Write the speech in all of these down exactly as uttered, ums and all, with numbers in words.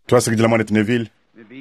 Twasa kujila mwane Neville.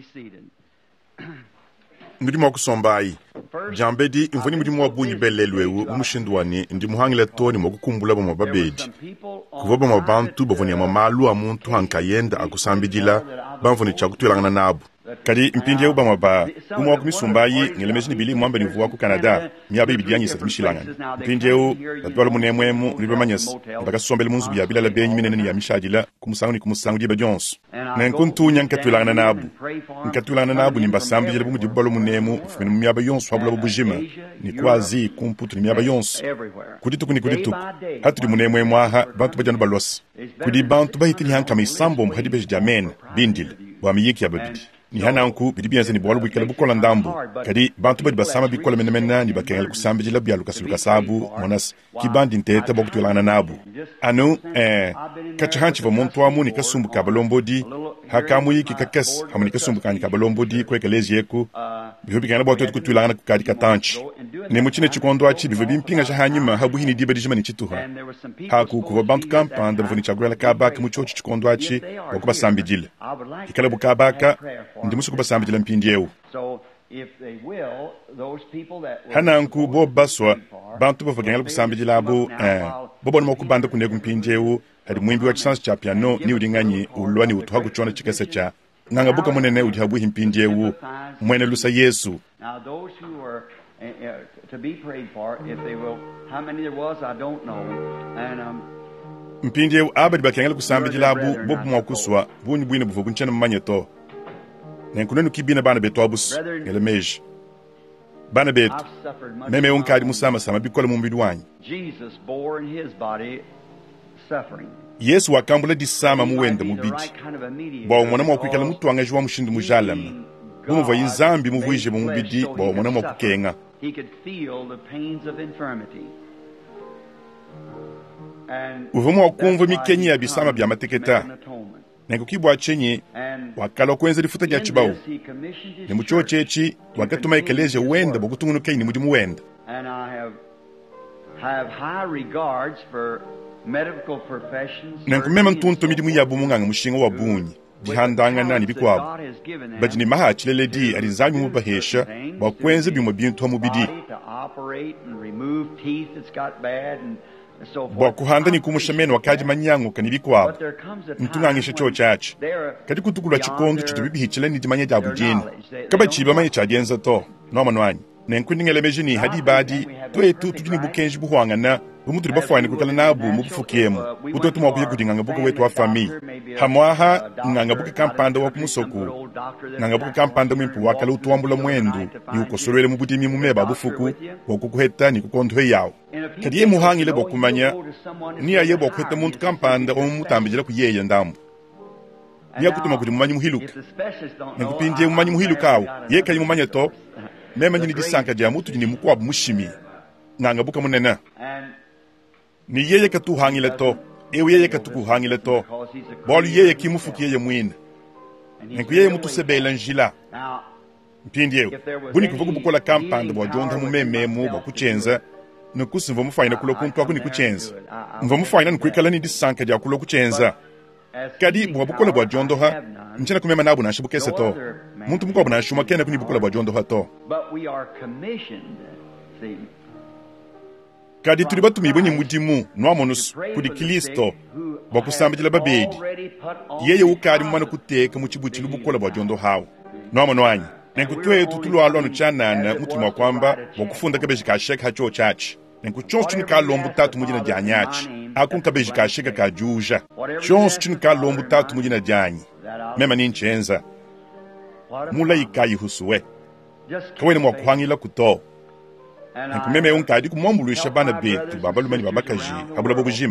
Ndimo wa kusombai. Jambedi mfoni mdimu wa bunyi belelwewu umushinduwani ndi muhangile toni mwa kukumbula ba mababedi. Kuvoba mabantu bavoni ya mamalu wa muntu hankayenda akusambidila bamfoni chakutuelangana nabu. Kadi mpindi ya uba maba umu wa kumisumbayi ngelemezi nibili mwamba nivu waku Canada miyabe ibidianyi sati mishilangani. Mpindi ya u tatuwala munemwemu nibe manyasi mpaka susombele munzu biya bila labenyi mineneni ya mishadila kumusangu ni kumusangu diba jonsu. Na nkuntu nya nkatuelangana nabu. Nkatuelangana nabu nimba sambidila bumu dibalo munemu fumene miyaba yonsu wabula bubujima ni kwazi kumputu ni miyaba yonsu. Kudituku ni kudituku. Hatu di munemwemu aha bantu bajanu balosi. Kudi bantu bahitini hankama isambo mhadibeji jamen bindil wamiyiki ya babidi. Ni hananku bidibiyanse ni bwalu bwikala bukola ndambu kadi bantu badi basama bikola menemena ni bakengela kusambijila bya lukasiluka sabu monas kibandi ntete bokutulana nabu anu eh kachahanchi vo muntu amu ni kasumbu kabalombodi hakamu yiki kakas hamuni kasumbu kani kabalombodi kwekelezi yeku bivu bikana bwatu kutulana kukadi katanchi ne muchine chikondo achi bivu bimpinga shahanyima habu hini diba dijima ni chituha haku kuva bantu kampanda bivu ni chagurela kabaka muchochi chikondo achi wakuba sambijile ikala bukabaka ndi musu kubasambijila mpindi yewu hananku bo baswa bantu bavagengela kusambijila abo eh bobo nimo kubanda kunegu mpindi yewu hadi mwimbi wa chisansi cha piano ni udinganyi ulwa ni utuha kuchona chikese cha nganga buka munene udihabu himpindi yewu mwene lusa Yesu. Now those who were uh, uh, to be prayed for, if they will, how many there was I don't know, and um mpindi yewu abadi bakengela kusambijila abo bobo mwakuswa bunyi bwine buvugu nchena mmanyeto nenkunenu kibina bana betu abus ngelemeji bana betu meme unkadi musama sama bikola mumbidi wanyi Jesus bore in his body suffering. Yesu wakambula disama muwenda mubidi ba umona mwakwikala mutu angajwa mushindi mujalama bumuva yinzambi muvuije mu mubidi ba umona mwakukenga He could feel the pains of infirmity. And uvumu wakumva mikenyi ya bisama bya mateketa nengo kibwa chenye wakala kwenza lifuta lya chibawu ne mucho chechi wakatuma ekeleje wenda bokutungunu keni mudi muwenda and I have have high regards for medical professions. nengo mema ntuntu midi muyabu munganga mushinga wa bunyi dihandanga nani bikwabo bajini maha chilele di arizami mubahesha bakwenza bimo bintu mubidi to operate and remove teeth that's got bad and bwa kuhanda ni kumushameno wakaji manyango kanibikwabo ntungangisha cho chachi kadi kutukula chikondo chitubibi hichile ni dimanye jabu jini kaba chiba manye chagenza to noma nwanyi nenkundingele mejini hadi badi twetu tutuni bukenji buhwangana bumuturi bafwani kukala nabu mubufukiyemu utotu mwakuye kudinganga buku wetu wa fami hamwaha nganga buku kampanda wa kumusoku nganga buku kampanda mwimpu wakala utuwambula mwendu ni ukosolwele mubudimi mumeba bufuku wakukuheta ni kukondohe yao kadi ye muhangile bokumanya ni ya ye bokuheta muntu kampanda wa mutambijila kuyeye ndambu ni ya kutuma kuti mumanyi muhiluka nekupindie mumanyi muhiluka awo ye kanyi mumanye to mema njini disanka dia mutu jini mukwabu mushimi nganga buka munena ni yeye katu hangile to ewe yeye katu kuhangile to bolu yeye kimufuki yeye mwina nenku yeye mutu sebela njila mpindi yewe buni kufuku bukola kampanda bwa jonda mumememu bwa kuchenza nukusi mva mufayina kulo kuntu wakuni kuchenza mva mufayina nukuikala ni disanka dia kulo kuchenza kadi bwa bukola bwa jondo ha nchena kumema nabu na shibukese to muntu mukwabu na shuma kena kuni bukola bwa jondo ha to but we are commissioned, see, kadi turi batumi ibonye mudimu nwamonus kudi Kristo bakusambijila babedi yeye ukari mwana kuteka mu kibuti lubukola bwa jondo hawo nwamonwanyi nenkutwe tutulwalo no chanana mutima kwamba bakufunda kabeji ka sheka hacho chachi nenkuchonsu chini ka lombu tatu mujina janyachi akun kabeji ka sheka ka juja chonsu chini ka lombu tatu mujina janyi mema ninchenza mula ikayi husuwe kawene mwakuhangila kuto nkumeme unkadi kumwambuluisha bana betu babalumani babakaji habula bobujima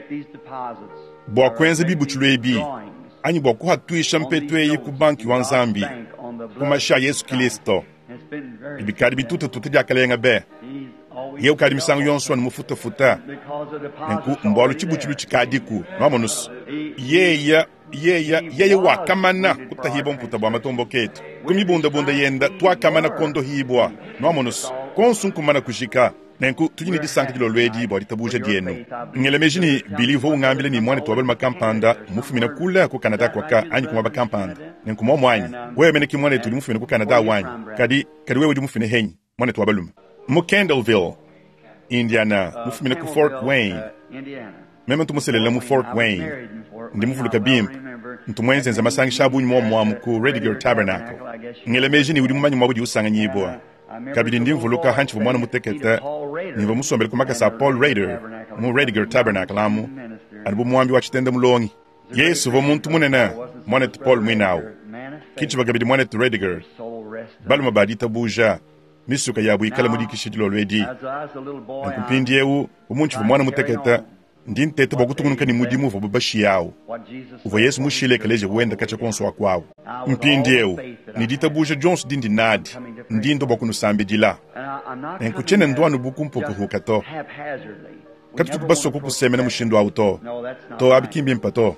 bwa kwenza bibuchulwe ebi anyi bwa kuhatuisha mpetweyi ku banki wa Nzambi kumasha Yesu Kristo ibikadi bituta tutudya be ye ukadi misangu yonswa numufuta futa nku mbolo chibuchulu chikadiku nwamonus yeya yeya yeye wakamana kutahiba mputa bwa matombo ketu kumibunda bunda yenda twakamana kondo hibwa nwamonus konsun kumana kushika nenku tujini di sanki lo lwedi bo di tabuja dienu ngele mejini bilivo ngambile ni mwane to ma kampanda mufumina kula ko Canada kwa ka anyi kuma ba kampanda nenku mo mwani we mene ki mwane tuli mufumina ko Canada wani kadi kadi we wudi mufumina henyi mwane to balum mo Kendallville Indiana mufumina ko Fort Wayne meme tu musele mu Fort Wayne ndi mufulu kabim ntumwenze nza masangi shabu nyimo mwa ku Rediger Tabernacle ngele mejini wudi mmanyi mwa budi usanga nyibo kabidi ndi mvuluka hanchi mwana muteketa nivo musombele kumaka sa Paul Raider mu Rediger Tabernacle amu alibu mwambi wa chitenda mulongi Yesu vo muntu munena mwana ti Paul mwinao kichi bagabidi mwana ti Rediger balu mabadi tabuja misuka yabu ikala mudiki shidilo lwedi nkumpindi yewu umunchi vo mwana muteketa ndi ntete bokutungunuka ni mudimu vo babashi yao uvo Yesu mushile kaleje wenda kacha konso wakwao mpindi yewu ni ditabuja Jones dindi nadi ndi ndo bokunu sambi dila enkuchene ndwanu buku mpoko hukato katu tukubaso kuku semena mushindo auto to abikimbi mpato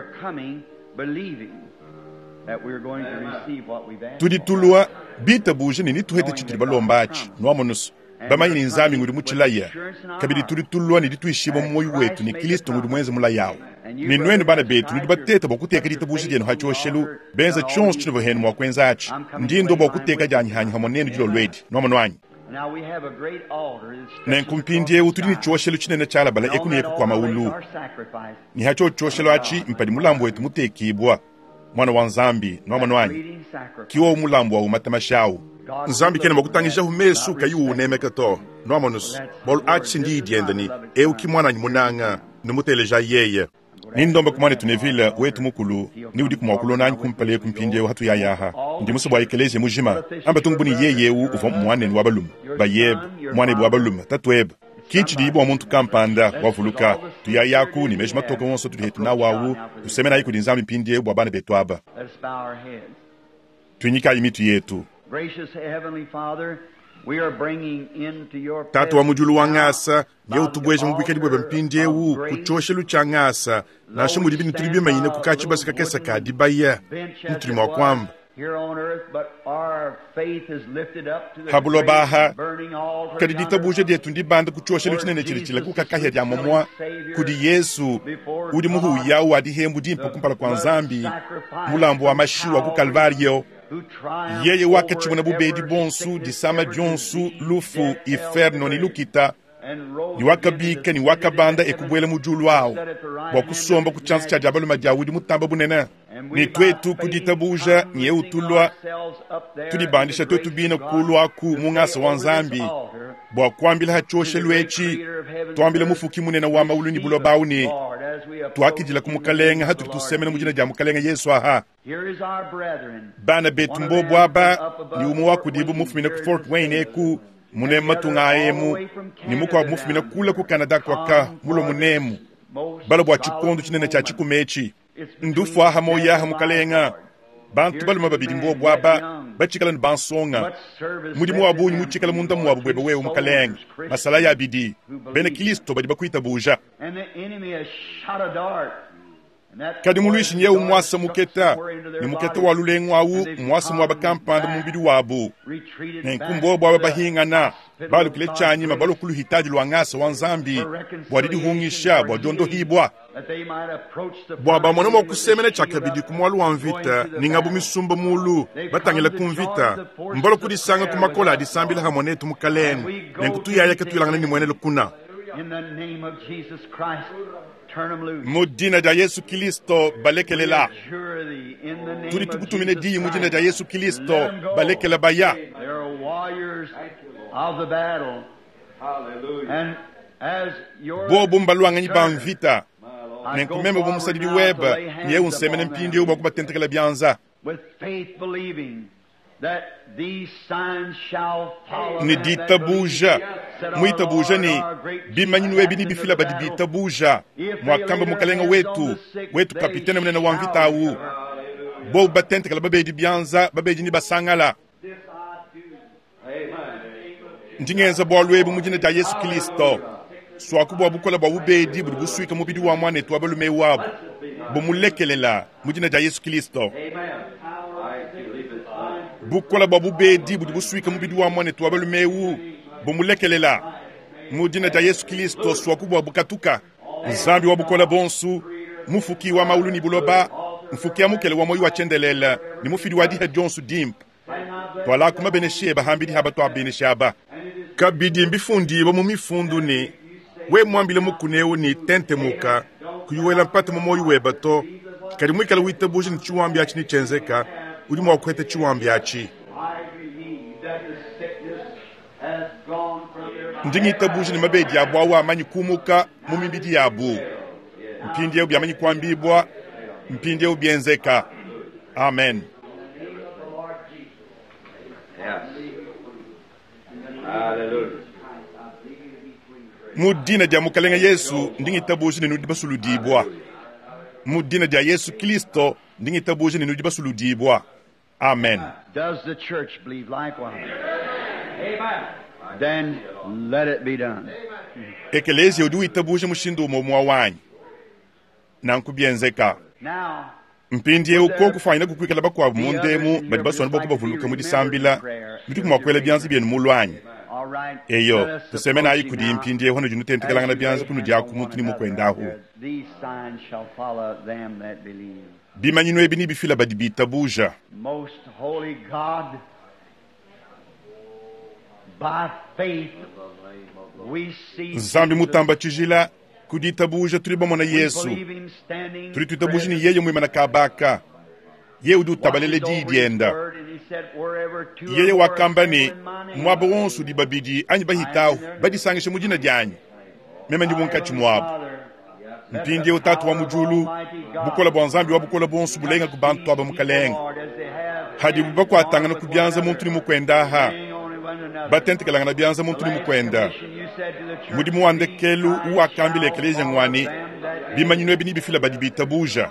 tudi tulua bitabuja ni nituhete chituri balombachi nuamonusu bama yini nzami ngudi muchilaya kabidi turi tulua ni dituishimo moyo wetu ni Kristo ngudi mwenze mula yao ni nwenu bana betu ni bateta bokuteka ditabuja dienu hacho shelu benza chons chino hen mwa kwenzachi ndi ndo bokuteka janyi hanyi hamonenu jilo lwedi nuamonwanyi nenkumpindie utudi ni choshelu chinene chala bala ekuni yeku kwa maulu ni hacho choshelu achi mpadi mulambo wetu mutekibwa mwana wa nzambi nuamonwanyi kiwo umulambo wa umatamashao nzambi kene makutangisha humesu kayu unemekato nuamonus bol achi ndi diendani eu ki mwana nyimunanga numuteleja yeye nindomba kumane tunevila wetu mukulu ni udi kumakulo nanyi kumpale kumpinde hatu ya yaha ndi musubo ayikeleje mujima amba tungubuni yeye u uva mwane ni wabalum bayeb mwane bu wabalum tatweb kichi di ibo muntu kampanda wavuluka tuya yaku ni mejima toko wonso tuhetu na wawu tusemena yiku dinzambi pinde bu abane betwaba tunyika imitu yetu. Gracious Heavenly Father, we are bringing into your tatu wa mujulu wangasa yeu tubweje mubikedi bwe mpindie wu kuchoshelu changasa na shimu dibini tulibi mayine kukachi basi kakesa kadibaya mutuli mwa kwamba here on earth, but our faith is lifted up to the habulo baha burning altar. kadidita buje de tundi banda kuchoshelu chinene chilichile kukakahya ya momwa kudi Yesu udi muhu yawu adi hembu dimpo kumpala kwa nzambi mulambo wa mashiwa ku Kalvario yeye wakachi mwana bubedi bonsu disama jonsu lufu iferno ni lukita ni wakabika ni wakabanda ekubwele mujulu wao wakusomba kuchansi cha jabalu majawudi mutamba bunena ni twetu kudita buja nye utulwa tudibandisha twetu bina kulwa ku mungasa wanzambi bwa kwambila hachoshe lwechi tuambila mufuki munena wa maulu ni bulo bauni tuakijila kumukalenga hatu tusemena mujina ja mukalenga Yesu aha bana betu mbobo aba ni umu wakudibu mufumina ku Fort Wayne eku mune matungaemu ni muko mufumina kula ku Canada kwa ka mulo munemu balo bwa chikondo chinene cha chikumechi ndufu aha moya aha mukalenga bantu balo mababidi mbobo aba bachikala nbansonga mudimu wabunyi muchikala munda muwabu bwebe wewe mukalenga masala ya bidi bene Kristo badi bakuita buja kadi muluishi nye umwasa muketa ni muketa walulengwa wu mwasa mwaba kampanda mumbidi wabu nenkumbo bwaba bahingana balu kile chanyi mabalu kulu hitaji luangasa wanzambi bwadidi hungisha bwadondo hibwa bwaba mwana mwakusemene chakabidi kumwalu wanvita ningabu misumba mulu batangile kumvita mbalo kudisanga kumakola adisambila hamonetu mukalenga nenkutu yaya ketu yalangana ni mwene lukuna in the name of Jesus Christ. Mudina da Yesu Kristo balekelela turi tukutumine di mudina da Yesu Kristo balekela baya they are warriors of the battle. Hallelujah. And as your bobo mbalwanga ni bamvita nenkumeme bomusadidi weba ye unsemene mpindi uba kubatentekela byanza with faith believing that these signs shall follow. ni ditabuja muitabuja ni bimanyinu webi ni bifila badi ditabuja mwakamba mukalenga wetu wetu kapitene mnena wamvita wu bo batente kala babedi byanza babedi ni basangala ndingenza bo alwebu mujina da Yesu Kristo swakubo abukola ba ubedi budu suika mubidi wa mwane tu abalume wabo bo mulekelela mujina da Yesu Kristo bukola babu bedi budu suika mubidi wa mwane tu abalume wu bo mulekelela mudina ja Yesu Kristo swakubwa bukatuka nzambi wa bukola bonsu mufuki wa maulu ni buloba mfuki amukele wa moyo wa chendelela ni mufidi wa diha jonsu dimp twala kuma beneshe bahambidi haba twa beneshaba kabidi mbifundi bo mumifundu ni we mwambile mukuneo ni tente muka kuyuwela mpate momoyo webato kadi mwikala wita buji ni chuambi achi ni chenzeka uli mwa kwete chuambi achi ndingi tabuji ni mabedi ya bwa wa manyi kumuka mumibidi ya bu mpindi ya ubiamanyi kuambibwa mpindi ya ubienzeka. Amen. Mudina ja mukalenga Yesu ndingi tabuji ni nudiba suludibwa. Mudina ja Yesu Kristo ndingi tabuji ni nudiba suludibwa. Amen. Does the church believe likewise? Amen. Then let it be done. Ekelezi udu itabuje mushindu mwa wanyi nankubienzeka. Now mpindi uko kufanya kukwikala bakwa mundemu badi basona bako bavuluka muri sambila ndi kumakwela byanzi byenu mulwanyi eyo tuseme na ikudi impindi hono junu tentekalanga na byanzi kunu ja kumuntu ni mukwendaho these signs shall follow them that believe. Bimanyino ebini bifila badi bitabuja. Most holy God, by faith we see Zambi mutamba chijila kuditabuja tulibamona Yesu tuli tutabuji ni yeye mwema na kabaka ye udu tabalele didienda yeye wakambani mwabo wonsu di babidi anyi bahitao badi sangishe mujina dianyi mema ndi munkachi mwabo mpindi utatu wa mujulu bukola bonzambi wa bukola bonsu bulenga kubantu aba mukalenga hadi bubako atangana kubyanza muntu ni mukwendaha batente kalanga na byanza muntu ni mukwenda mudi muwandekelu uwakambile ekeleja ngwani bimanyino ebini bifila badi bitabuja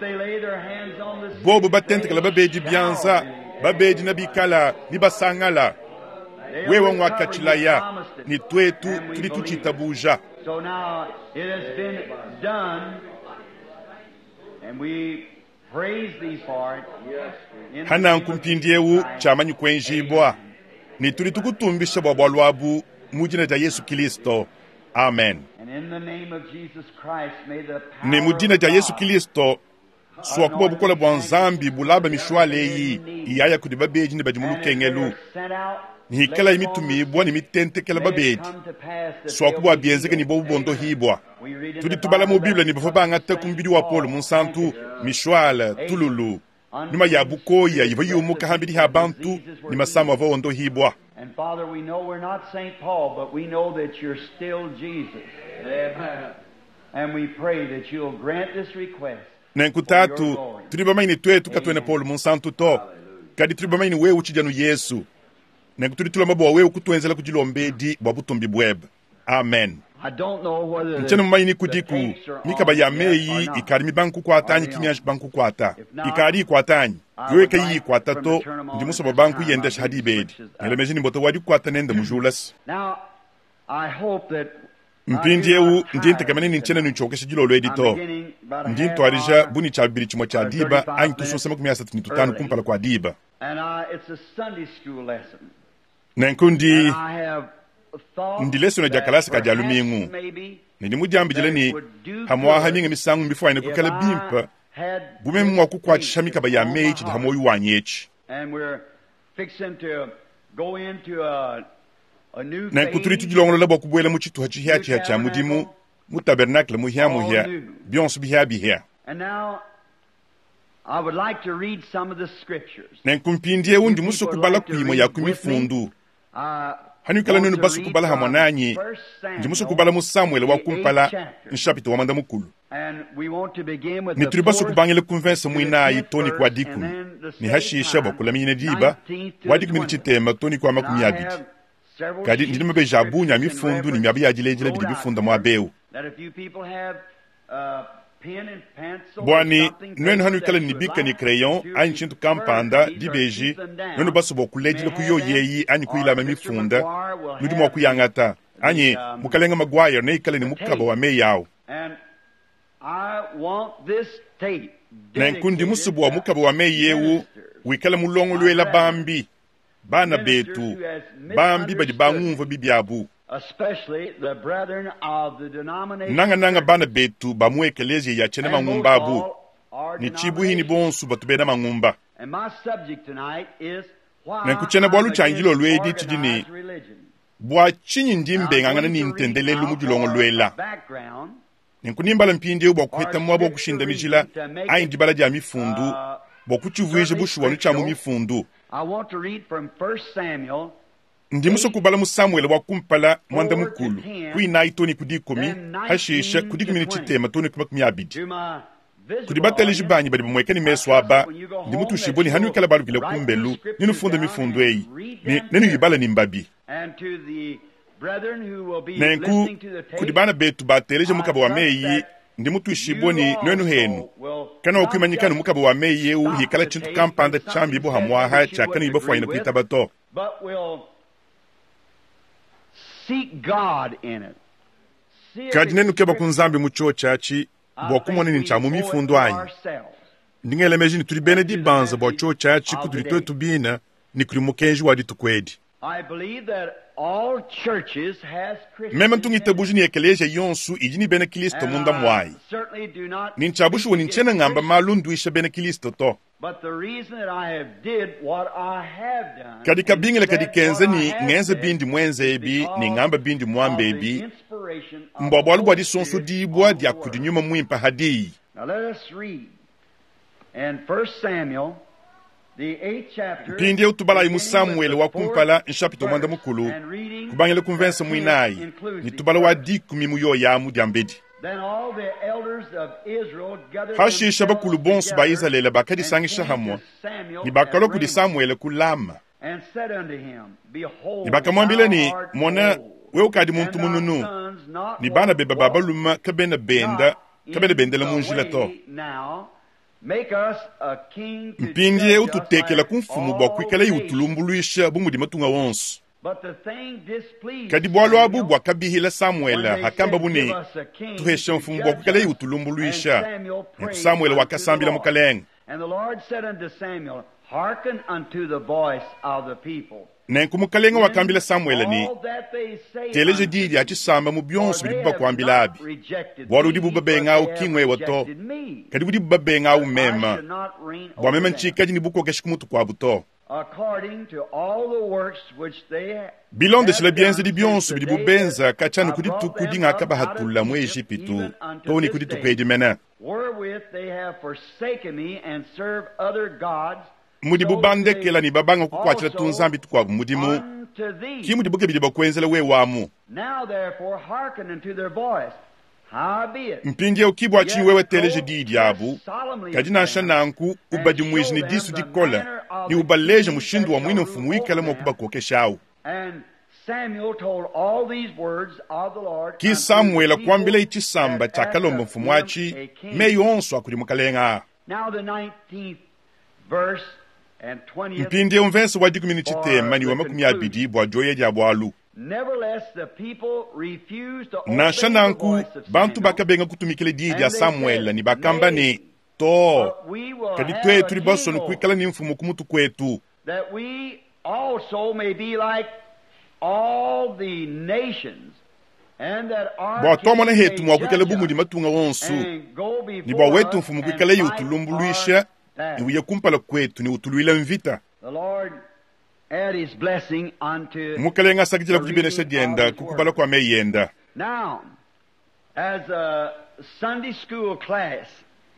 bobo batente kala babedi byanza babedi na bikala ni basangala wewe mwakachilaya ni twetu tuli tuchitabuja. So now it has been done and we praise thee for it. Hana nkumpindiewu chamanyi kwenjibwa ni tuli tukutumbisha bwabwalwabu mujina ja Yesu Kristo. Amen. And in the name of Jesus Christ may the power ni mujina ja Yesu Kristo swakuba bukola bwanzambi bulaba mishwale yi iyaya kudiba beji ni badimulukengelu ni hikala imitumibwa ni mitentekela babedi swakuba bienzeke ni bobu bondo hibwa tudi tubala mu Biblia ni bafaba ngata kumbidi wa Paulo munsantu mishwala tululu nima ya bukoya yiva yumuka hambidi habantu ni masamu ava ondo hibwa. And Father, we know we're not Saint Paul, but we know that you're still Jesus. Amen. And we pray that you'll grant this request. Nenkutatu tulibamaini twetu katwene Paulo munsantu to kadi tulibamaini wewe uchijanu Yesu nekutuli tulamba bwa wewe kutwenzela kujilombedi bwa butumbi bweb. Amen. I don't know whether nchene mmaini kudiku mikaba ya meyi ikari mibanku kwa atanyi kinyashi banku kwa ata ikari kwa atanyi yoye kayi kwa atato ndi musoba banku yende shahadi bedi nilemejini mboto wadi kwa atanende mujulas. Now I hope that mpindi ewu ndinte kamene ni nchene nchokesha jilo lwe edito ndinto arija buni chabiri chimo cha diba anyi tususema kumia satini tutanu kumpala kwa diba and uh, it's a Sunday school lesson. Nenkundi ndi leso na jakalasi kajalumingu nidi mujambi jileni hamwaha nyinga misangu mbifuwa ine kukala bimpa bume mwa kukwa chishamika ba ya mechi di hamoyu wanyechi na nkuturi tujilongolo labo kubwela muchitu hachi hiachi hachi ya mudimu mutabernakle muhia muhia bionsu bihia bihia. And now I would like to read some of the scriptures. Na nkumpindie undi muso kubala kuimo ya kumifundu hani kala nunu basu kubala hamonanyi ndi muso kubala mu Samuel wa kumpala nshapito wa manda mukulu ni turi basu kubangele convince muina itoni kwa diku ni hashi shaba kula minyine diba wadiku mini chitema toni kwa makumi abidi kadi ndi mbe jabunya mifundu ni myabi ajilejile bidi bifunda mwa beu bwani nwenu hanu kala nibika ni crayon anyi chintu kampanda dibeji nwenu basu bokulejile kuyo yeyi anyi kuila mamifunda nudi mwa kuyangata anyi mukalenga magwire na ikala ni mukaba wa me yao na nkundi musubu wa mukaba wa me yewu wikala mulongo lwela bambi bana betu bambi badi bangumva bibyabu especially the brethren of the denomination. Nanga nanga bana betu ba mu ekelezia ya chene mangumba abu. Ni chibu hini bonsu batubena mangumba. And my subject tonight is why Na kuchena bwalu changilo I'm lwedi against chidini. organized religion. Bwa chinyi ndimbe Now, ngangana I'm ni going to read ntendele now lumujulongo for lwela. background. Ninkunimbala mpindi bwa kuheta mwabo kushinda mijila ai ndibala ja mifundu bwa kuchivuije bushuwanu cha mu mifundu. I want to read from First Samuel. Ndimuso kubala mu Samuel wa kumpala mwanda mukulu kuina itoni kudikomi hashisha kudikumi ni chitema toni kumakumi abidi To my visual kudibatele audience, jibanyi bali mwekeni meso aba ndimutushiboni hanu kala balu kile kumbelu ninu funda mifundu ei ni nenu yibala ni mbabi and to the brethren who will be nenku listening to the tape, kudibana betu bateleje mukaba wa meyi ndimutushiboni nenu henu kana okwimanyikana mukaba wa meyi eu hikala chintu kampanda chambi bo hamwaha chakana yibo fwaina kuitabato but will seek God in it. See if kadi nenu it's keba scripture. kunzambi mucho chachi I bwa think kumone ni we nchamu owe it mifundu to anyi ourselves. ndingelemeji tuli bene di banza bwa cho chachi kutuli kwe tubina ni kuli mukenji wadi tukwedi I believe that all churches has Christians. mema ntungite buji ni ekeleja yonsu iji ni bene kilisto And munda I mwai certainly do not ni nchabushu wani nchena ngamba malundu isha bene kilisto to But the reason that I have did what I have done kadi kabingile and kadi said kenze what I ni have ngenze said bindi mwenze ebi because ni ngamba bindi mwambe of the ebi inspiration of mbwa the bwalu bwa di Holy sonsu Spirit dibwa on dia the kudi Word. nyuma mwimpa hadi Now let us read in First Samuel, the eighth chapter, pindi eu tubala imu beginning Samuel with wa the fourth kumpala nshapito mwanda verse, mukulu and reading kubangele kunvensa the mwinai tenth includes ni the tubala wa verse. dikumi muyo yamu diambedi Then all the elders of Israel gathered hashisha bakulu themselves bonsu ba together Israeli bakadi and sangisha came hamwa to Samuel ni bakalo at kudi Ramah, Samuel kulama and said unto him, Behold, ni bakamwambile thou ni art mona old, wewe kadi and muntu thy mununu sons not ni bana beba walk baba luma kabena benda kabena bendela munjila to now make us a king to mpindi judge eu us tutekela like kumfumu all bwa kwikala yu nations. tulumbuluisha bumudi matunga wonsu But the thing displeased kadi bwalo abu Samuel bwa kabihila when Samuel they hakamba said, buni Give us a king tuhesha to mfumu bwa judge kwikala yu us. And tulumbuluisha Samuel ni prayed Samuel unto wakasambila the Lord. mukaleng And the Lord said unto Samuel, Hearken unto the voice of the people. nenku mukalenga wakambila Samuel ni All that they say teleje unto didi thee, achisamba mu for byonsu they bili buba have kwambila not abi rejected bwalu thee, di buba but benga they au have kingwe wato rejected me. kadi budi buba benga au I mema should not reign bwa over mema them. nchikaji ni buko keshikumutu kwa buto According to all the works which they have bilonde shila bienze di done byonsu since bili the day bubenza that kachanu I kudi brought tukudi them nga up kaba out of hatula mu Egypt, Ejipitu even unto toni this kudi day, tukwedi mena wherewith they have forsaken me and served other gods, mudi so bubandekela ni babanga kukwachila also tunzambi tukwabu mudimu unto thee. kimudi buke bili bakwenzela we wamu Now therefore hearken unto their voice. Howbeit, mpindi eu kibwa chi wewe teleje didi abu kadi nansha now nanku ubadi mwizi ni disu dikola ni ubaleje mushindu wa mwino mfumu wikala mwakuba kokeshau And Samuel told all these words of the Lord ki unto Samuel the kwambile people ichisamba that chakalomba asked mfumu him achi a king. meyonso akuli mukalenga Now the nineteenth verse and twentieth. mpindi eu mvenso wa dikumi ni chitema ni wa makumi abidi bwa joye dia bwalu Nevertheless, the people refused to obey nansha the nanku voice of bantu Samuel, bakabenga kutumikile didi and ya they Samuel said, ni bakamba Nay, ni to but we will kadi have twe a tuli king basono over, kwikala ni mfumu kumutu kwetu that we also may be like all the nations, and that our bwa tomona king hetu may mwakwikala judge bumudi us, matunga wonsu and go ni before bwa wetu us mfumu and kwikala yu fight utulumbuluisha our battle. ni uye kumpala kwetu ni utuluila mvita The Lord add his blessing unto mukalenga sakijila the kujibenesha reading dienda of his kukubala word. kwa meyenda Now, as a Sunday school class,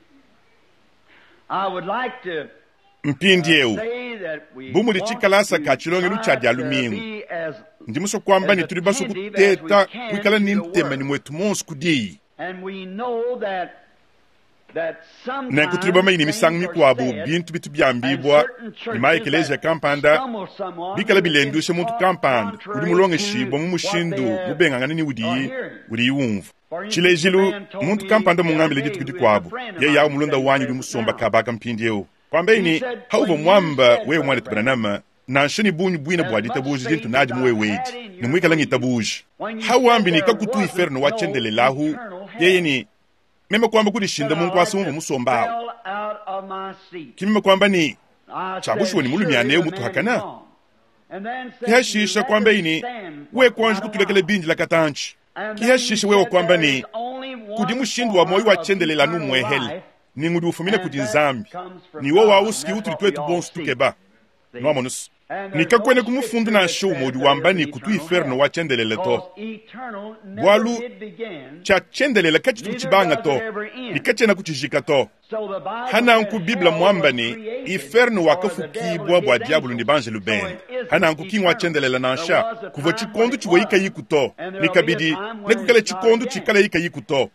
I would like to mpindi eu say that we bumudi want chikalasa to kachilonge try luchadi to alumingu be as, ndimuso kwamba as ni tuli baso attentive as we kuteta can kwikala ni to the mtema word. ni mwetu monsu kudiyi and we know that that sometimes nenku tuli bamayi ni things misangu are mikwabu said, bintu bitu and byambibwa certain churches ni maekeleja that kampanda stumble someone bikala who has bilendushe been muntu taught kampanda contrary uli mulonge to shibwa mu what mushindu they have mubengangana ni are udiyi hearing. uli wumva For instance, chilejilu a man told muntu me kampanda the other mungambile day ditu who kiti is a kwabu friend of ye mine yawo mulonda said wanyu uli present musomba now. kabaka mpindi eu kwamba He ini said, hauva when you mwamba said, wewe Brother mwana Branham, tubranama nanshani bunyu bwina as bwadita much buji faith dintu nadi as I muwe had wedi in your nimwikala belief, ngita buji when you hawambi said nika there kutu iferno wasn't wachendele no lahu eternal hell, yeye ni meme kwamba kulishinda that I mungu asumva just musombawo fell out of my seat. kimime kwamba ni I chabushwe said, ni mulumya surely neyo the mutu man is hakana wrong. kihashisha kwamba ini we kwanje kutulekele binji la katanchi kihashisha wewe kwamba ni kudi mushindu wa moyo wachendelela numwehele ni ngudi ufumine kudi nzambi ni wo wauski utuli twetu bonsu tukeba nwamonus nikakwene kumufundu na show modi wamba ni kutu iferno wachendelele to bwalu cha chendelela kachi tukuchibanga to nikachena kuchijika to hana anku bibla mwamba ni iferno wakafu kibwa bwa diabulu ni banje lubende hana anku kingwa chendelela na ansha kuvo chikondu chiwa yika yiku to nikabidi nekukale chikondu chikala yika yiku to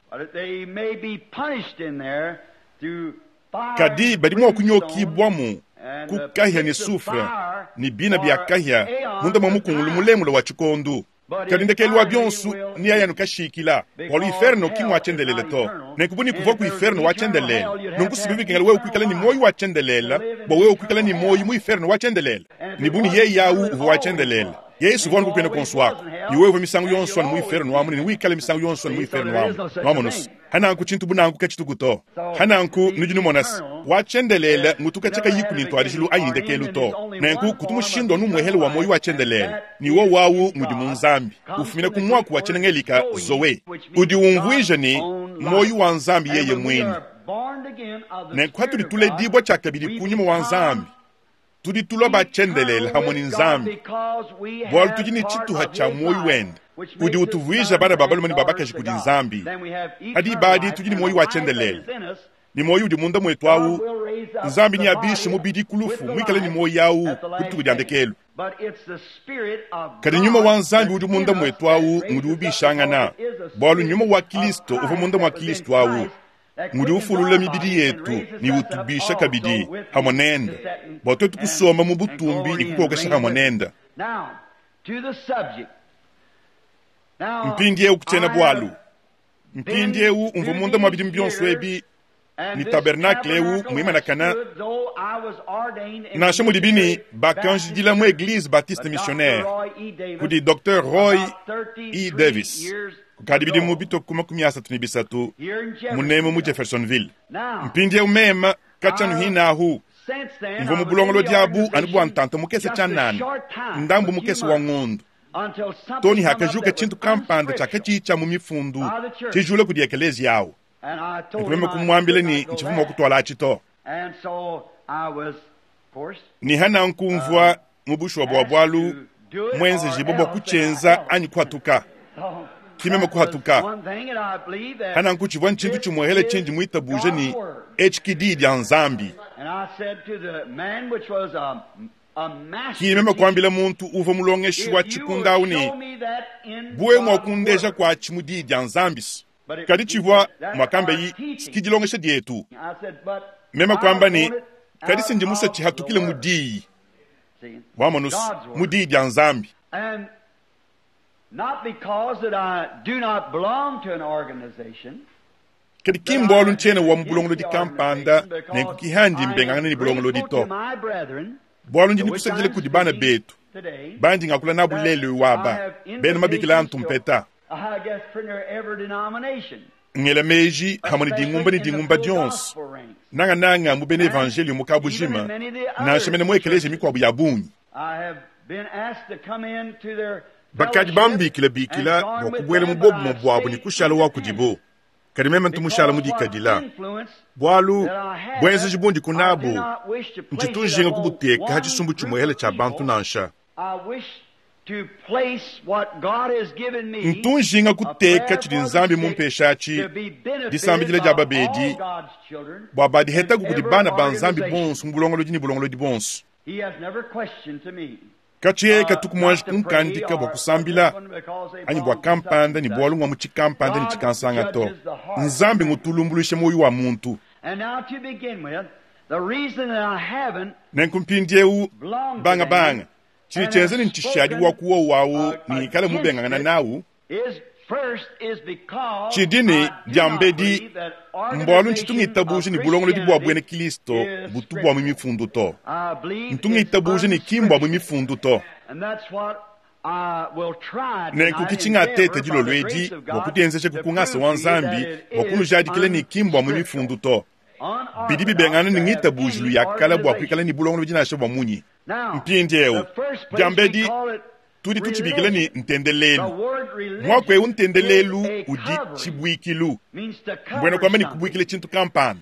kadi badi mwa kunyo kibwa mu kukahia ni sufra ni bina biakahia munda mamukungulu mulemula wa chikondu kadindekeli byonsu ni aya nukashikila wali iferno kimwa chendelele to nekubuni kuva ku iferno wa chendelele nunkusibibi ngale wewe kwikala ni moyo wa chendelela bo wewe kwikala ni moyo mu iferno wa chendelela ni buni ye yawu uvo wa chendelela yesu vonu kwene konswako ni wewe misangu yonso mu iferno wa muni ni wikala misangu yonso mu iferno wa wamonus hana ku chintu bunangu kachitukuto hana ku nujunu monas wachendelela ngutuka chaka yiku nintu adijulu ayindekelu to nenku kutumushindo numwehele wa moyo wachendelela ni wo wawu mudi munzambi ufumine kumwaku wachenengelika zowe udi umvuije ni moyo wa nzambi yeye mweni nenku hatuli tule dibwa chakabili kunyuma wa nzambi tudi tulo bachendelela hamoni nzambi bwalu tujini chitu hacha moyo wenda udi utuvuija bada babalumani babaka jikudi nzambi hadi badi tujini moyo wachendelela ni moyo udi munda mwetu awu nzambi ni abishi mubidi kulufu mwikale ni moyo yawu kuti kudiandekelu kadi nyuma wa nzambi udi munda mwetu awu ngudi ubishangana bwalu nyuma wa Kristo ufu munda mwa Kristo awu ngudi ufulula mibidi yetu ni utubisha kabidi hamonenda bwato tukusoma mubutumbi ikukokesha hamonenda mpindie ukutena bwalu mpindie u umvu munda mwabidi mbyonsu ebi ni tabernakle u mwimanakana nashe mudibini bakanji dila mu eglise baptiste missionnaire kudi docteur Roy E. Davis kukadibidi mubito kuma kumyasa tunibisatu munemo mu Jeffersonville mpindie umema kachanu hinahu mvu mubulongolo diabu anibu antanta mukese chanani ndambu mukese wa ngondu toni hakajuka chintu kampanda chakachicha mu mifundu chijule kudi ekelezi yawo nikume kumwambile ni nchifumo kutwala chito ni hana nkumvwa mubushu wa bwabwalu mwenze jibobo kuchenza anyi kuhatuka kimeme kuhatuka hana nkuchivwa nchintu chumuhele chenji muita buje ni H K D ya nzambi kimeme kuambile muntu uvo mulongeshwa chikundawu ni buwe mwakundeja kwa chimudi ya nzambis kadi chivwa mwakambe yi skijilongesha dietu mema kwamba ni kadi sinji musa chihatukile mudii wamonus mudii ya nzambi kadi kimbolu nchene wa mbulongolo di kampanda nenku kihandi mbengangana ni bulongolo di to bwalu njini kusajile kudibana betu bandi ngakula nabu lele waba bena mabikila antumpeta ngele meji hamoni dingumba ni dingumba dionse nanga nanga mubene evangelio mukabujima na shemene mwekeleje mikwabu ya bunyi bakadi bambikila bikila wakubwele mubobu mabwabu ni kushala wakudibo karimema ntumushala mudikadila bwalu bwenze jibundi kunabu nchitunjenga kubuteka hachisumbu chumuhele cha bantu nansha ntunjinga kuteka chidi nzambi mumpeshachi disambi jile jaba bedi bwabadi heta kukudibana banzambi bonsu mbulongolo jini bulongolo di bonsu kachiyeka tukumwanji kunkandika bwa kusambila anyi bwa kampanda ni bwalu mwa muchi kampanda ni chikansanga to nzambi ngutulumbuluishe moyo wa muntu nenkumpindiewu banga banga chini chenze ni nchishadi wakuwa wawu ni kala mubengangana nawu chidini jambedi mbwalu nchitunga itabuji ni bulongolo di bwa bwene Kristo butu bwa mimifundu to ntunga itabuji ni kimbwa mimifundu to nenku kichinga tete jilo lweji wakutenzeche kukungasa wanzambi wakunu jadi kile ni kimbwa mimifundu to bidi bibengana ni ngita buji lu yakala bwa kwikala ni bulongolo jina ashe bwa munyi mpindyeu jambedi tudi tuchibigilani ntendelelu mwakwe untendelelu udi chibwikilu mbwena kwamba ni kubwikile chintu kampanda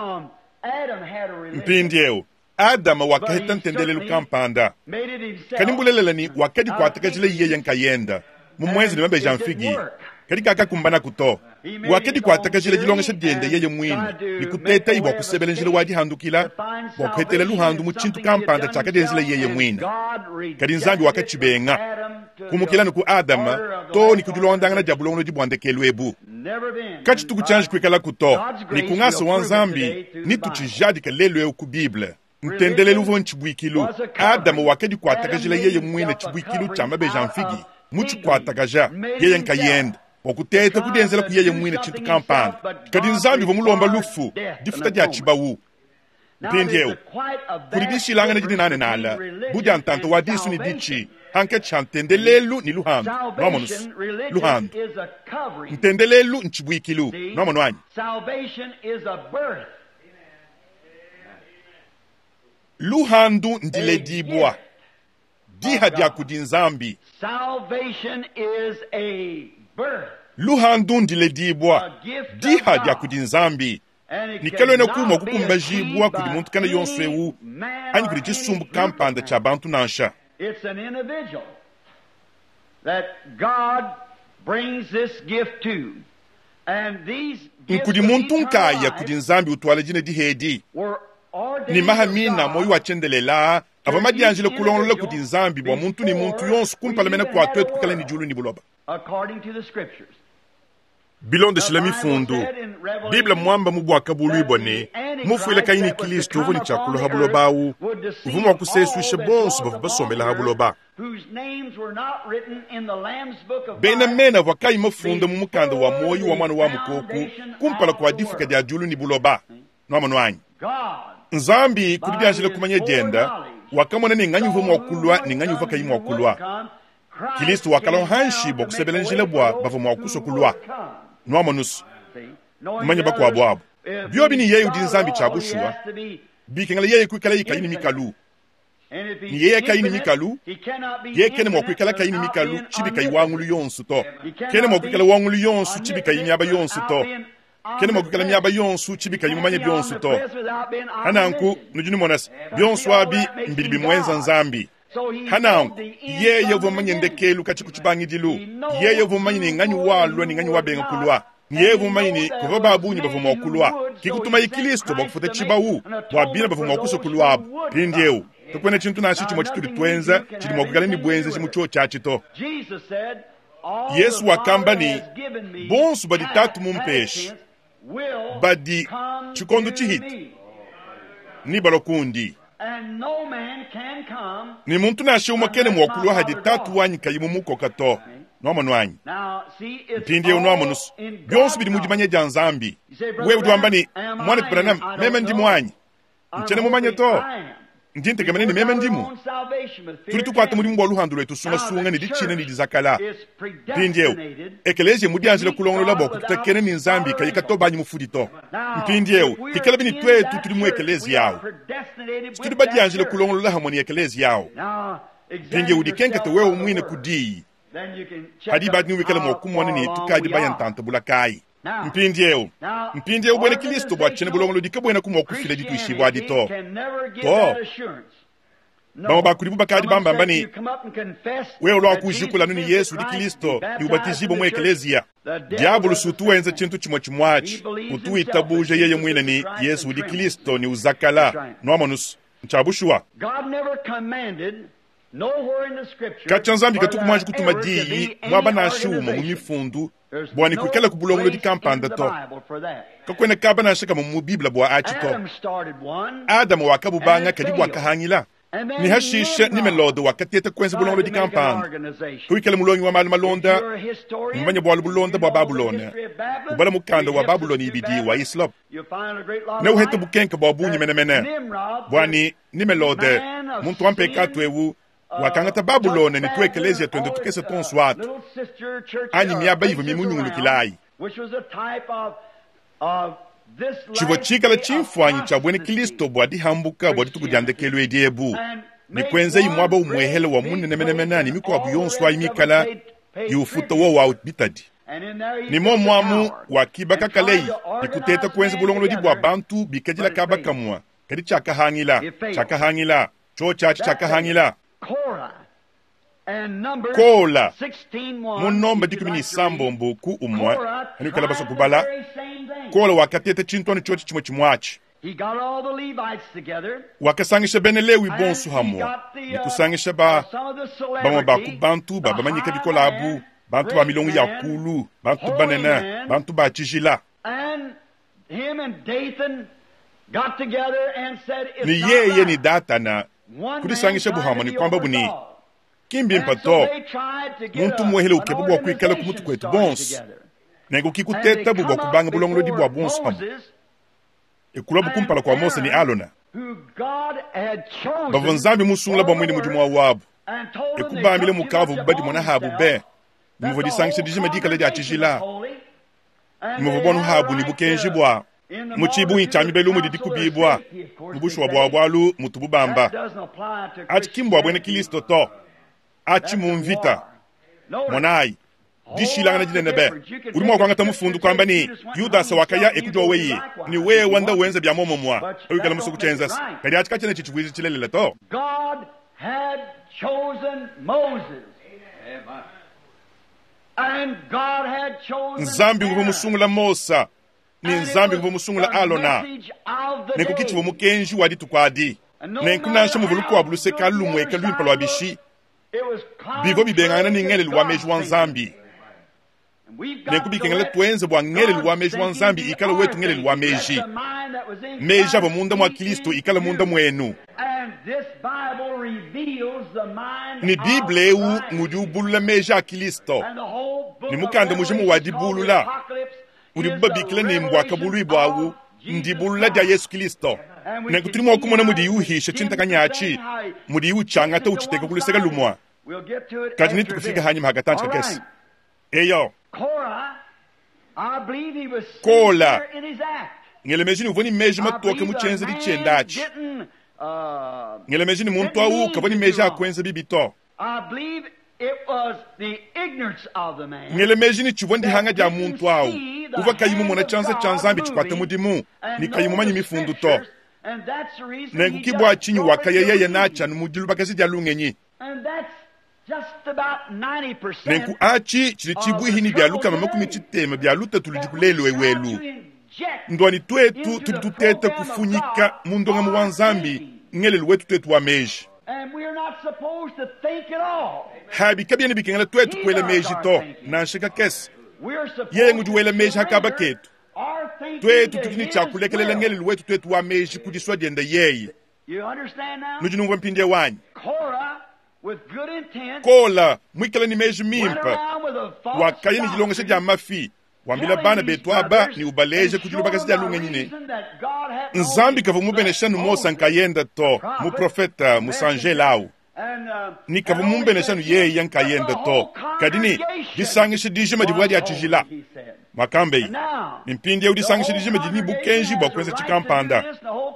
mpindyeu adama wakaheta ntendelelu kampanda kanimbulelela wakadi kwatakajile iye yankayenda mumwezi ni mambe janfigi kadi kaka kumbana kuto wakadi kwatakajile jilongesha diende yeye mwini ni kuteta iwa kusebele njile wadi handukila wakuhetele luhandu muchintu kampanda chaka denzile yeye mwini kadi nzambi wakachibenga kumukila nuku adama to ni kujulondanga na jabulongo jibwandekelu ebu kachi tukuchanji kwekala kuto ni kungasa wanzambi ni tuchijadika lelu eu ku bible ntendelelu vo nchibwikilu adama wakadi kwatakajile yeye mwini chibwikilu chama bejanfigi muchu kwatakaja yeye nkayenda wakuteta kudenzela ku yeye mwini chintu kampanda kadi nzambi vo mulomba lufu difuta dia chibawu mpindyeu kulidishilanga nejidi nane nala buja ntanto wadisu ni dichi hanke chantendelelu ni luhandu nomonus luhandu ntendelelu nchibwikilu nomono wanyi luhandu ndile dibwa diha dia kudi nzambi luhandu ndile dibwa diha dia kudi nzambi nikelwene kuma kukumbajibwa kudi muntu kana yonswewu anyi kudi chisumbu kampanda cha bantu nansha. It's an individual that God brings this gift to. And these gifts nkudi muntu nkaya kudi nzambi utwala jine dihedi ni mahamina moyo wachendelela avamadianjile kulongola kudi nzambi bwa muntu ni muntu yonsu kumpalamena kwa twetu kukala ni julu ni buloba according to the scriptures. Bilonde shilami fundu Biblia mwamba mubwaka bulwibone mufuile kaini Kristo uvu ni chakulo habulo bawu uvumu wa kusesuishe bonsu bafu basomela habulo ba bena mena wakai mafunda mumukanda wa moyo wa mwana wa mukoku kumpala kwa difika dia julu ni bulo ba nwamanu anyi nzambi kudidianjile kumanye jenda wakamwana ni nganyu vumu wakulwa ni nganyu vaka imu wakulwa Kristo wakala hanshi bwa kusebele njile bwa bafu mwakuso kulwa nwamanus manya bakwa bwabo byo bini yeye udi nzambi chabushwa bikengala yeye kwikala yikaini mikalu ni yeye kaini mikalu yeye kene mwakwikala kaini mikalu chibika iwangulu yonsu to kene mwakwikala wangulu yonsu chibika imyaba yonsu to kene mwakwikala myaba yonsu chibika imumanye byonsu to hananku nujuni monas byonsu abi mbili bimwenza nzambi hananku yeye vomanye ndekelu kachikuchibangi dilu yeye vomanye ni nganyu walwa ni nganyu wabenga kulwa yeye vomanye ni kuva babunyi bavoma kulwa kikutuma ikilisto bakufute chibawu wabina bavoma kuso kulwa pindyeu tukwene chintu nashi chimo chituli twenza chili mwakukala ni bwenze chimucho chachito Yesu wakamba ni bonsu badi tatu mumpeshi badi chikondo chihiti ni balokundi And no man can come. Ni muntu nashe umakene mwakulwa hadi tatu wanyi kayimu muko kato. Noma nwanyi. Pindi unwa munus. Byonsu bidi mujimanye janzambi. Wewe utuambani mwane kuparanam meme ndi mwanyi. Mchene mumanye to. Ndinte kamene ni meme ndimu. Tuli tukwata muri mwa luhandu letu sunga sunga ni dichine ni dizakala. Pindi ekeleje mudi anjile kulongo labo kututakene ni nzambi kayika to banyi mufudito. Pindi eu kikala bini twetu tuli mu ekelezi yao. Studi badi anjile kulongo la hamoni ekelezi yao. Pindi udikenka to wewe umwine kudi. Hadi badi niwekele mwakumwane ni tukadi bayan tanta bulakai. Mpindi eu mpindi eu bwene Kristo bwachene bulongo lodika bwene kumwakufile ditu ishibwa dito. To Bama bakuribu bakadi bamba mbani wewe ulwa kujukula nuni Yesu di Kristo ni ubatizibo mwe ekelezia. Diabolo sutu enza chintu chimwa chimwachi utu itabuje yeye mwine ni Yesu di Kristo ni uzakala noamanus nchabushua. God never commanded nowhere in the scripture kachanzambi katukumaji kutuma diyi mwaba na shuma mumifundu bwani kwikala kubulongo di kampanda to kakwene kaba na shaka mu Biblia bwa achito Adam wakabu banga kadibu wakahangila ni hashisha ni melodo wakatete kwenza bulongo di kampanda kwikala mulongi wa mali malonda mbanye bwa bulonda bwa Babylon ubala mukanda wa Babylon ibidi wa Islop na uhete bukenka bwa bunyi menemene bwani ni melode muntu ampe katwewu wakangata Babylon ni tu ekelezia twende tukese tonsu watu ani miyaba hivyo mimunyungulu kilai chivo chikala chimfwanyi cha bwene Kristo bwadi hambuka bwadi tukujandekelu ediebu ni kwenze imwaba umwehele wa munne nemenemenani miko abuyonswa imikala yufuta wo wa bitadi ni mo mwamu wa kibaka kalei ikuteta kwenze bulongolo di bwa bantu bikajila kabaka mwa kadi chaka hangila chaka hangila cho chachi chaka hangila kola munomba dikumini sambo mboku umwa hani kalabaso kubala kola wakatete chintwani chochi chimwe chimwachi wakasangisha bene lewi bonsu hamwa nikusangisha ba bama baku bantu ba bamanyika bikola abu bantu ba milongo ya kulu bantu banena bantu ba chijila ni yeye ni datana kudisangisha buhama ni kwamba buni kimbi mpato muntu mwehele ukebu wa kuikala kumutu kwetu bonsu nengu kikuteta bubu kubanga bulongolo dibu wa bonsu hamu ekulabu kumpala kwa Mose ni Alona bavonzambi musungula bamwini mudimu wa wabu ekubamile mukavu bubadi mwana habu be nimuvo disangisha dijime dikale di achijila nimuvo bonu habu ni bukenji bwa muchibu inchami belu mudi dikubibwa mubushu wa bwa bwalu mutubu bamba ati kimbo abwene kilisto to achi mumvita mwanai dishila ngana jine nebe urimo kwa ngata mufundu kwamba ni Yudas wakaya ekujwa weyi ni we wanda wenza bya momo mwa awikala musuku chenzas kadi atika chene chichugwizi chilele to God had chosen Moses and God had chosen Nzambi nguvu musungula Mosa ni nzambi nguvu musungula Alona neko kichivu mukenji wadi tukwadi nenkunansha muvuluku wa bluse kalumwe kalumpa lwa bishi bivo bibengana ni ngele lwa mejwa nzambi nekubikengele twenze bwa ngele lwa mejwa nzambi ikala wetu ngele lwa meji meja bo munda mwa Kristo ikala munda mwenu ni Bible eu ngudubulula meja Kristo ni mukanda mujimu wadibulula uribuba bikile ni mbwa kabulu ibwawu ndibulula dia Yesu Kristo nekutulimo kumona mudi yuhisha chintakanyachi mudi yuchanga ta uchiteka kuliseka lumwa kati nitu kufika hanyuma hagatanchika kesi eyo kola ngele mejini uvoni meji matoke muchenze di chendachi ngele mejini muntu awu kaboni meja kwenze bibito ngele mejini chivondi hanga dia muntu awu uva kayimu mona chanza chanzambi chikwate mudimu ni kayimu manyi mifundu to nengu kibwa chinyi wakayeye nacha numudilu bakasi dia lungenyi nenku achi chiri chibu hini bialuka mamakumi chitema bialuta tulijikulelo ewelu ndwani twetu tulituteta kufunyika mundonga muwanzambi ngele luwetu twetu wa meji habi kabyene bikengela twetu kwele meji to nanshika kesi yeye nguju wele meji hakaba ketu twetu tukini chakulekelela ngele luwetu twetu wa meji kujiswa dienda yeye nujinungwa mpinde wanyi kola mwikala ni meji mimpa wakayeni jilongesha dia mafi wambila bana betu aba ni ubaleje kujulu bakasi dia lunga nyine nzambi kavu mubenesha numosa nkayenda to mu profeta musanje lau ni kavu mubenesha nu yeye yankayenda to kadini disangisha dijima diwadi achijila makambe nimpindi ya disangisha dijima jini bukenji bwa kwenza chikampanda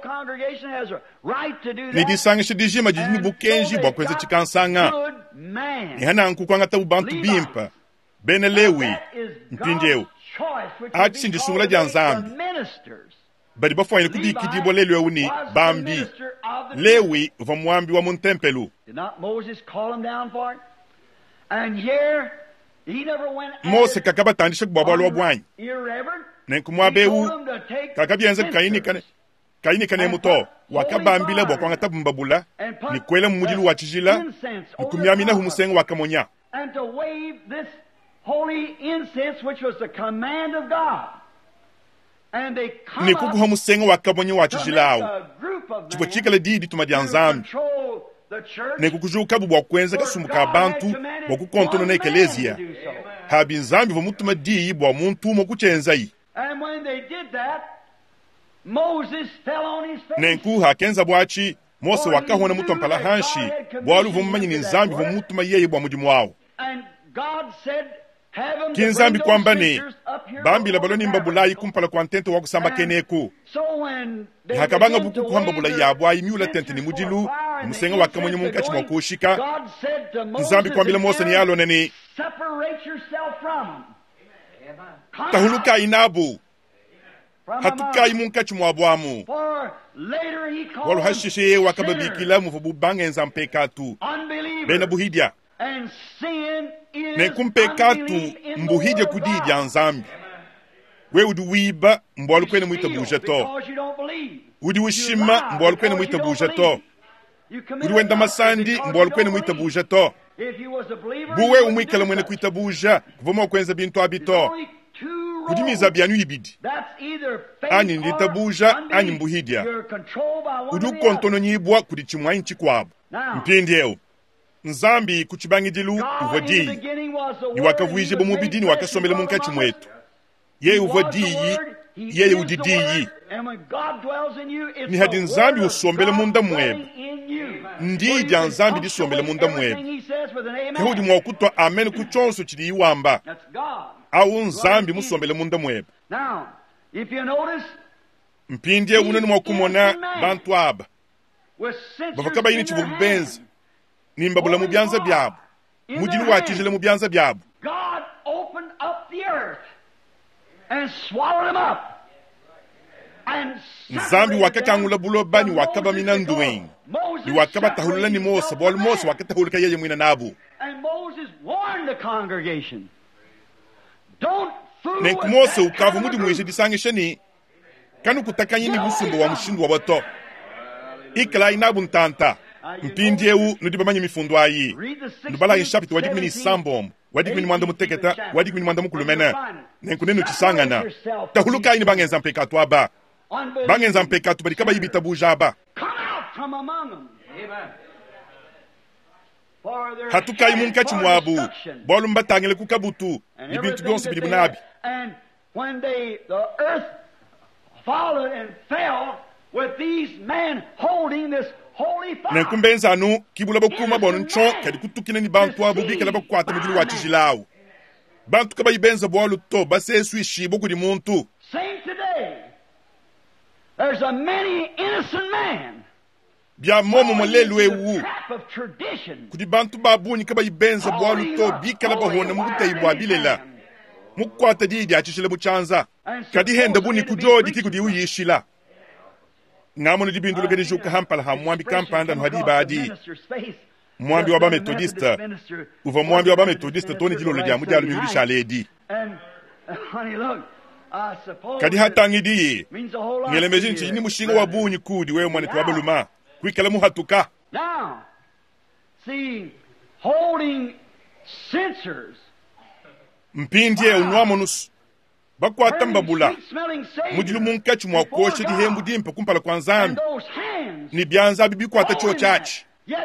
ni disangisha dijima jini bukenji bwa kwenza chikansanga ni hana nkukwanga tabu bantu bimpa bene lewi mpindi eu achi sindisungula dia nzambi badi bafwanyile kudikidibo lelo euni bambi lewi uva mwambi wa muntempelu Mose kakaba tandisha kubaba lwa bwanyi nenku mwabeu kakabyenze kaini kane kaini kane muto wakabambile bwa kwanga tabumbabula ni kwele mmudilu wa chijila nikumyamina humusenga wakamonya and to wave this holy incense which was the command of God. And they come ni kuku humusenga wakamonya wa chijilao chipo chikale didi tumadia nzambi ne kukujuka bwa kwenza kasumuka abantu bwa kukontono na ekelezia habi nzambi vo mutuma di bwa muntu mo kuchenzai and when they did that Moses fell on his face nenku hakenza bwachi Mose wakahona mutu mpala hanshi bwalu vo mmanyi ni nzambi vo mutuma yeye bwa mudimu wao and God said have them kinzambi kwamba ni bambi la baloni mbabulayi kumpala kwa ntento wa kusamba keneku so when hakabanga buku kuhamba bulayi yabwa imiula tente ni mudilu musenga wakamonye munkachi mwakushika nzambi kwambile Mose ni yalo neni tahuluka inabu hatukai munkachi mwabwamu walu hashishe wakababikila mufubu bangenza mpekatu bena buhidia ne kumpekatu mbuhidya kudidya nzambi we udi wiba mbwalu kwene mwita bujeto udi wishima mbwalu kwene mwita bujeto udi wenda masandi mbwalu kwene mwita bujeto buwe umwikala mwene kwita buja kuvoma kwenza bintu abito udi miza byanu ibidi ani ndita buja ani mbuhidya udi ukontono nyibwa kudi chimwa inchi kwabu mpindyeo nzambi kuchibangidilu uvodiyi ni wakavuije bomubidi ni wakasomele munkachi mwetu ye uvodiyi ye udidiyi ni hadi nzambi usombele munda mweba ndidya nzambi disombele munda mweba kahudi mwakutwa amen kuchonso chidi iwamba au nzambi musombele munda mweba mpindye unani mwakumona bantu aba bavakaba yini chivubenza nimbabula mu byanza byabo mugiri watijile mu byanza byabo God opened up the earth and swallowed them up and nzambi wakakangula buloba ni wakaba minandwe ni wakaba tahulula ni Mose bol Mose wakatahulika yeye mwina nabu and Moses warned the congregation don't fool ne kumose ukavu mudi mwishe disangisheni kanu kutakanyi ni busumbo wa mushindu wa bato ikala inabu ntanta mpindyeu nudibamanyi mifundu ayi nubala inshapiti wadikmini sambom wadikmini mwanda muteketa wadikmini mwanda mukulumena nenkunenu chisangana tahuluka ini bangenza mpekatu aba bangenza mpekatu badikaba yibita buja aba hatukai munkachi mwabu bolu mbatangele kukabutu ibintu byonse bili bunabi when they the earth followed and fell with these men holding this nenkumbenza anu kibula bokuma bonu ncho kadi kutukina ni bantu abo bikela bakwata mugili wachijilawo bantu kaba ibenza bolu to basesu ishibo kudi muntu same today there's a many innocent man bya momo molelu ewu kudi bantu babuni kaba ibenza bolu to bikela bahona mugutayibwa bilela mukwata didi achishile buchanza kadi henda buni kujodi kikudi uyishila ngamono dibindulu gedi juka hampala ha mwambi kampanda no hadi badi mwambi wa ba metodista uva mwambi wa ba metodista toni dilolo dia mujalu mibisha ledi kadi hatangidi ngelemejin chi ni mushinga wa bunyi kudi wewe mwana twabeluma kwikala muhatuka now see holding censers mpindye unwamonus bakwata mbabula mujilu munkachi mwakoshe dihembu dimpa kumpala kwa nzambi ni byanza bibi kwata cho chachi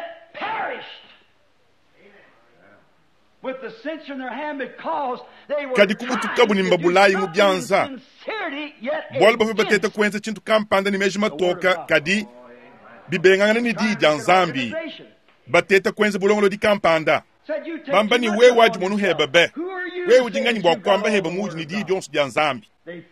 kadi kubutukabu ni mbabulayi mu byanza bwala bafe bateta kwenza chintu kampanda ni meji matoka kadi bibengangana ni di dya nzambi bateta kwenza bulongolo di kampanda bamba ni we waji monu heba be we ujinganyi bwa kwamba heba muji ni di jonsu dya nzambi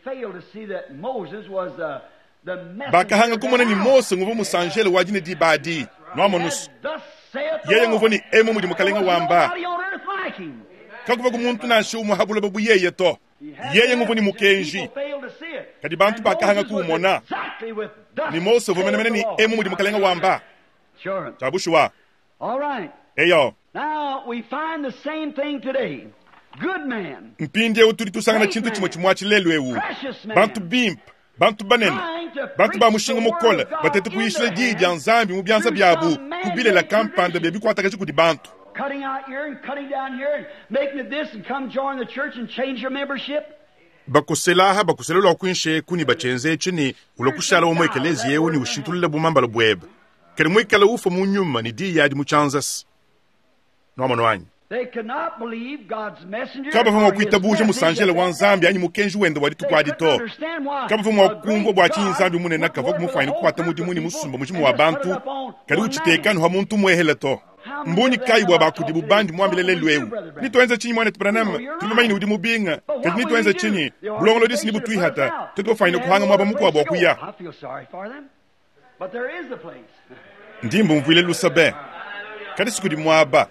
baka hanga kumona ni Mose nguvu musanjele waji ni di badi no amonus yeye nguvu ni emu mudi mukalenga wamba kakuva kumuntu na nshu muhabula babu yeye to yeye nguvu ni mukenji kadi bantu baka hanga kumona ni Mose vumene mene ni emu mudi mukalenga wamba tabushwa alright eyo now we find the same thing today good man mpinde uturi tusanga chintu chimwe chimwachi lelo ewu bantu bimp bantu banene bantu ba mushinga mukola batete kuyishile didi anzambi mu byanza byabu kubile la kampanda bebi kwataka chikudi bantu cutting out here and cutting down here and making it this and come join the church and change your membership bakuselaha bakuselelo kwinshe kuni bachenze chini ulokushala omwekelezi yewu ni ushintulile bumamba lobweba kali mwikala ufa munyuma ni di yadi muchanzas no manwanyi they cannot believe God's messenger kaba fuma kwitabuje musanjele wanzambi anyi mukenji wende wali tukwadito kaba fuma kungo bwa chinzambi munena kava kumufanya kwata mudi muni musumba muchimu wa bantu kali uchitekano ha muntu mweheleto mbuni kaibwa bakudi bubandi mwambilele lwewu nitwenze chinyi mwane tibranama tulimanyi udi mubinga kali nitwenze chinyi bulongolo disi ni butui hata tuto fanya kuhanga mwaba mukwa bwa kuya I feel sorry for them but there is a place ndimbo mvile lusabe kadi siku di mwaba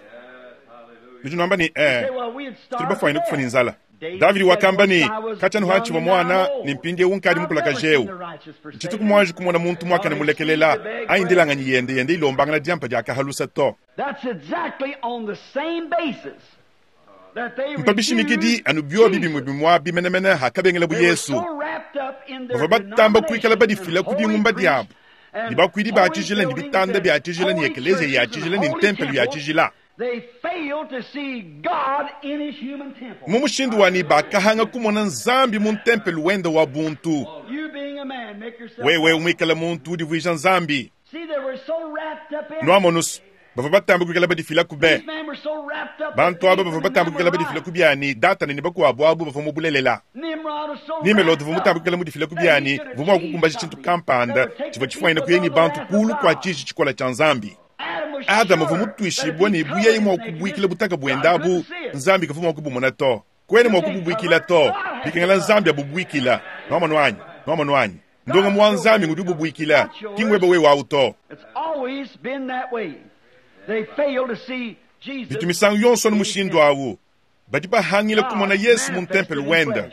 namba ni eh tuliba fwa ina kufani nzala David wakamba ni kachanu hachi wa mwana ni mpinde unkadi mkula kajeu chituku mwaji kumona muntu mwaka na mulekelela ayi ndila nga nyiyende yende ilombanga na diampa jaka halusa to That's exactly on the same basis that they mpabishi mikidi anu biyo bibi mwibi mwabi mene mene hakabengele bu Yesu bava batamba kuikala badi fila kudi ngumba diabu diba kuidi ba achijila ni bitanda bi achijila ni ekeleze ya achijila ni tempelu ya achijila They fail to see God in his human temple. Mumushindu wani bakahanga kumona nzambi mun tempelu wenda wa buntu. You being a man, make yourself. Wewe umikala muntu di vuisha nzambi. See, they were so wrapped up in. No amonus. Bava batamba kuikala badi fila kube. These men were so wrapped up. Bantu aba bava batamba kuikala badi fila kubiani. Data ni nibaku abu abu bava mubulelela. Nimrod was so. Nimelo bava mutamba kuikala badi fila kubiani. Vuma kukumbaji chintu kampanda. Chiva chifwaina kuyengi bantu kulu kwa chichi chikola chanzambi. Adamu vumutwishibwa ni buye imwa kubwikile butaka bwendabu nzambi kafuma okubumona to kwene mwa kububwikila to bikengala nzambi abubwikila noma nwanyi noma nwanyi ndonga mwa nzambi ngudu bubwikila kingwebe we wa uto It's always been that way. They fail to see Jesus. Bitumisangu yonso mushindo awu batipa hangile kumona Yesu mun temple wenda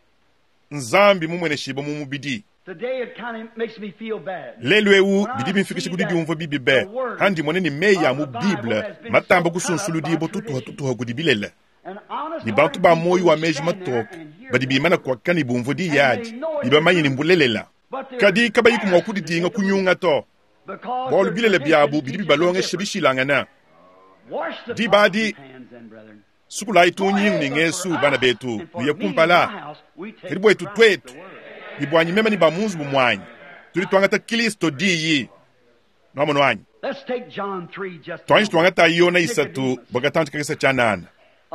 nzambi mumwene shiba mumubidi Today it kind of makes me feel bad. Lelo ewu bidibi mfikisi kudidi umvo bibi be handi mwene ni meya mu Bible matamba kusunsulu dibo tutuha tutuha kudibilele ni bantu ba moyo wa meji matok badibi mana kwa kani bumvo di yaji iba manyi ni mbulelela kadi kaba yiku mwa kudidi nga kunyunga to bolu bilele biabu bidibi balonge shibishilanga na di badi sukula itu nying ni ngesu bana betu uye kumpala karibu etu twetu ibwanyi mema ni bamunzu bumwanyi tuli twangata Kristo diyi nomo nwanyi Let's take John three just twanyi twangata yona isatu bagatanti kagesa chanana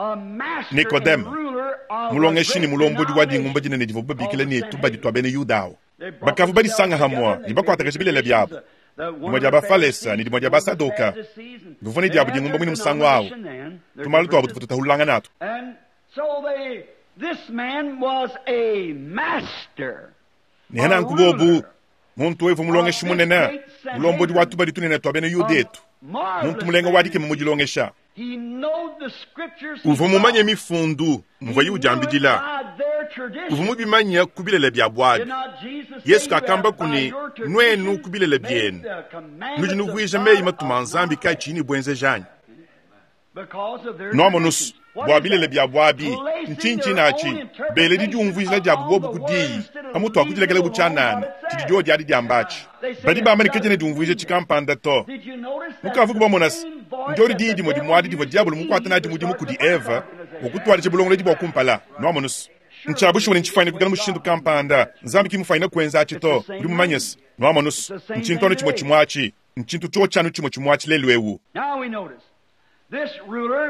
Nikodem mulonge shini mulombo di wadi ngumba jine nejivo babikile ni tuba di twabene yudao bakavu badi sanga hamwa nibakwata kashibile byabo mmoja bafalesa ni mmoja basadoka nguvoni diabu di ngumba mwini msangu wao tumalu twabu tutahulanga nato And so they This man was a master. Ni hana nkubobu muntu wefu mulonge shimunena mulombo di watu badi tunene twabene yudetu muntu mulenga wadike mumujilongesha He know the scriptures. Uvumu manye mifundu mva yujambijila uvumu bimanya kubilele byabwadi Yesu kakamba kuni nwenu kubilele byenu nujinu vuisha meyi matumanzambi kai chini bwenze janyi Nomonus bwabilele byabwabi nchinchi nachi bele didi umvuisha jabu bobu kudiyi amutu wakujilegele buchanana chidijo diadi diambachi badi ba mani kejene di umvuisha chikampanda to mukavu kubamonas ndori didi mo di mwadi di wadiabulu mukwata na di mudi mukudi eva okutwali chibulongole di bokumpala nomonus nchabu shwani nchifayina kugala mushindu kampanda nzambi kimufayina kwenza achito ndi mumanyes nomonus nchintono chimo chimwachi nchintu chochanu chimo chimwachi lelwewu Now we notice this ruler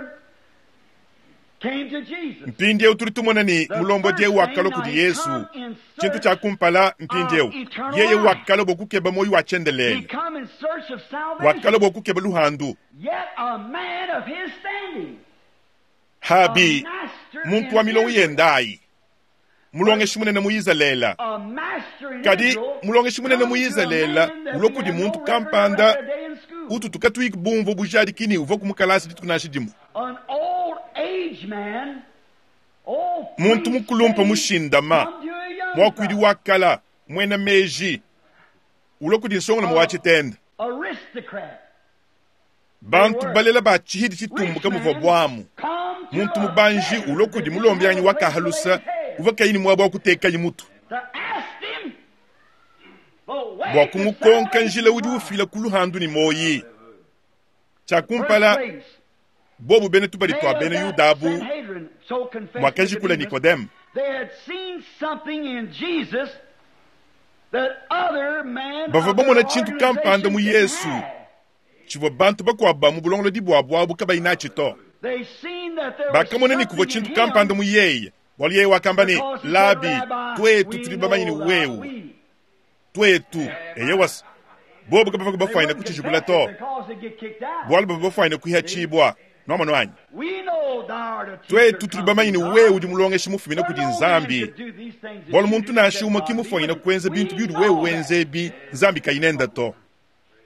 came to Jesus. mpindye uturitumona ni mulombo je wakalo kudi Yesu chintu cha kumpala mpindye yeye wakalo bokukeba moyo He wachendelele come in search of salvation. wakalo bokukeba luhandu Yet a man of his standing. habi muntu wa milongo yendai mulonge shimunene muyizalela A master in kadi Israel mulonge shimunene comes to a muyizalela man that ulokudi he had muntu no kampanda record of a day in school. utu tukatuik bumvo bujadi kini uvo kumukalasi ditukunashidimu An old age man. Oh, muntu mukulumpa mushindama come to a young mwakwidi fellow. wakala mwena meji ulokudi nsongole muwachitenda Aristocrat. bantu balela bachihidi chitumbuka muvo bwamu Come to muntu a mubanji beggar ulokudi to mulombyanyi place wakahalusa his head. uva kaini mwabo wakutekayi mutu To ask him the way bwakumukonka to njila udi ufila kuluhandu ni moyi chakumpala bobu bene tubali twa bene yudabu mwakaji kula Nikodem They had seen something in Jesus that other man bava of bomona their chintu kampanda mu organization Yesu had. chivo bantu bakwaba mu bulongolo di bwabwabu kaba inachito They seen that there was bakamone ni kuvo something chintu in kampanda him mu yeye wali yeye wakamba ni because he said, labi "Rabbi, twetu we tulibamanyini know thou wewu we." twetu eyewas bobu kaba They bafaina wouldn't kuchishikula confess to it because they get kicked out. bwali baba bafaina kuhachibwa noma nwanyi We know thou art a teacher twetu come tulibamanyini from wewu God. di mulonge shimufumina For kudi no man nzambi could do these things that bwali you muntu do, nashuma said God. kimufoina We kwenze bintu bidu know wewu that. wenze bi nzambi kainenda to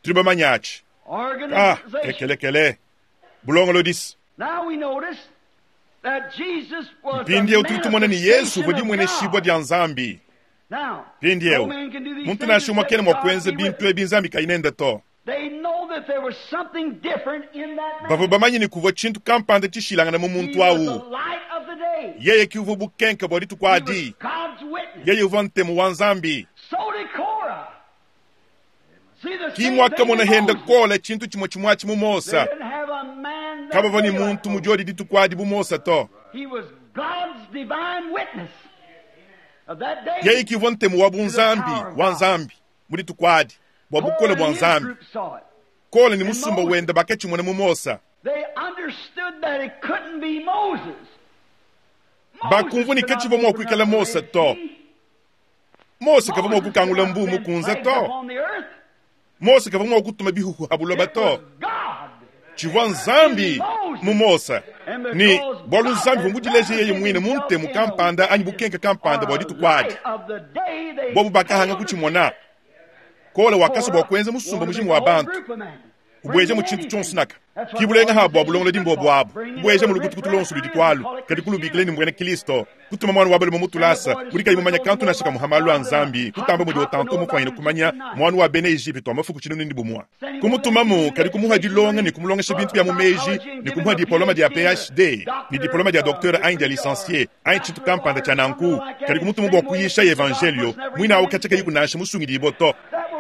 Triba manyachi. Ah, ekelekele. Bulongolo dis. Now we notice that Jesus was Pindi eu tutumana ni Yesu vodi mwene shibwa di anzambi. Now, Pindi eu. Muntu na shuma kene mokwenze bintu e binzambi kainenda to. they know that there was something different in that man. Bavo bamanyi ni kuvo chintu kampanda chishilanga na He mumuntu was the au. light of the day. Yeye kiuvo bukenka bodi He tukwadi. was God's witness. Yeye uvantemu wanzambi. So did Korah. See the same Kimwa thing kama in unahenda Moses. kola chintu chimwa chimwa They chimumosa. didn't have a man that Kaba vani way like muntu Moses. mujodi ditu kwadi bumosa to. He was God's divine witness of that day. Yeye kivantemu wabunzambi, wanzambi. Muri tukwadi. Wabukola Korah and his bwanzambi. group saw it. Kola ni musumba wenda bakechi mwana mumosa. They understood that it couldn't be Moses. Bakumvu ni kechi vomo kwikala Mose to. Mose kava mo kukangula mbumu kunza to. Mose kava mo kutuma bihuhu habuloba to. Chivwa nzambi mumosa. Ni bolu nzambi vumbujileje yeye mwine munte mukampanda anyi bukenka kampanda bodi tukwadi. Bobu bakahanga kuchimona. Kola wakaso bokwenze musumba mujimu wa bantu. Ubweje mu chintu chonsinaka. Kibulenga ha bobu longo ledimbo bwabo. Ubweje mu lukutu kutulonsu lidikwalu. Kadi kulubikile ni mwene Kristo. Kutuma mwana wabele mumutulasa. Mulika imumanya kantu nashika muhamalu anzambi. Kutamba mu jotanto mu kwanyina kumanya mwana wa bene Egypto amafuku chino ndi bumwa. Kumutuma mu kadi kumuha dilonga ni kumulonga shibintu ya mumeji ni kumuha diploma dia P H D ni diploma dia docteur ain dia licencié ain chitu kampanda chananku kadi kumutuma bo kuyisha evangelio mwina ukacheka yikunasha musungi diboto.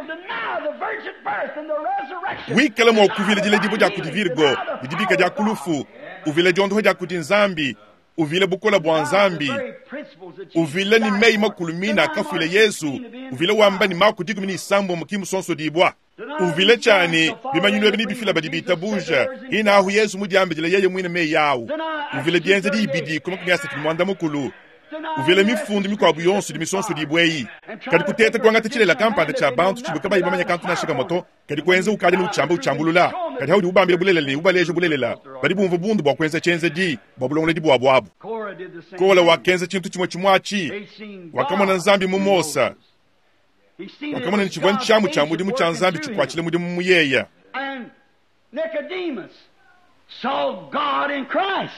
Wikala mo kuvile jile dibo jakuti virgo, dibika jakulufu, uvile jondo jakuti nzambi, uvile bukola bwanzambi, uvile ni mei makulumina kafile Yesu, uvile wamba ni maku digu mini sambo mkimu sonso dibwa, uvile chani, bimanyinu bini bifila badibita buja, ina ahu Yesu mudiambe jile yeye mwine mei yao, uvile bienze di ibidi kuma kunyasa kimwanda mukulu, uvile mifundi mikwabu yonsu di misonsu di ibweyi. Kadi kutete kwa ngati chile la kampanda cha bantu chibukaba ibamanya kantu na shika moto, kadi kwenze ukade ni uchamba uchambulula, kadi haudi ubambile bulele ni ubalejo bulelela, badi bumvu bundu bwa kwenze chenze di, babulongole di buwabu wabu. Kola wakenze chintu chimwa chimwachi, wakamana nzambi mumosa, wakamana nchigwa nchamu cha mudi mucha nzambi chukwachile mudi mumuyeya. And Nicodemus saw God in Christ.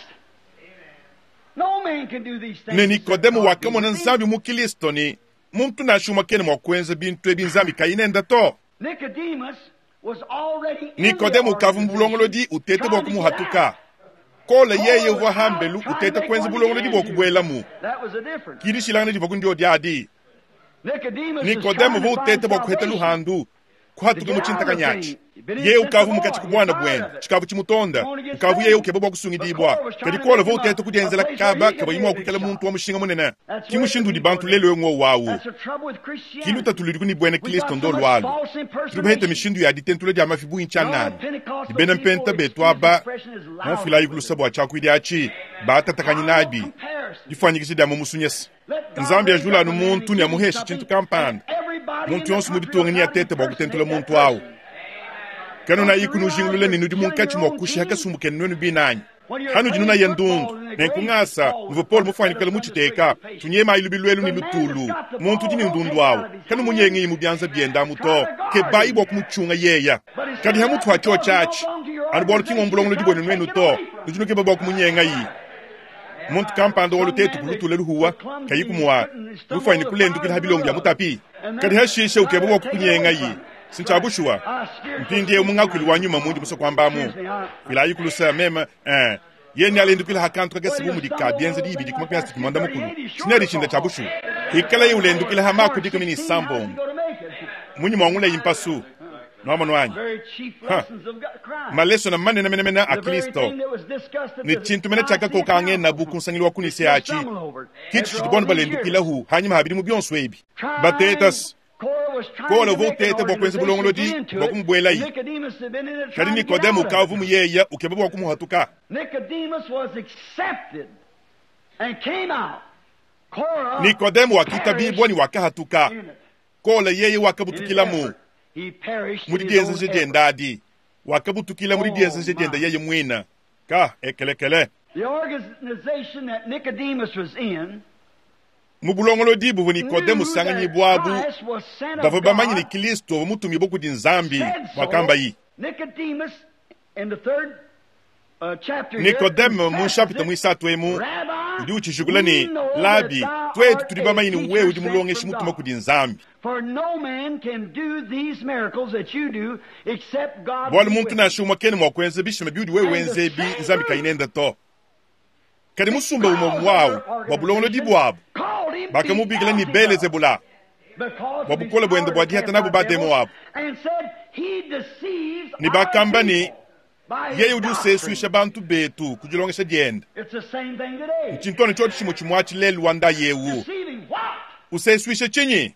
No man can do these things. Ne Nikodemu wakamana nzambi mukilisto ni, muntu na shuma kene mwakwenze bintu ebi nzambi kainenda to. Nicodemus was already in Nikodemu kavumbulongolo di utete boku muhatuka. Kola yeye uva hambelu utete kwenze bulongolo di boku bwelamu. That was a difference. Kirishilana di boku ndio diadi. Nicodemus Nikodemu vo utete boku hetelu handu. Kuhatuka muchinta kanyachi. Yeye ukavu mukati kubwana bwena. Chikavu chimutonda. Ukavu yeye ukebo boku sungidibwa. Kadi kola vo utete kujenzela kaba kaba imu wakukela muntu wa mushinga munena. Kimushindu di bantu lelo yongo wawu. That's the trouble with Christianity. Kiluta tuliriku ni bwene Kristo ndo lwalu. Tulubahete mishindu ya ditentule dia mafibu inchanani. Ibena mpenta betu aba. Mofila yugulu sabu achaku idi achi. Bata takanyinabi. Ifanyikisi dia mumusunyesi. Nzambi ya jula anu muntu ni ya muheshi chintu kampanda. Muntu yonsu muditu ngini ya tete boku tentule muntu wawu. Kano na iku nujingulule ni nudi munkachi mwakushi haka sumuke nwenu binanyi. Hanu jinuna yendundu. Nenkungasa, mvopolo mufanyikala muchiteka. Tunyema ilubilwelu ni lutulu. Muntu jini ndundu wawu. Kano munyengi imu bianza bienda muto. Keba ibo kumuchunga yeya. Kadi hamutu hacho chachi. Anu bolu kingo mbulongo dibo ni nwenu to. Nujunu keba boku munyenga yi. Muntu kampanda olu tetu kulutule luhuwa. Kayiku mwa. Ufanyikula kulendu kila habilongi ya mutapi. Kadi hashishe ukeba boku kunyenga yi. Sinchabushua. Mpindi ya munga kuli wanyuma mundi muso kwa mbamu. Kila yi kulusa mema. Eh. Yeni alendu kila hakantu kage sibu mudika. Bienze di ibidi kuma piasi kimanda mukulu. Sinari shinda chabushu. Hikala yi ulendu kila hamaku dika mini sambo. Munyi mwangula yimpasu. Nwama nwanyi. Ha. Maleso na mane na mene mena a Kristo. Ni chintu mene chaka kokange na buku nsangili wakuni se achi. Kichi chitibonu balendu kila hu. Hanyima habidi mubionsu ebi. Batetas. Kola vo tete bokwenze bulongolo di boku mbwela yi. Kadi Nikodemu kavu muyeya ukebe boku muhatuka. Nicodemus was accepted and came out. Korah, Nikodemu wakita bibwa ni wakahatuka. Kola yeye wakabutukila mu. he perished in Muri his dienze own jenda adi. Wakabutukila muri dienze jenda yeye mwina. Ka ekelekele. The organization that Nicodemus was in mubulongolo dibu vuni Nikodemu sanganyi bwabu bavo bamanyi ni Kristo omutumi boku di nzambi wakamba yi. Nicodemus in the third uh, chapter Nikodemu mu chapter mwisatu emu ndi uchishugula ni labi twetu tuli bamanyi ni wewe di mulongeshi mutuma ku di nzambi. For no man can do these miracles that you do except God. Bwali muntu na shumwa kene mwakwenze bishime biudi wewe wenze bi nzambi kainenda to. Kadi musumba umomu wawu wabulongolo dibu wabu baka mubigila ni bele zebula wabukola bwende bwadi hata nabu bademo wabu ni bakamba ni yeye udu sesuisha bantu betu kujulongesha dienda mchintoni chote chimo chimwachi lelu wanda yewu usesuisha chinyi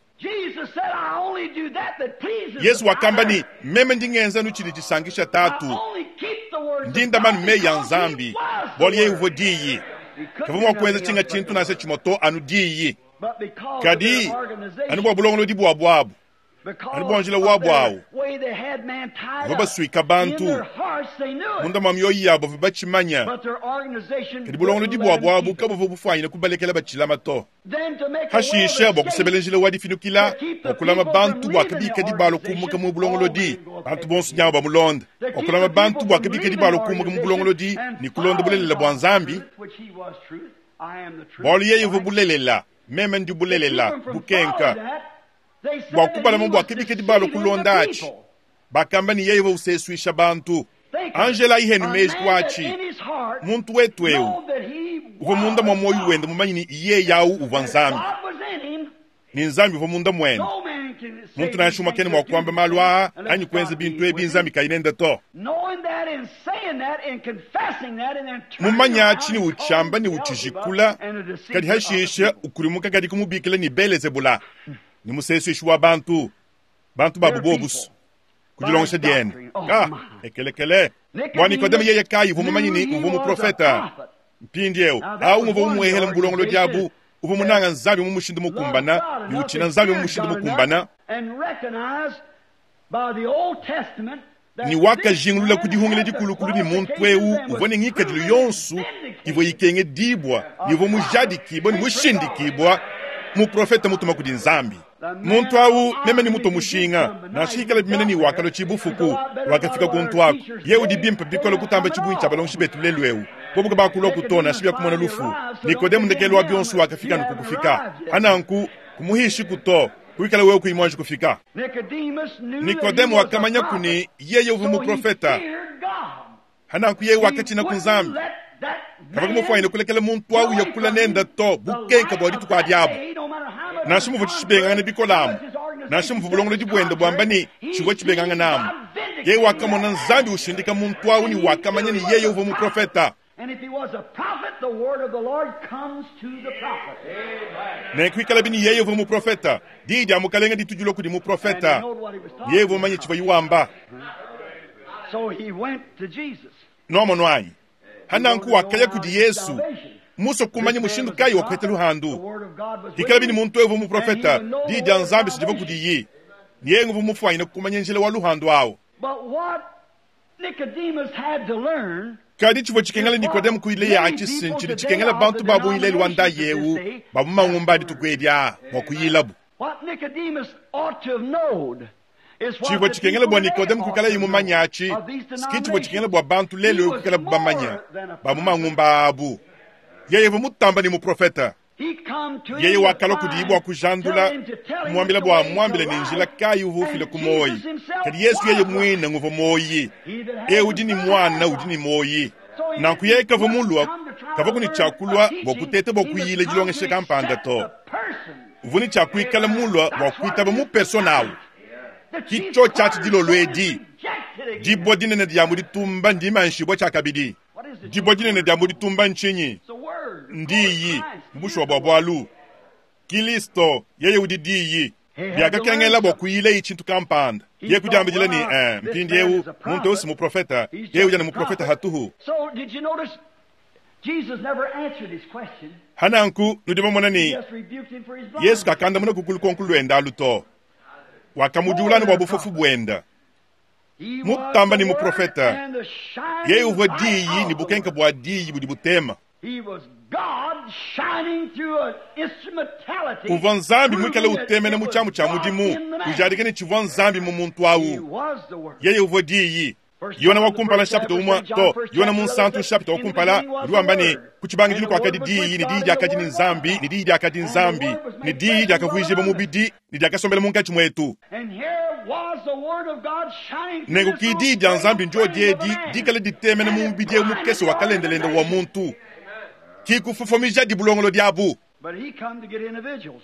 Yesu wakamba ni meme ndingenza nuchili chisangisha tatu ndinda manu me ya nzambi boli yeye uvo diyi kavu mwakwenza chinga chintu nase chimoto anu diyi kadi anu bwa bulongolo dibu wabu wabu anu bwa njila wabu wawu vaba suika bantu munda mamyoyi yabo vaba chimanya kadi bulongolo dibu wabu wabu kabo vubu fanyina kubalekela bachila mato hashisha bwa kusebele njila wadi finukila wakulama bantu bwa kabika di balo kumuka mu bulongolo di bantu bonsu nyaba mulonda wakulama bantu bwa kabika di balo kumuka mu bulongolo di ni kulonda bulele bwa nzambi boli yeye vubulelela meme ndi bulelela bukenka wakubala mu bwa kabika di balo kulondachi bakamba ni yeye vusesuisha bantu Angela ihenu mezi kwachi muntu wetu ewu uvo munda mwa moyu wende mumanyi ni iye yawu uva nzambi ni nzambi uvo munda mwende muntu na shuma kene mwakuamba malwa anyi kwenze bintu ebi nzambi kainenda to mumanyi achi ni uchamba ni uchishikula kadi hashisha ukurimuka kadi kumubikila ni bele zebula ni musesu ishuwa bantu bantu babu bobusu kujilongesha dienda ah ekelekele mwa Nikodemu yeye kai uvo mumanyi ni uvo mu profeta mpindi ewu au muvo umuhele mbulongolo diabu uvo munanga nzambi mumushindu mukumbana ni uchina nzambi mumushindu mukumbana ni waka jingulula kudihungile dikulukulu ni montwewu uvo ni ngika dilu yonsu ivo ikenge dibwa ni uvo mujadi kibwa ni mushindi kibwa mu profeta mutuma kudi nzambi muntu awu meme ni muto mushinga na shikala bimene ni wakalo chibufuku wakafika kuntu wako yewu dibimpa bikolo kutamba chibu incha balong shibetu lelwewu bobuka bakulo kutona shibya kumona lufu Nikodemu ndekelo wa bionsu wakafika nukukufika ananku kumuhishi kuto kuikala wewu kuimwanji kufika Nikodemu wakamanya kuni yeye uvu mu profeta ananku yeye wakachina kunzambi kava kumufwaine kulekele muntu awu yakula nenda to bukenka bwaditu kwa diabu nashimu vuchibengana bikolamu nashimu vubulongolo dibwende bwambani chigo chibengana namu yeye wakamona nzambi ushindika muntu awu ni wakamanya ni yeye uvu mu profeta na kwikala bini yeye uvu mu profeta didi amukalenga ditujulo kudi mu profeta yeye uvu manye chiva yuwamba so he went to Jesus nomo nwai hananku wakaya kudi Yesu muso kumanya mushindu kai wakwete luhandu ikala bini muntu evu mu profeta didi anzambi sijiva kudi yi niye nguvu mufwaine kumanya njele wa luhandu awo but what Nicodemus had to learn kadi chivo chikengele Nikodemu kuile ya chisinchili chikengele bantu babu ileli wanda yewu babu mangumba ditukwedia mwakuyilabu what Nicodemus ought to have known chivo chikengele bwa Nikodemu kukala yimu manyachi ski chivo chikengele bwa bantu lelo kukala bubamanya babu mangumba abu yeye vumutamba ni mu profeta yeye wakalo kudiibu wa kujandula mwambila bwa mwambila ninjila kai uvufile kumoyi kadi Yesu yeye mwina nguvu moyi e udini mwana udini moyi na kuyeye kavumulwa kavakuni chakulwa bokutete bokuyile jilongeshe kampanda to uvuni chakuikala mulwa bokuitaba mu personal kicho chati dilo lwedi dibo dinene diamu ditumba ndima nshibwa chakabidi dibo dinene diamu ditumba nchinyi ndiyi mbusho bwabwalu Kristo yeye udidiyi byaka kengela bokuyile ichintu kampanda ye kujambijile ni eh mpindi yewu muntu usi mu profeta yeye ujana mu profeta hatuhu so did you notice Jesus never answered his question hananku nudimo monani Yesu kakanda muna kukulu konkulu enda luto wakamujulani wabufufu bwenda mutamba ni mu profeta yeye uvo diyi ni bukenka bwa diyi budi butema he was God uva nzambi mwikala utemene muchamu cha mudimu ujadikeni chiva nzambi mu muntu wawu yeye uva diyi yona wakumpala chapita umwa to yona munsantu chapita wakumpala ruambani kuchibangi dilu kwa kadi diyi ni diyi akadi ni nzambi ni diyi akadi nzambi ni diyi akavuije mu bidi ni diyi akasombele munka chimwetu nego kidi di nzambi njo diedi dikale ditemene mu bidi mu kese wakalendelende wa muntu kiku fufomija di bulongolo diabu. But he come to get individuals.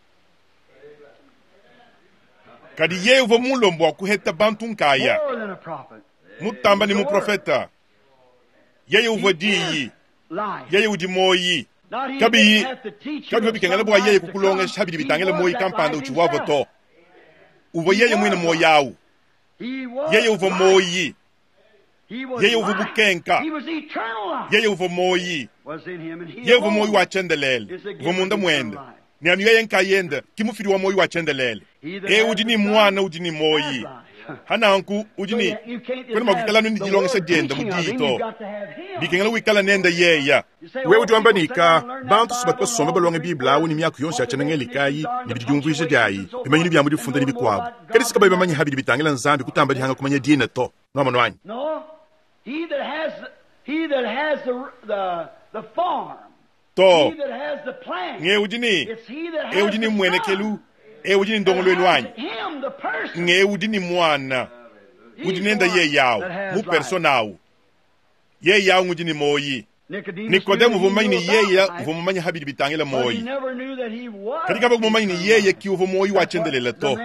Kadi ye uvo mulombo wa kuheta bantu nkaya. More than a prophet. Mutamba ni mu profeta. Yeye uvo diyi. Yeye udi moyi. Kabi kabi hobi kengele bwa yeye kukulonga shabidi bitangele moyi kampanda uchiwavo to. Uvo yeye mwina moyau. Yeye uvo moyi. Yeye uvo bukenka. Yeye uvo moyi. Yeye uvo moyi wa chendelele. Uvo munda mwende. Ni anu yeye nka yende. Kimufiri wa moyi wa chendelele. E udini mwana udini moyi. Hana anku udini. Kwene mwakikala nuni jilonga sa dienda mudito. Bikengele wikala nenda yeya. We udiwamba nika. Bantu subatwa somba balonga bibla. Uni miyaku yonsi achanenge likayi. Nibidijungu isha jayi. Bima yini biyamudi funda nibikwabu. Kadi sika bayi bamanyi habidi bitangela nzambi kutamba di hanga kumanya diena to. Noma nwanyi. No. He that has, he that has the, the, the farm. To. He that has the plant. Nge udini. It's he that has E udini the mwene son. kelu. E udini ndongolo elwanyi. Him, the person. Nge udini mwana. Udini enda ye yao. Mu personawu. Ye yao ngudini moyi. Nikodemu vumanyi ni yeye vumanyi habidi bitangela moyi. Katika bagu vumanyi ni yeye ki uvumoyi wachendelele to.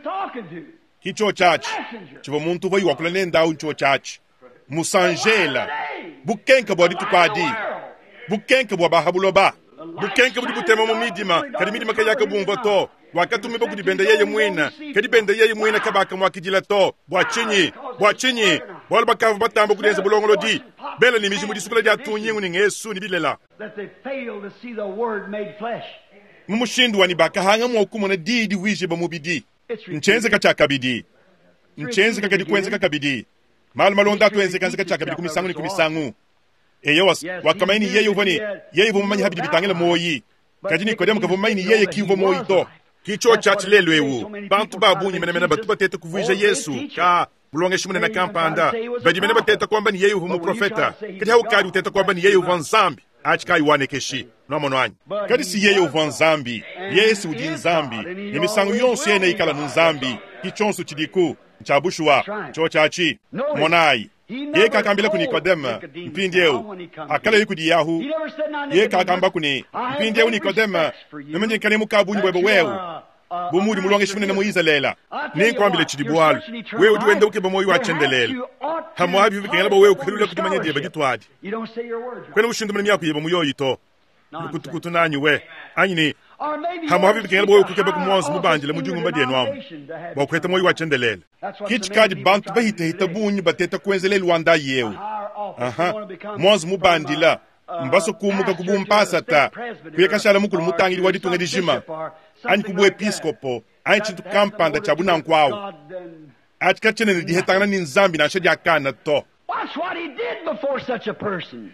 Kicho church. Chivo muntu voyi wakula nenda uncho church. Musangela. Bukenka bwa ditu kwa di. Bukenka bwa bahabuloba. Bukenka bwa butema mu midima. Kadi midima kayaka bumva to. Wakati umeba kudi benda yeye mwina. Kadi benda yeye mwina kabaka mwakijila to. Bwa chinyi. Bwa chinyi. Bwa bakavu batamba kudenza bulongolo di. Bela ni mijimu disukula ja tunyingu ni ngesu ni bilela. That they fail to see the word made flesh. Mumushindu wani baka hanga mwakumu na di di wishe ba mubidi. Nchenze kacha kabidi. Nchenze kakadi kwenze kakabidi. Malu malonda kwenze kanze kacha kabidi kumisangu ni kumisangu. Eyo was wakamaini yeye uvani yeye vumanyi habidi bitangela moyi. Kajini kodemu kavumaini yeye ki uvo moyi to. Kicho church lelo ewu. Bantu babunyi mena mena batuba tete kuvuja Yesu. Ka bulonge shimune na kampanda. Badi mena bateta kwamba ni yeye uvo mu profeta. Kadi hau kadi uteta kwamba ni yeye uvo nzambi. Achika iwane keshi. Nomo nwanyi. Kadi si yeye uvo nzambi. Yeye si udi nzambi. Nimisangu yonsu yene ikala nzambi. Kichonsu chidiku. Nchabushua. Chochachi. Monai. Ye kakambile kuni Nikodema. Mpindieu. Akala yiku di yahu. Ye kakamba kuni. Mpindieu Nikodema. Nemenye kane mukabunyi bwebo wewu. Bumudi mulonge shimune na muiza lela. Ni kwambile chidibualu. Wewu diwende uke bamoyi wa chendelele. Hamwabi vikengela ba wewu kirula kutimanye diya badituadi. Kwene ushindu mene miyaku yeba muyo yito. Kutukutu nanyi we. Anyi ni. Hamwabi vikengela ba wewu kukeba kumonsu mubanjile mujungu mbadiye nwamu. Bakweta moyi wa chendelele. Kichikadi bantu bahita hita bunyi bateta kwenzelele wanda yewu. Aha. Monsu mubandila. Mbaso kumuka kubumpasa ta. Kuyekashala mukulu mutangili waditunga dijima. Anyi kubu episkopo. Anyi chitu kampanda chabuna nkwawu. Achikachene ni dihetangana ni nzambi na shadi akana to. Watch what he did before such a person.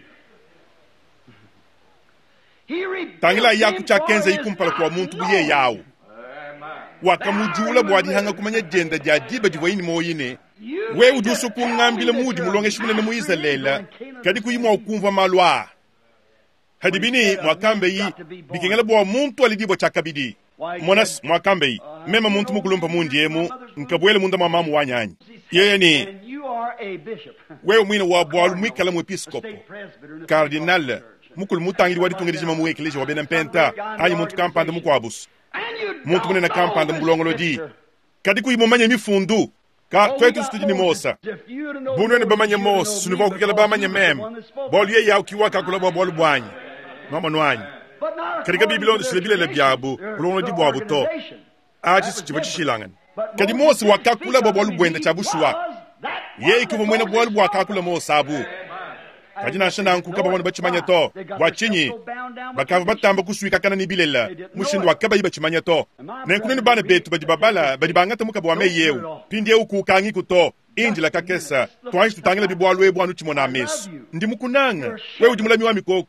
Tangila yaku cha kenza ikumpala kwa muntu buye yawu. Wakamujula bwadi hanga kumanya jenda dia diba diwa ini moyine. We udusu kungambile mudi mulonge shimune na muiza lela. Kadi kuyimwa ukumva malwa. Hadibini mwakambe yi. Bikengele bwa muntu alidibo chakabidi. Monas mwakambe yi. Mema muntu mukulumpa mundi emu. Nkabwele munda mamamu wanyanyi. Yeye ni. We umwine wabualu mwikala mu episkopo. Kardinal. Mukulu mutangili wadi tungedijima mu ekeleji wabena mpenta. Anyi muntu kampanda mukwabusu. Muntu mune na kampanda mbulongolo di. Kadi kuyimomanye mifundu. Ka kwetu studi ni mosa. Bunwe ne bamanye mosa. Sunuba kukela bamanye mem. Bolu ye yao kiwaka kula bolu bwanyi. Mama nwanyi. Kadi ka bibilon silebile le biabu. Bulongolo di bwabu to. Aji si chibachi shilangan. Kadi mosa wakakula bolu bwenda chabushua. Ye ikivu mwene bolu wakakula mosa abu. Kadi na shana anku kaba wana bachimanya to. Wachinyi. Bakavu batamba kusuika kana nibilela. Mushindu wakaba iba chimanya to. Nenkunini bana betu badi babala. Badi bangata mukaba wame yewu. Pindi yewu kukangi kuto. Inji la kakesa. Tuanji tutangila bibualu ebu anu chimona amesu. Ndi mukunanga. Wewe ujimula miwa mikoku.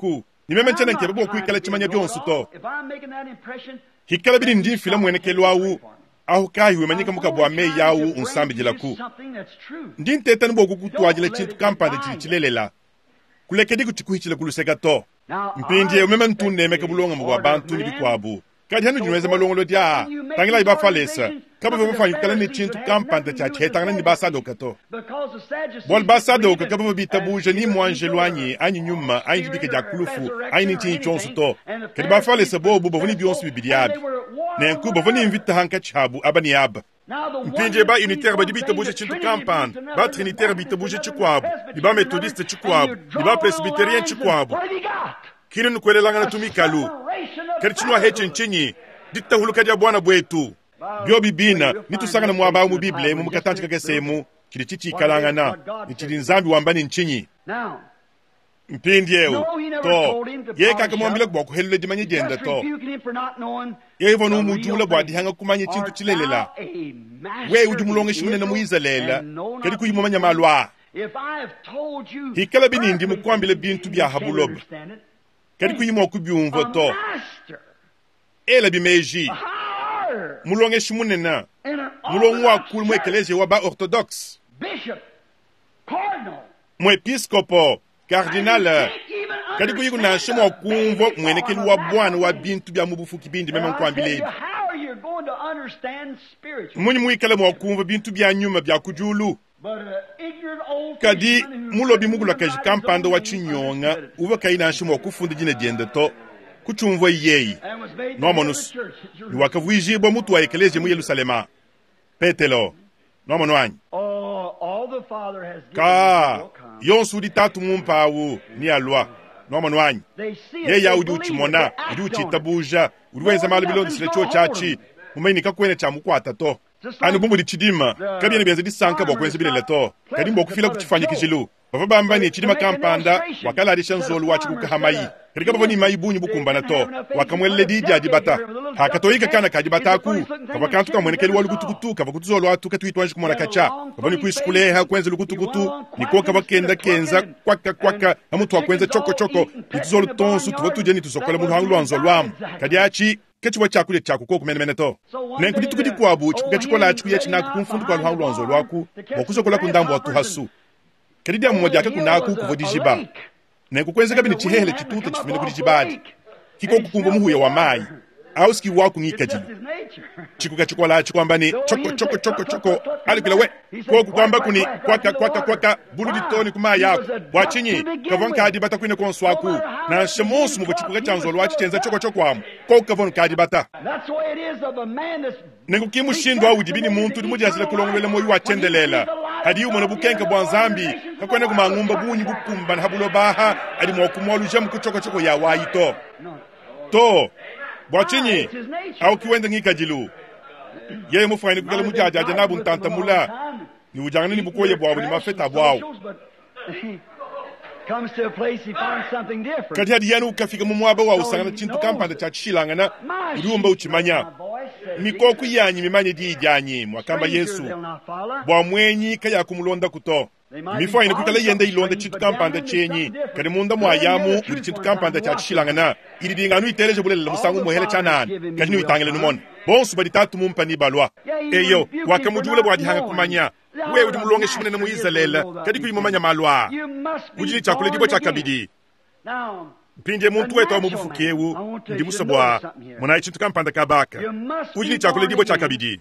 nimeme nchene nkebe bo kwikala chimanya byonsu to hikala bini ndi fila mwenekelo awu aho kahiwe manyika muka bwa me yawu unsambi jilaku ndi nteta nbo kukutwajile chintu kampande chilichilelela kulekedi kutikuhichile kuluseka to mpindie umeme ntunne meke bulonga mwa bantu ni bikwabu kadi hanu jinweze malongolo dia tangila iba falesa kaba baba fanyu kala ni chintu kampande cha chetangana ni basado kato bol basado ka kaba bita buje ni mwangelo anyi anyi nyuma anyi dibike jakulufu anyi nti chonsu to kadi ba falesa bobu bovuni bionsu bibidiabi nenku bovuni invita hanka chabu abani ab mpinje ba unitaire ba dibita buje chintu kampande ba trinitaire bita buje chikwabu diba methodiste chikwabu diba presbyterien chikwabu kiri nukwele langa na tumikalu kari chinua heche nchinyi dita huluka dia bwana bwetu bio bibina nitusanga na mwaba mu bible mu mukatanchi kake semu kiri chichi kalanga na nichiri nzambi wambani nchinyi mpindi yeo to ye kaka mwambile kwa kuhelule dimanye jenda to ye hivyo numujula bwa dihanga kumanye chintu chilelela we ujumulonge shimune na muiza lela kari kuyumumanya malwa hikala bini ndi mukwambile bintu bia habuloba kadi kuyima okubyumva to ela bimeji mulonge shimunena mulongo wakulu mu eklesia wa ba orthodoxe mu episcopo cardinal kadi kuyiku na shimo okumvo mwenekeli wa bwana wa bintu bya mubufuki bindi meme nkwambile munyi muikala mu okumva bintu bya nyuma bya kujulu kadi mulobi mugula kaji kampando wa chinyonga uva kaina shimo okufunda jine jende to kuchumvo yeyi nomonus ni wakavuiji bo mutu wa eklesia mu Yerusalema petelo nomono anyi ka yonsu di tatu mumpawu ni alwa nomono anyi ye ya udi uchimona udi uchitabuja udiwenza malu bilo disile cho chachi mumaini kakwene cha mukwata to anu bumbu di chidima kabi ni biazi di sanka bo kwenzi bile leto kadi mbo kufila kuchifanya kijilu baba bamba ni chidima kampanda wakala adisha nzolu wachi kukahamayi kadi kaba ni maibunyi bukumbana to wakamwele di jadi bata hakatoika kana kaji bataku kaba kantu kamwenekeli wa lukutukutu kaba kutuzolu watu katuitwanji kumona kacha kaba ni kuiskuleha kwenzi lukutukutu niko kaba kenda kenza kwaka kwaka hamutu wa kwenza choko choko ituzolu tonsu tuvotuje ni tuzokole mulu hanglu wanzolwamu kadi achi kechiwa chakule chaku ko kumenemene to nenku ditukudi kwabu chikukechikola chikuya chinaku kumfundu kwa luhangu lwanzo lwaku wakusokola kundambo watu hasu kadi dia mmoja ake kunaku kuvodijiba nenku kwenze kabini chihele chituta chifumene kudijibadi kiko kukumbo muhuye wa mai au ski waku ngikajili chikukechikola chikwambani choko choko choko choko alikula we ko kukwamba kuni kwaka kwaka kwaka buludi toni kuma yako wachinyi kavonka adi bata kwine konswaku na shemonsu mubo chikuka chanzo lwachi chenza choko choko amu ko kavonka adi bata nengu kimu shindwa udibini muntu dimujazile kulongwele moyu wachendelela hadi umona bukenka bwanzambi kakwene kumangumba bunyi bukumba na habulo baha adi mwakumwalu jamu kuchoko choko ya waito to bwachinyi au kiwende ngikajilu yeye mufanye kugala mujaja janabu ntanta mula ni ujangani ni bukoye bwabu ni mafeta bwawu comes to a place he finds something different. Kati hadi yanu ukafika mumwaba wa usangana chintu kampanda cha chishilangana uliumba uchimanya mikoku yanyi mimanye di janyi mwakamba Yesu bwa mwenyi kaya kumulonda kuto mifo ina kukala yenda ilonda chintu kampanda chenyi kadi munda mwayamu uri chintu kampanda cha chishilangana ili dinganu iteleje bulela musangu muhele chanani kadi ni itangele numon bonsu badi tatu mumpa ni balwa eyo wakamujule bwa dihanga kumanya we udi mulonge shimune na muizalela kadi kuyimumanya malwa ujili chakule dibo chakabidi pinje muntu wetu wa mubufukewu ndi musabwa muna chintu kampanda kabaka ujili chakule dibo chakabidi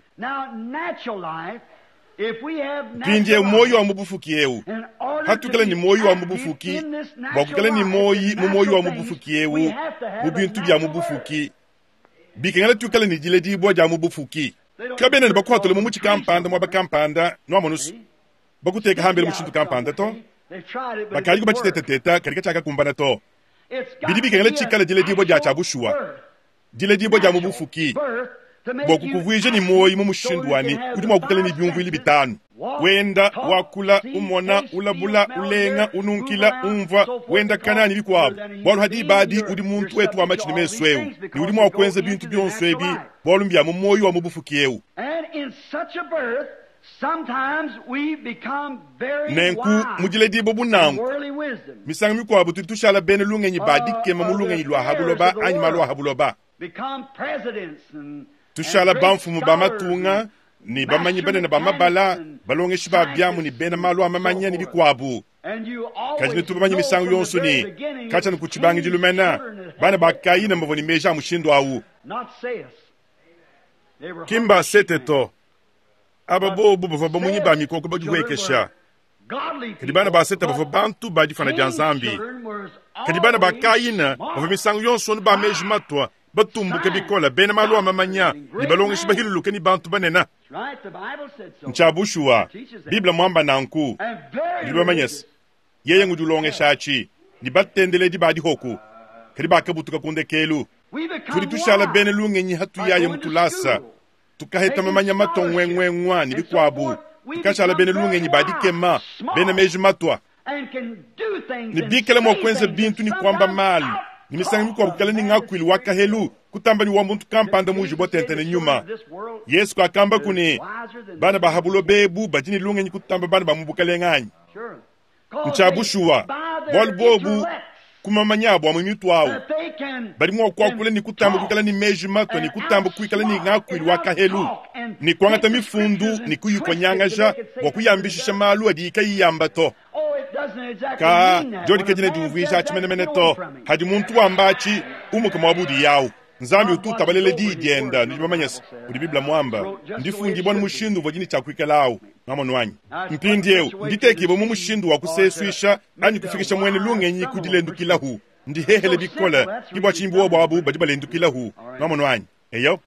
pinje moyo wa mubufukewu hatukale ni moyo wa mubufuki bakukale ni moyi mu moyo wa mubufukewu mubintu bya mubufuki bikengala tukale ni jile dibo ja mubufuki kabene bakwatole mu muchi kampanda mwa bakampanda no amonus bakuteka hambele mu chintu kampanda to bakali kubachiteteteta kalika chaka kumbana to bidibi kengala chikala jile dibo ja chabushwa jile dibo ja mubufuki bokukuvuje ni moyi mu mushindwani kuti mwakutale ni byumvu ili bitanu wenda wakula umona ulabula ulenga ununkila umva wenda kanani bikwabo bolu hadi badi udi muntu wetu wa machini meswewu ni udi mwakwenze bintu byonswebi bolu mbya mu moyi wa mubufukiyewu and in such a birth sometimes we become very nenku wise mujile di bobu in nanku worldly wisdom. misang mi ko abutu tushala bene lungenyi badi kema mulungenyi lwa habuloba anyi malwa habuloba Become presidents and tushala and bamfu great mubamatunga scholars ni bamanyi bane na bamabala balonge shiba byamu ni bene malwa mamanya ni bikwabu and you always kajini tubamanyi know misangu from the yonsu very ni beginning kacha ni it's kuchibangi kings, jilumena children that bana had bakayi na mbavoni meja mushindo awu not sayest. They were kimba humble sete sheepmen. to aba bo bo bava bamunyi ba mikoko bajuhwekesha Godly kadi bana ba sete people, bava bantu baji fana king's janzambi children was kadi bana always bakayi na smart. bava misangu yonsu ni ba meji matwa batumbuke bikola bene malwa mamanya ni balonge shiba hiluluke ni bantu banena Right? The Bible said so. nchabushua bibla mwamba nanku And very ndilwa manyes religious. yeye ngudulonge shachi ni batendele di badi hoku kadi bakabutuka kunde kelu We become turi tushala wise bene lungenyi hatu by yaye going to mutulasa school. tukaheta mamanya mato ngwengwengwa ni bikwabu tukashala bene lungenyi badi kema bene meji matwa And can do things ni and bikele say mokwenze things bintu ni and kwamba sometimes mali out ni misangi mikwabu kala ni ngakwili waka helu kutamba ni wamuntu kampanda muji botentene nyuma yesu kwa kamba kuni bana bahabulo bebu bajini lungenyi kutamba bana bamubukale nganyi nchabushua bol bobu kumamanyabo amumitu awu bali mwa kwa kule ni kutamba kukala ni meji mato ni kutamba kuikala ni ngakwili waka helu ni kwangata mifundu ni kuyukonyangaja wakuyambishisha malu adi ikayiyamba to ka jodi kejine diuvisha chimenemene to hadi muntu wambachi umuka mwabudi yawu nzambi ututa balele di dienda nijibamanyas udi bibla mwamba ndifundi bwana mushindu vojini chakwikalawu mamonwanyi mpindieu nditekibo mu mushindu wakuseswisha anyi kufikisha mwene lungenyi kudilendukilahu ndihehele bikola kibwa chimbuwa bwabu badibalendukilahu mamonwanyi eyo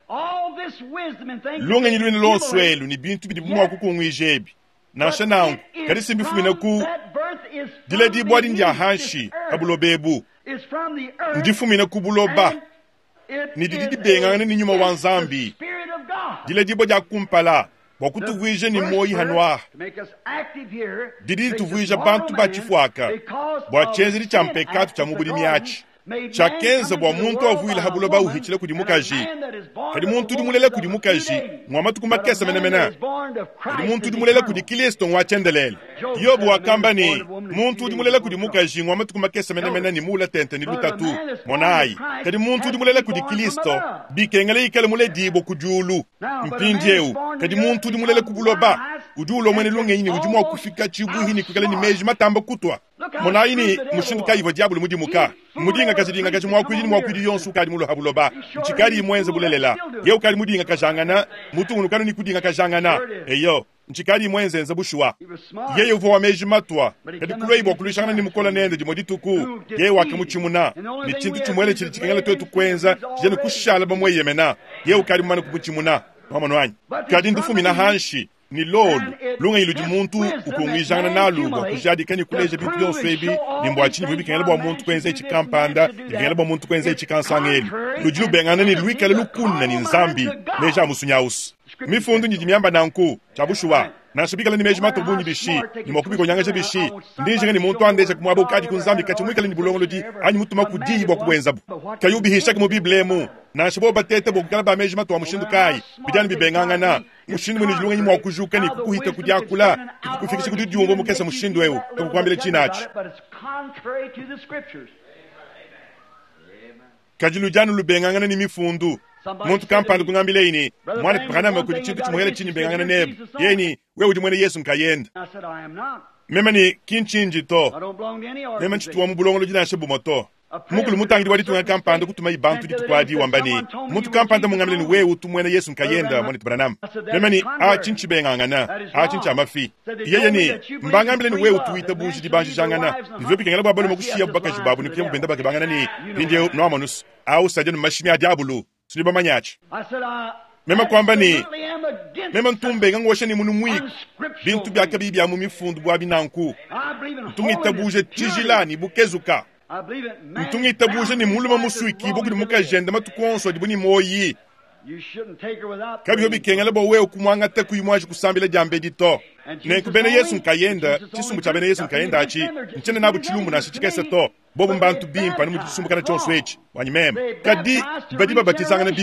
lungenyi lwene lonswelu ni bintu bidi bumwa kukungwijebi nasha nangu kadi simbi fumina ku dile di bwadi ndya hanshi abulobebu ndifumina kubuloba ni didi bengane ni nyuma wanzambi dile di bwadi akumpala wakutuvwije ni moyi hanwa didi tuvwije bantu bachifuaka bwachenzeri cha mpekatu cha mubudi miachi chakenza bwa muntu wavuile habuloba uhichile kudimukaji kadi muntu dimulele kudimukaji mwama tukumakesa menemena kadi muntu dimulele kudikilisto mwachendelele yobu wakamba ni muntu dimulele kudimukaji mwama tukumakesa menemena ni mula tente ni lutatu monayi kadi muntu dimulele kudikilisto bikengele ikale mule dibo kujulu mpindieu kadi muntu dimulele kubuloba ujulo mwene lungenyi ujumwa kufika chibuhi ni kukale ni meji matamba kutwa monayi ni mushindu kaiva diabulu mudimuka mudinga kazidinga kachi mwakwili ni mwakwili yonsu kadi mulo habuloba nchikari imwenze bulelela yeu kadi mudinga kajangana mutu unukanu ni kudinga kajangana eyo nchikari imwenze nze bushua yeye uvo wa meji matwa kadi kulweibo kulishangana ni mukola nende jimodi tuku yeye wakamuchimuna ni chintu chumwele chili chikengele tuwe tukwenza jenu kushala bamwe yemena yeu kadi mwanu kumuchimuna mamanwanyi kadi ndufumi na hanshi ni lolu lunga iluji muntu ukungwijana nalu wakujadi kani kuleje bintu byonswebi ni mbwachini bibi kengele bwa muntu kwenze ichikampanda kengele bwa muntu kwenze ichikansangeli lujilu bengana ni luikale lukunna ni nzambi neja musunyausi mifundu njijimyamba nanku chabushuwa nashibikala ni meji mato bunyi bishi ni mokubiko nyangaje bishi ndinjinga ni muntu andeje kumwabo kadi kunzambi kachimwikale ni bulongo lodi anyi mutuma kudiyi bwa kubwenzabu kayubi hishaki mu biblemu nashibo batete bokukala ba meji mato wa mushindu kai bijani bibengangana mushindu mwini jilunga nyimwa kujuka ni kukuhita kudiakula kukufikisha kudidiumbo mukesa mushindu ewu kakukwambile chinachi kajilujanu lubengangana ni mifundu muntu kampanda kungambile ini mwana kupakanama kudi chintu chumuhele chini bengangana nebu yeni we udi mwene yesu nkayenda mema ni kinchinji to mema nchituwa mbulongolo jina shebu moto mukulu mutangiri wadi tunga kampanda kutuma ibantu di tukwadi wambani muntu kampanda mungambile ni we utu mwene yesu nkayenda mwene tibranam mema ni a chinchi bengangana a chinchi amafi yeye ni mbangambile ni we utu wita buji di banji jangana nizopi kengele babalo makushia bubaka jibabu ni pia mbenda baki bangana ni rinje no amanus au sajenu mashimi adiabulu suniba manyachi mema kwamba ni mema ntumbe ngangoshe ni munu mwiko bintu byaka bibya mu mifundu bwa binanku ntungita buje tijilani bukezuka ntungita buje ni muluma muswiki bokudi mukajenda matukonso dibuni moyi kabi hobi kengele bo wewe kumwanga te kuyimwaji kusambile jambe dito nenkubene yesu nkayenda chisumbu cha bene yesu nkayenda achi nchene nabu chilumbu na shichikese to bobo mbantu bimpa ni muchisumbu kana chonso echi wanyimema kadi badi babatizanga na bibi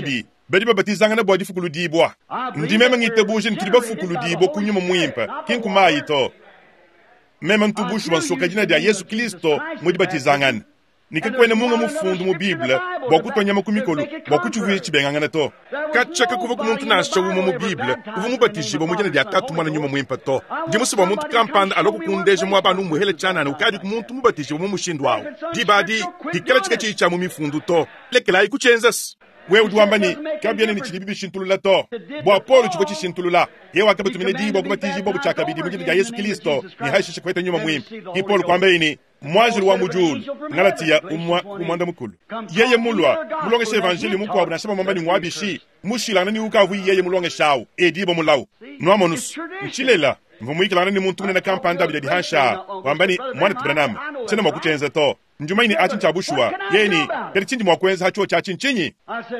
bedi babatizanga bodi fukulu dibwa ndime mangite buje ntiriba fukulu dibo kunyuma muimpa kinkuma ito mema ntubushu bansoka jina dia Yesu Kristo mudi batizanga nikakwene munga mufundu mu Biblia bokutonya makumikolo bokuchuvuye chibenganga to kachaka kuva kumuntu nasha mu mu Biblia uvu mubatije bo mujina dia katumana nyuma muimpa to ndi musiba muntu kampanda aloko kundeje mu abantu muhele chana na ukadi kumuntu mubatije bo mushindwawo dibadi dikala chika chicha mu mifundu to lekela ikuchenzas we udwambani kabyene ni chilibibi shintulula to bo Paulo chiko chishintulula yewa kabatumine dibo kubatije bo buchaka bidi mujina dia Yesu Kristo ni haishishe kweta nyuma muimpa ki Paulo kwamba ini mwajiri wa mujulu ngalatia umwa umanda mukulu yeye mulwa mulonge evangeli mukwa buna shaba mambani mwabishi mushilana ni ukavu yeye mulonge shawo edibo mulawu no monus nchilela mvumuyikilana ni muntu na kampanda bidi hansha wambani mwana tibranam tena makuchenza to njumaini achin chabushwa yeye ni perichinji mwakwenza hacho cha chinchinyi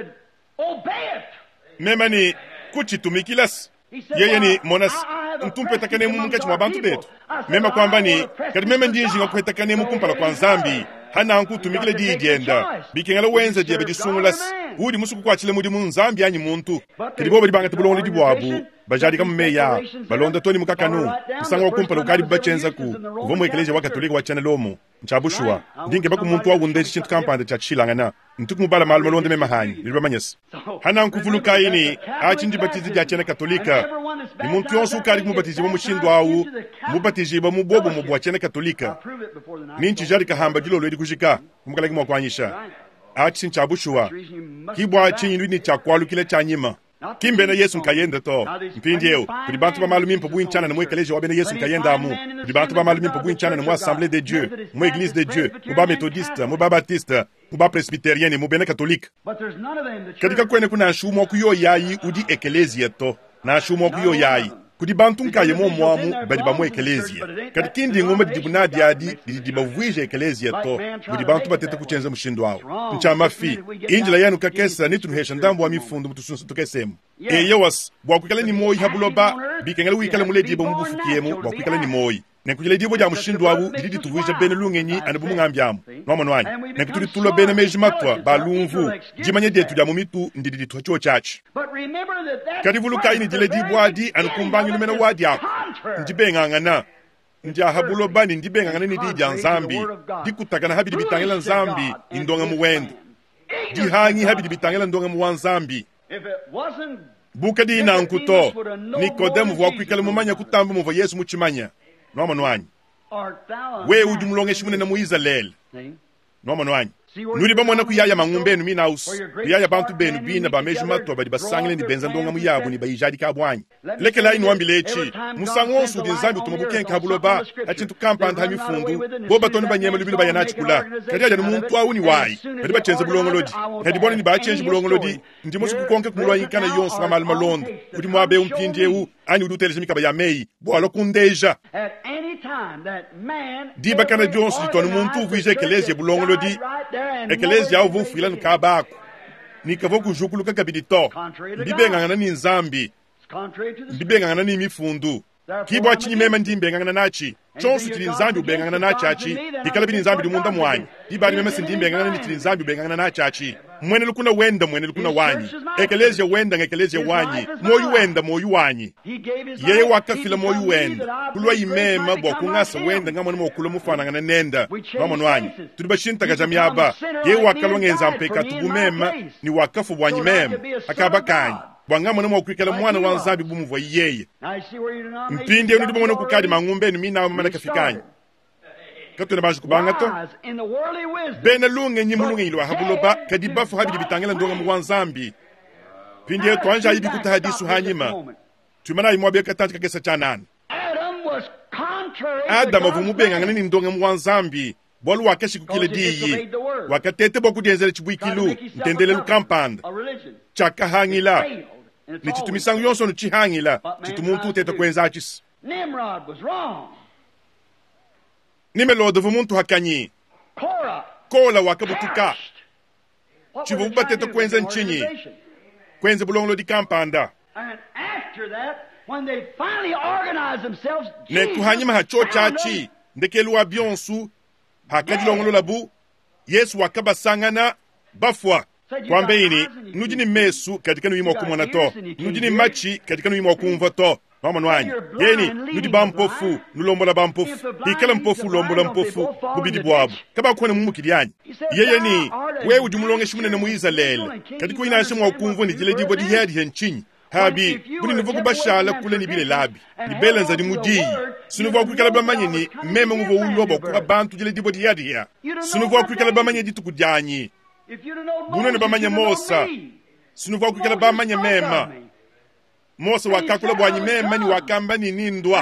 memani kuchitumikilas yeye ni monas ntumpetakane mu mungachi mwa bantu betu mema kwamba ni kadi mema ndinji ngakuhetakane mu kumpala kwa nzambi hana nkutumikile di igenda bikengala wenza diebe disungulas udi musuku kwa chile mudi mu nzambi anyi muntu kadi boba dibanga tibulongo di bwabu bajadi kama meya balonda toni mukakanu kusanga wa kumpala ukadi bachenza ku uvomo ekeleja wa katolika wa chana lomo nchabushwa ndinge baku muntu wa undeshi chintu kampanda cha chilangana ntuku mubala malu malonda mema hanyi nilwa manyesi hana nkuvuluka ini achindi batizi dia chana katolika ni muntu yonsu ukadi kumubatizi wa mushindu au mubatizi wa mubobo mubu wa chana katolika ninchi jari kahamba jilo lwedi kushika kumukala kima wakwanyisha achi nchabushwa kibwa chinyi lwini chakwalu kile chanyima kimbena Yesu nkayenda to mpindiyo kudi bantu ba malumi mpo buinchana na mwe kaleje wabena Yesu nkayenda amu kudi bantu ba malumi mpo buinchana na mwe assemblée de Dieu mwe église de Dieu muba méthodiste muba baptiste muba presbytérienne mubena catholique kadika kwene kuna shumo kuyo yayi udi ecclesia to na shumo kuyo yayi kudi bantu nkaye mo mwamu badi ba mwe ecclesia kadi kindi ngombe dibunadi adi dibavuje ecclesia to kudi bantu batete kuchenza mushindo wao nchama fi injila yanu kakesa nitunuhesha ndambo wa mifundu mutusunsu tukesemu eye was bwakukala ni moyi habuloba bikengala wikala muledi bo mubufukiyemu bwakukala ni moyi nekujile dibo ja mushindo wabu didi tuvuje bene lungenyi anabu mungambyamu nomano wanyi nekutuli tulo bene mejimatwa balumvu jimanye detu ja mumitu ndidi tucho chachi kadi vuluka ini jile dibo adi anukumbangi lumena wadi yako njibengangana nja habuloba ni njibengangana ni di ja nzambi dikutakana habidi bitangela nzambi indonga muwende dihangi habidi bitangela ndonga muwanzambi bukadi ina nkuto Nikodemu vwakwikala mumanya kutamba muva Yesu muchimanya nomano wanyi we udi mulongeshi munene mu Israel nomano wanyi nuli bamwana kuyaya mangumbe enu minaus kuyaya bantu benu bina bamejumatwa badi basangile ni benza ndonga muyabu ni bayijadi kabwanyi lekela inu ambilechi musangonsu di nzambi tumabukenka habuloba achintu kampanda hamifundu boba toni banyema lubili bayanachi kula kadi aja ni muntu wawu ni wayi kadi bachenze bulongolodi kadi boni ni bachenze bulongolodi ndi musu kukonke kumulwa yinkana yonsu nga maluma londo kudi mwabe umpindiewu ani uduteleje mikaba ya mei boalo kundeja diba kana jonsu di toni muntu uvije ekelezi bulongolodi ekelezi ya uvu fila nukabako nikavo kujukuluka kabidito mbibengangana ni nzambi mbibengangana ni mifundu kibo achinyi mema ndimbengangana nachi chonsu chili nzambi ubengangana nachi achi dikala bini nzambi di munda mwanyi dibani mema sindimbengangana ni chili nzambi ubengangana nachi achi mwene lukuna wenda mwene lukuna wanyi ekelezi ya wenda ngekelezi ya wanyi moyu wenda moyu wanyi yeye wakafila moyu wenda kulwa imema bwa kungasa wenda nga mwana mwokula mufanangana nenda wamano wanyi tulibashinta kajamiyaba yeye wakalwa ngenza mpeka tubumema ni wakafu bwanyi mema akaba kanyi bwanga mwana mwakwikala mwana wa nzambi bumuva yeye mpindi enu dibo mwana kukadi mangumbe ni mina mwana kafikanyi katuna baje kubanga to bena lunge nyimulunge ilwa habuloba kadi bafu habidi bitangela ndonga mu nzambi pindi yetu anja yibi kuta hadisu hanyima tumana imwabe katanti kakesa chanana Adam avumubenga ngani ndonga mu nzambi bolu wakashi kukile diyi wakatete boku dienzele chibuikilu ntendele lukampanda chaka hangila ni chitumisangu yonso no chihangila chitumuntu teta kwenza achis Nimrod was wrong. Nimelodo vumuntu hakanyi Korah kola wakabutuka chivuba teta kwenza nchinyi kwenza bulongolo di kampanda and after that when they finally organized themselves ne kuhanyima hacho chachi ndekelu abyonsu hakajilongolo labu Yesu wakabasangana bafwa kwambe ini nujini mesu katika nuima kumwana to nujini machi katika nuima kumva to mama nwanyi yeni nudi bampofu nulombola bampofu ikala mpofu lombola mpofu kubidi bwabu kaba kone mumukiryanyi yeye ni wewe ujumulonge shimune na muiza lele katika ina shimwa kumva ni jile dibo di hedi henchinyi habi buni nivugu bashala kule ni bile labi ni belenza di mudi sunuvu akwikala bamanye ni meme nguvo ulobo kwa bantu jile dibo di hedi ya sunuvu akwikala bamanye jitu kujanyi buno ni bamanye mosa sunuvu akwikala bamanye mema Mosa wakakula bwanyi mema ni wakamba ni nindwa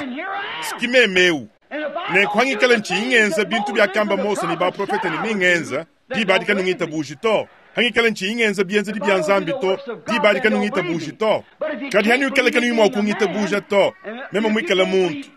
skimemeu ne kwangi kala nchi ingenza bintu bya kamba Mosa ni ba profeta ni ningenza di badika nungita bujito hangi kala nchi ingenza bienza di byanzambi to di badika nungita bujito kadi hani kala kanu mo kungita bujito mema mwikala muntu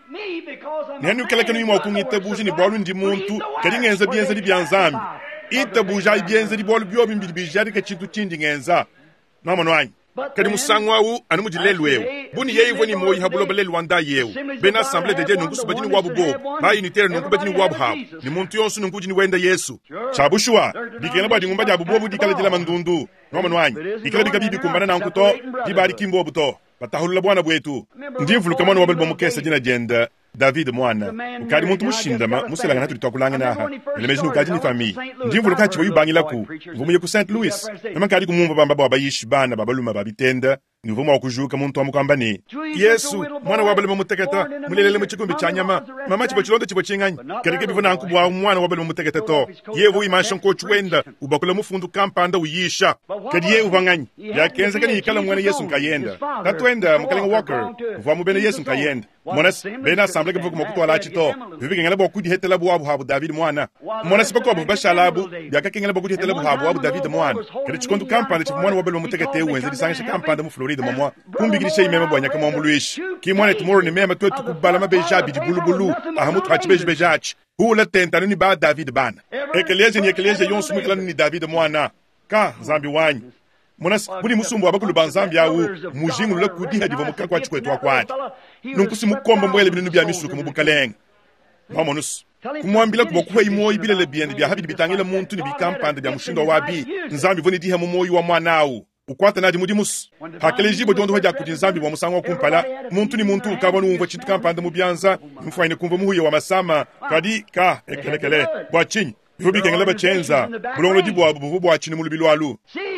ni hani kala kanu mo kungita buji ni bwalu ndi muntu kadi ngenza bienza di byanzambi ita buja bienza di bwalu byo bimbili bijari ka chintu chindi ngenza mama nwanyi kadi musangwa wu anu mujilelwewu buni yeyi voni moyi habulo balelu wanda yewu bena assemblée de Dieu nungu subajini wabu bo ba unitaire nungu bajini wabu habu ni muntu yonsu nungu jini wenda Yesu chabushwa dikela badi ngumba jabu bobu dikala jila mandundu no manwanyi dikela bikabibi kumbana na nkuto dibari kimbo buto batahulula bwana bwetu ndivulu kamano wabel bomukesa jina jenda David mwana ukari muntu mushindama muselanga natu litakulanga naha elemejini ukaji ni fami ndivulu kachi wa yubangila ku ngumuye ku Saint Louis nama kari kumumba bamba baba yishi bana babaluma babitenda nivuma okujuka muntu amukambani Yesu mwana wabale muteketa mulelele muchikumbi chanyama mama chibo chilondo chibo chinganyi kereke bivuna nkubwa mwana wabale muteketa to yevu imasha nkochwenda ubakula mufundu kampanda uyisha kadiye ubanganyi yakenza kani ikala mwana Yesu nkayenda tatwenda mukalenga walker uva mubene Yesu nkayenda monas bena assemblée ke vuku kutwala chito bibike ngala bokudi hetela bwabu habu David mwana monas bako basalabu yakakengela bokudi hetela bwabu habu David mwana kadi chikondu kampanda chimwana wabale mutekete uwenza disanga kampanda mu Florida mama kumbigirisha imema bwanya kama omuluishi kimwana tomorrow ni mema twetu kubala mabeja bidi bulubulu ahamutu hachibeje bejachi hula tenta ni ba David bana ekeleje ni ekeleje yonsu mikala ni David mwana ka zambi wanyi monas buni musumbu abakulu banzambi yawu mujingu le kudi hadi bomuka kwa chikwetu akwati nunkusi mukomba mwele binu bya misuka mubukaleng mamonus kumwambila kubokuwa imoyi bilele biendi bya habidi bitangile muntu ni bikampande bya mushindo wabi nzambi voni diha mumoyi wa mwanawu ukwata nadi mudimus hakeleji bo dondo hajja kudi nzambi wa musango kumpala muntu ni muntu ukabona umva chitu kampande mubyanza mfanye kumva muhuye wa masama kadi ka ekelekele bwachinyi bihubi kengele bachenza bulongo dibo abu bwachini mulubilwalu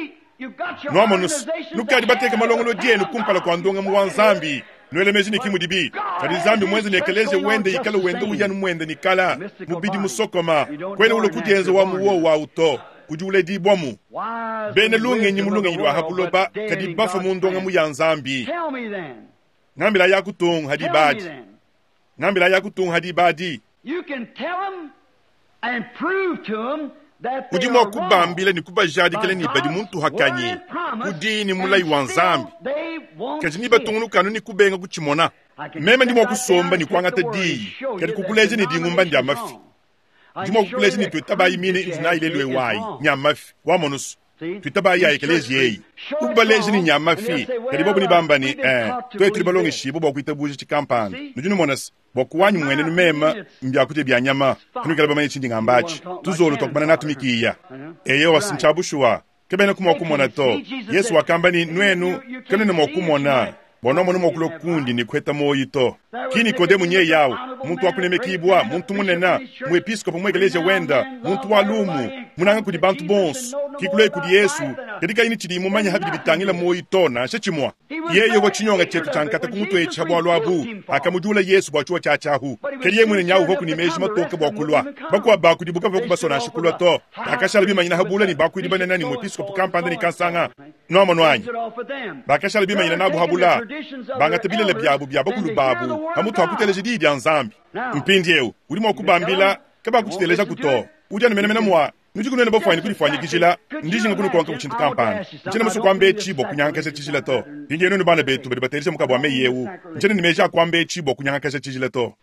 no monus nukadi bateke malongo dienu kumpala kwa ndonga mu wanzambi nwele mejini kimudibi kadi zambi mwenze nekeleze wende ikala wende uyanu mwende nikala mubidi musokoma kwele ulo kujenza wa muwo wa uto kujule di bomu bene lunge nyi mulunge yirwa habuloba kadi bafa mundonga mu yanzambi ngambila yakutung hadibadi ngambila yakutung hadibadi you can tell them and prove to them kudimo kubambile ni kubajadi kele ni badi muntu hakanyi kudini mulai wanzambi kaji ni batungunu kanu ni kubenga kuchimona mema ndimo kusomba ni kwangata di kadi kukuleje ni dingumba ndi amafi ndimo kukuleje ni twetaba yimine izina ilelwe wai nyamafi wamonus twetaba ya ekeleje yeyi kubaleje ni nyamafi kadi bobu ni bamba ni eh twetri balonge shibo bokwitabuji chikampana nujuni monas bokuwanyi mwene numema mbyakute bya nyama kunukala bamanye chindi ngambachi tuzolo tokubana natumikiya eyo wasinchabushwa kebene kumokumona to Yesu wakambani nwenu kanene mokumona bono mono mokulo kundi ni kweta moyito kini kode munye yawo muntu wakunemekibwa muntu munena mu episkopo mwegeleje wenda muntu walumu munanga kudi bantu bons kikule kudi Yesu kedika ini chidi mumanya habidi bitangila moyito na shechimwa yeyo wachinyonga chetu chankata kumutu echabwa lwabu akamujula Yesu bwachuwa chachahu kediye mwene nyawo hoku ni meji matoke bwakulwa bakwa baku dibuka boku basona shikulwa to akashala bimanyina habula ni baku dibanana ni mu episkopo kampanda ni kansanga no monwanyi bakashala bimanyina nabu habula banga tebile byabu byabakulu babu hamutu akuteleje di byanzambi mpindieu ulimo kubambila kaba kuchiteleja kuto uja nemenemena mwa nujikunene bofanye kulifanye kishila ndiji ngakunu kwanka kuchintu kampani nchene musu kwambe chibo kunyanga kese kishila to inje no bana betu bede baterisha mukabwa meyewu nchene nimeja kwambe chibo kunyanga kese kishila to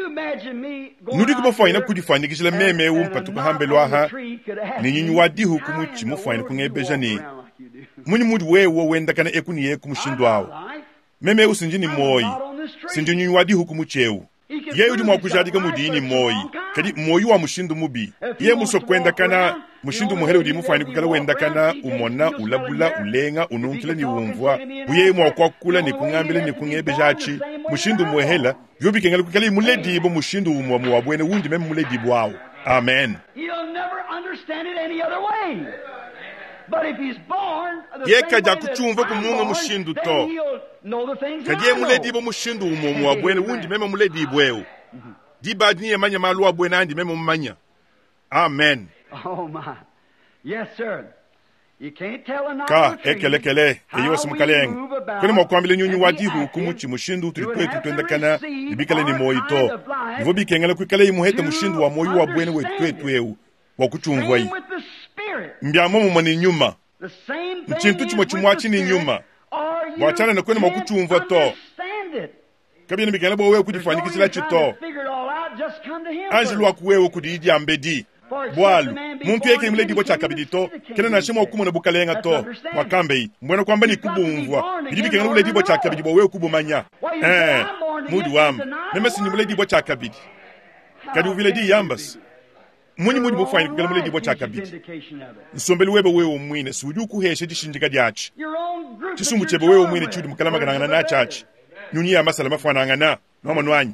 nudi kubofanye kulifanye kishila memewu mpatuka hambelwa ha ni nyinyi wadi hukumu chimufanye kungebeja ni munyi mudi wewo wenda kana ekuni yeku mushindwawo meme usinjini moyi sinjinyi wadi hukumu cheu yeyu di mwakujadika mudini moyi kadi moyo wa mushindu mubi ye muso kwenda kana mushindu muhere udi mufani kukala wenda kana umona ulabula ulenga ununkila ni umvwa uye mwa kwa kula ni kungambile ni kungebe jachi mushindu muhela yobi kengala kukala imuledi bo mushindu umwa mwabwene wundi meme muledi bwao. Amen. He'll never understand it any other way. But if he's born the ye same kaja way that kuchumva I'm kumunga born, mushindu then to he'll know the things that kadi ye I muledi know. bo mushindu umwa mwabwene wundi meme muledi bweo di badi ye manya malu abwene andi meme mmanya. Amen. Oh my. Yes, sir. You can't tell a ka novel tree ekelekele how eyo we simukaleng move about kuni mokwambile nyunyu and be wadihu active. kumuchi mushindu You would tulitwetu have to twenda kana receive ibikale ni our moito kind of life nivo bikengela kwikale imuheta to mushindu wa moyo wa bwene understand wetwetu it. eu wakuchumva Same yi with the Spirit. mbyamo mumani nyuma The same thing Mchintu is chimo with chimwachi the ni Spirit, nyuma. or you Wachana na kwene can't mwakuchumva to. understand it. kabine bikengela bo wewe There's no kudifanikisila use trying chito to figure it all out, just come to him anji first. lwa kuwewe kudiji ambedi For except bwalu a man be muntu born yeke imule again, dibo he can't chakabidi even to see the kena kingdom nashimo of okumu bukalenga That's to understanding. wakambe yi mbwena kwamba ni You've got to be kubumvwa born again bidi bikengela in ule order dibo to know. chakabidi bo wewe kubumanya Well, you say, eh I'm born again, mudi wam it's an idol meme sinyimule dibo chakabidi kadi uvile di yambas muni mudi bo fine kugala mule dibo chakabidi nsombeli webe wewe mwine suju kuheshe dishinjika diachi chisumbu chebe wewe mwine chudi mukalama kanangana na chachi nyunyi ya masala mafana ngana noma nwanyi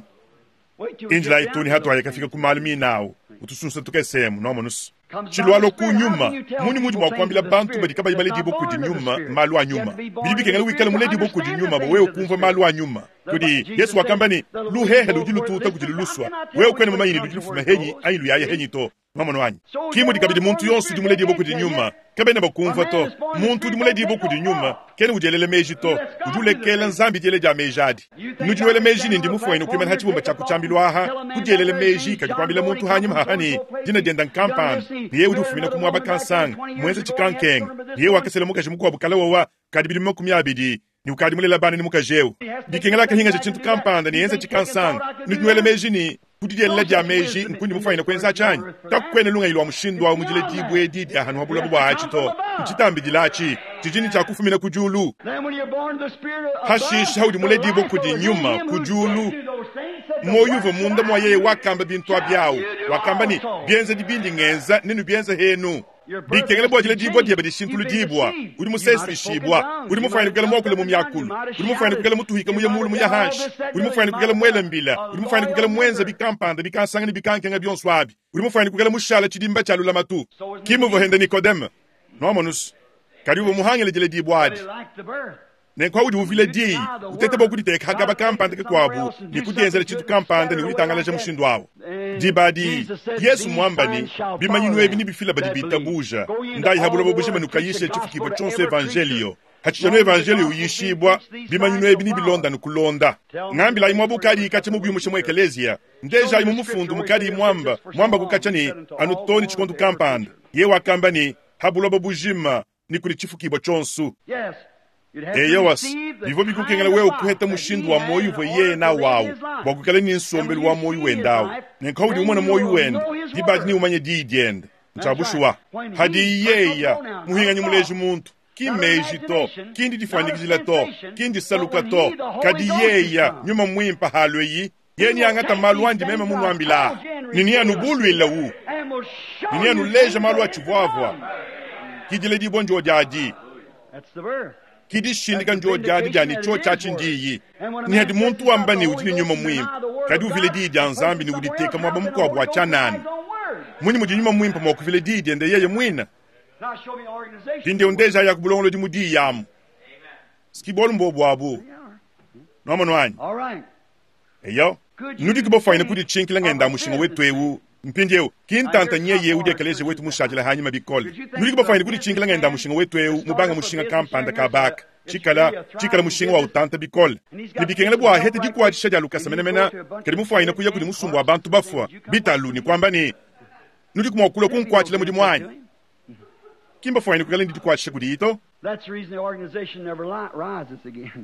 injila itoni hatu ayakafika kumalimi nawo utusunsa tukesemu noma nusu chilwalo kunyuma muni mudi mwakwambila bantu badi kaba ibale dibo kudi nyuma malu wa nyuma bibi kengala wikala mule dibo kudi nyuma bo wewe kumva malu wa nyuma kudi Yesu wakambani luhehe lujilu tuta kujilu luswa wewe kwene mama yini lujilu fuma henyi ayilu ya henyi to noma nwanyi kimu dikabidi muntu yonsu di mule dibo kudi nyuma kabene bakumva to muntu di mule dibo kudi nyuma kene ujelele meji to ujule kela nzambi jele ja mejadi nujiwele meji ndi mufu ino kwemena hachibumba cha kuchambilwa aha kujelele meji kadi kwambila muntu hanyima hahani jina denda nkampan niye udu fumina kumwaba kansang mwenze chikankeng niye wakasele muka jimuku wabukala wawa kadi bidi makumi abidi ni ukadi mule labani ni muka jeu dikengela kahinga jichintu kampanda ni yenze chikansang nujiwele meji ni kudije lele ja meji nkundi mufu ino kwenza chanyi takwene lunga ilwa mshindwa umujile dibwe didi ahanu wabula buwa achito mchitambi jilachi tijini cha kufumina kujulu hashish haudi mule dibo kudi nyuma kujulu moyuvo munda mwaye wakamba bintu abyao wakamba ni bienze dibindi ngenza ninu bienze henu bikengele bwajile dibwa diya badi shintulu dibwa uri musesi shibwa uri mufayini kugala mwakule mu myakulu uri mufayini kugala mutuhika muya mulu muya hanshi uri mufayini kugala mwele mbila uri mufayini kugala mwenza bikampanda bikansangani bikankenga byonswabi uri mufayini kugala mushala chidimba chalula matu kimuvo hende Nikodeme nomonus kari uvo muhangele jile dibwadi nenkwa udi uvile di utete boku diteka hagaba kampanda ke kwabu ni kudienzele chitu kampanda ni ulitangalaje mushindu wawo dibadi Yesu mwambani bimanyinu ebi ni bifila badi bitabuja ndai habula babushe manukayishe chifukibo chonso evangelio hachijano evangelio uyishibwa bimanyinu ebi ni bilonda nukulonda ngambi la imwabu kadi ikache mubi umushe mwa ekelezia ndeja imu mufundu mukadi mwamba mwamba kukacha ni anutoni chikondu kampanda ye wakamba ni habula babujima ni kuli chifukibo chonsu eyo was bivo bikukengela wewe kuheta mushindu wa moyo vo ye na wawo bakukale ni nsombeli wa moyo wendawo nenkawudi umwana moyo wenda dibadi ni umanye didiende nchabushuwa hadi yeya muhinga nyumuleji muntu kimeji to kindi difanikizila to kindi saluka to kadi yeya nyuma mwimpa halwe yi yeni angata malu wandi mema munu ambila nini anu bulu ilawu nini anu leja malu wa chivwavwa kidile di bonjo jaji kidi shindika njo jadi jani cho chachi ndiyi ni hadi muntu wamba ni ujini nyuma mwimpa kadi uvile di janzambi ni uditeka mwaba mko wabwa chanani muni mujini nyuma mwimpa mwa kuvile di di ende yeye mwina pinde undeja ya kubulongolo di mudi yamu skibolu mbobu wabu noma nwanyi eyo nudi kibo faina kudi chinkila ngenda mushinga wetu ewu mpindio kintanta nye ye udi ekeleje wetu mushajila hanyima bikole nudi kibo faina kudi chinkila ngenda mushinga wetu ewu mubanga mushinga kampanda kabaka chikala chikala mushinga wa utanta bikole nibikengele bwa hete dikwa chishaja lukasa menemena kadi mufaina kuya kudi musumbu wa bantu bafwa bitalu ni kwamba ni nudi kumwakula kunkwachile mudi mwanyi kimba faina kugala ndi dikwa chisha kudi ito That's the reason the organization never rises again.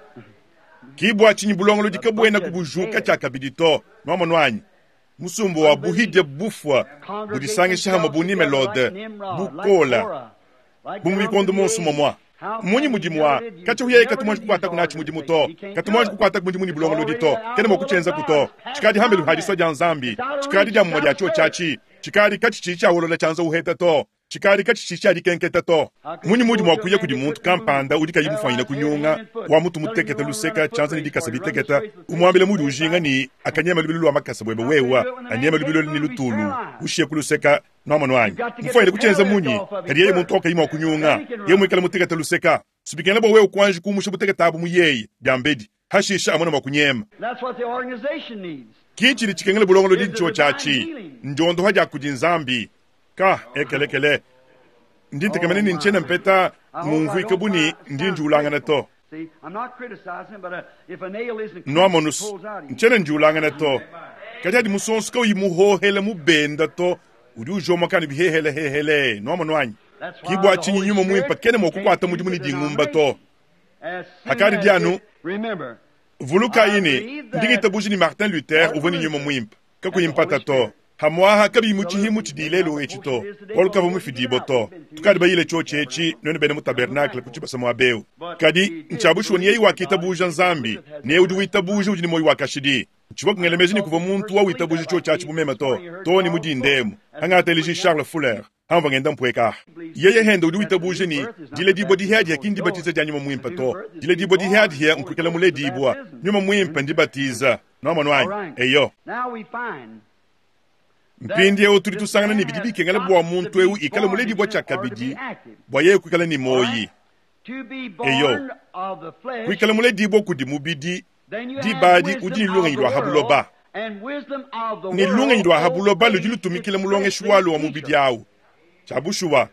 kibwa chinyi bulongolo dikabwena kubujuka chakabidito nomo nwanyi musumbu wa buhide bufwa budisange shama bunime lode bukola bumikondo monsu momwa munyi mujimwa kacho huye katumwa kukwata kunachi mujimu to katumwa kukwata mujimu ni bulongo lodito kene mokuchenza kuto chikadi hambelu hadiso ja nzambi chikadi ja mmoja cho chachi chikadi kachichicha wolola chanzo uheta to chikari kachichicha likenketa to munyi muji mwakuye kudi muntu kampanda udika yimufanyina kunyunga wa mutu muteketa luseka chanza ni dikasa biteketa umwambile muji ujinga ni akanyema lubilo lwa makasa bwebe wewa anyema lubilo ni lutulu ushiye kuluseka nomano wanyi mufanyina kuchenza munyi kadi yeye muntu oka yima kunyunga ye mwikala muteketa luseka subikene bo wewe kwanji kumusha muteketa abu muyeye byambedi hashisha amona makunyema. That's what the organization needs. Kichiri chikengele bulongo lodi cho chachi njondo haja kujinzambi ka ekelekele ndinte kamene ni nchena mpeta mungu ikabuni ndinju ulangana to See, I'm not criticizing, but uh, if a nail isn't no monus nchena nju ulangana to kati musonska uyimuho hele mubenda to uri ujoma kandi bihehele hehele no monwanyi kibwa chinyi nyuma muimpa kene mokukwata mudi muni dingumba to hakari dianu remember vuluka yini ndingita bujini Martin Luther uvoni nyuma muimpa kako impata to hamwaha kabi muchihi muchidilelo echito oluka vumu fidiboto tukadi bayile choche echi none bene mu tabernacle kuchibasa mwabeu kadi nchabushwo niye wakita buja nzambi niye udi witabuja udi moyi wakashidi chibo kungelemezi ni kuva muntu wa witabuja choche achi bumema to to ni mudi ndemu hangata eliji Charles Fuller hamba ngenda mpweka yeye henda udi witabuja ni dile dibo di hadi yakindi batiza janyuma muimpa to dile dibo di hadi ya nkukela mule dibwa nyuma muimpa ndibatiza no manwanyi eyo now we find mpindi yeo turi tusangana ni bididi kengale bwa muntu ewu ikale muledi bwa chakabidi bwa yeye kwikale ni moyi eyo kwikale muledi bwa kudi mubidi di badi udi lunga yidwa habuloba ni lunga yidwa habuloba lujilu tumikile mulonge shuwalo wa mubidi yao chabushuwa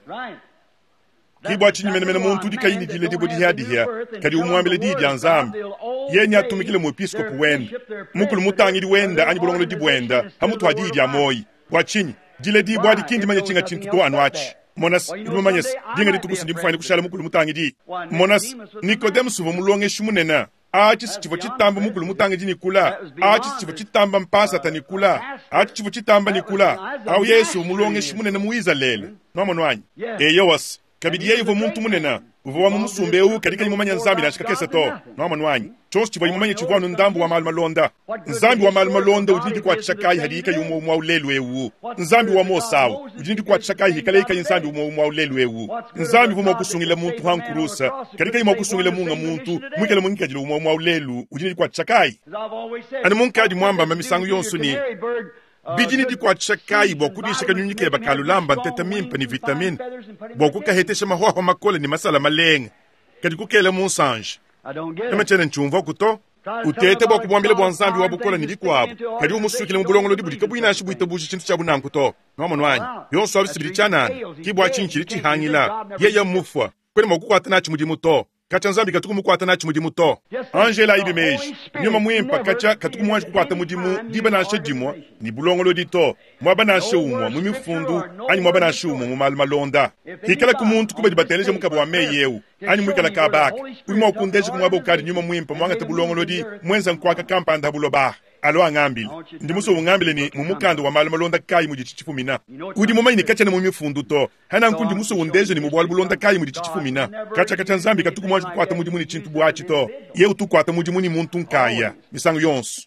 kibwa chini mene mene muntu di kayini di ledi bodi hadi hia kadi umuambile di di anzambi ye nya tumikile mu episkopu wenda mukulu mutangi di wenda anyi bulongo di wenda hamutu hadi di amoyi wachini dile di bwadi kindi manya chinga chintu to anwachi monas ibu manyes dinga di tukusi ndi mfani kushala mukulu mutangi di monas Nicodemus vo mulonge shumunena achi sichivo chitamba mukulu mutangi di nikula achi sichivo chitamba mpasa ta nikula achi sichivo chitamba nikula au Yesu mulonge shumunena muiza lele no monwanyi eyo was kabidi yeyo vo muntu munena uvo wa mumusumbe u kadika yimumanya nzambi na shikakese to no manwanyi chonsi chivo yimumanya chivwano ndambu wa malma londa nzambi wa malma londa ujindi kwa chakai hadika yumo umwa ulelu ewu nzambi wa mosawu ujindi kwa chakai hikaleika nzambi umwa umwa ulelu ewu nzambi vuma kusungile muntu hankurusa kadika yimwa kusungile munga muntu mwikele mwinka jile umwa umwa ulelu ujindi kwa chakai ani munkadi mwamba mamisangu yonsu ni bijini di kwa chakai boku di shaka nyunyike bakalulamba nteta mimpa ni vitamin boku ka hetesha mahoho makole ni masala malenge kadi kukele monsange ema chene nchumva kuto utete boku mwambile bwanzambi wabukola ni dikwabo kadi umusukile mubulongo lodi budika buina shibuita buji chintu chabu nankuto no monwanyi yonso abisibiri chanani kibwa chinchiri chihangila yeya mufwa kwene mokukwata nachi mudi muto kacha nzambi katuku mukwata nachi mudi muto Angela ibimeji nyuma mwimpa kacha katuku mwanji kukwata mudi mu diba na shedimo ni bulongo lodi to mwaba na shewumwa mwimifundu ani mwaba na shewumwa mumalma londa hikala kumuntu kuba dibateleje mukabo wa meyewu ani mwikala kabak ulima ukundeje kumwaba ukadi nyuma mwimpa mwanga tabulongo lodi mwenza nkwaka kampanda buloba alo angambile ndimuso ungambile ni mumukando wa malma londa kai mudi chichifumina udi mumanyi ni kacha na mwimifundu to hana nkundi muso undeje ni mubwali bulonda kai mudi chichifumina kacha kacha nzambi katuku mwanji kukwata mudi muni chintu bwachi to ye utukwata mudi muni muntu nkaya misango yonsu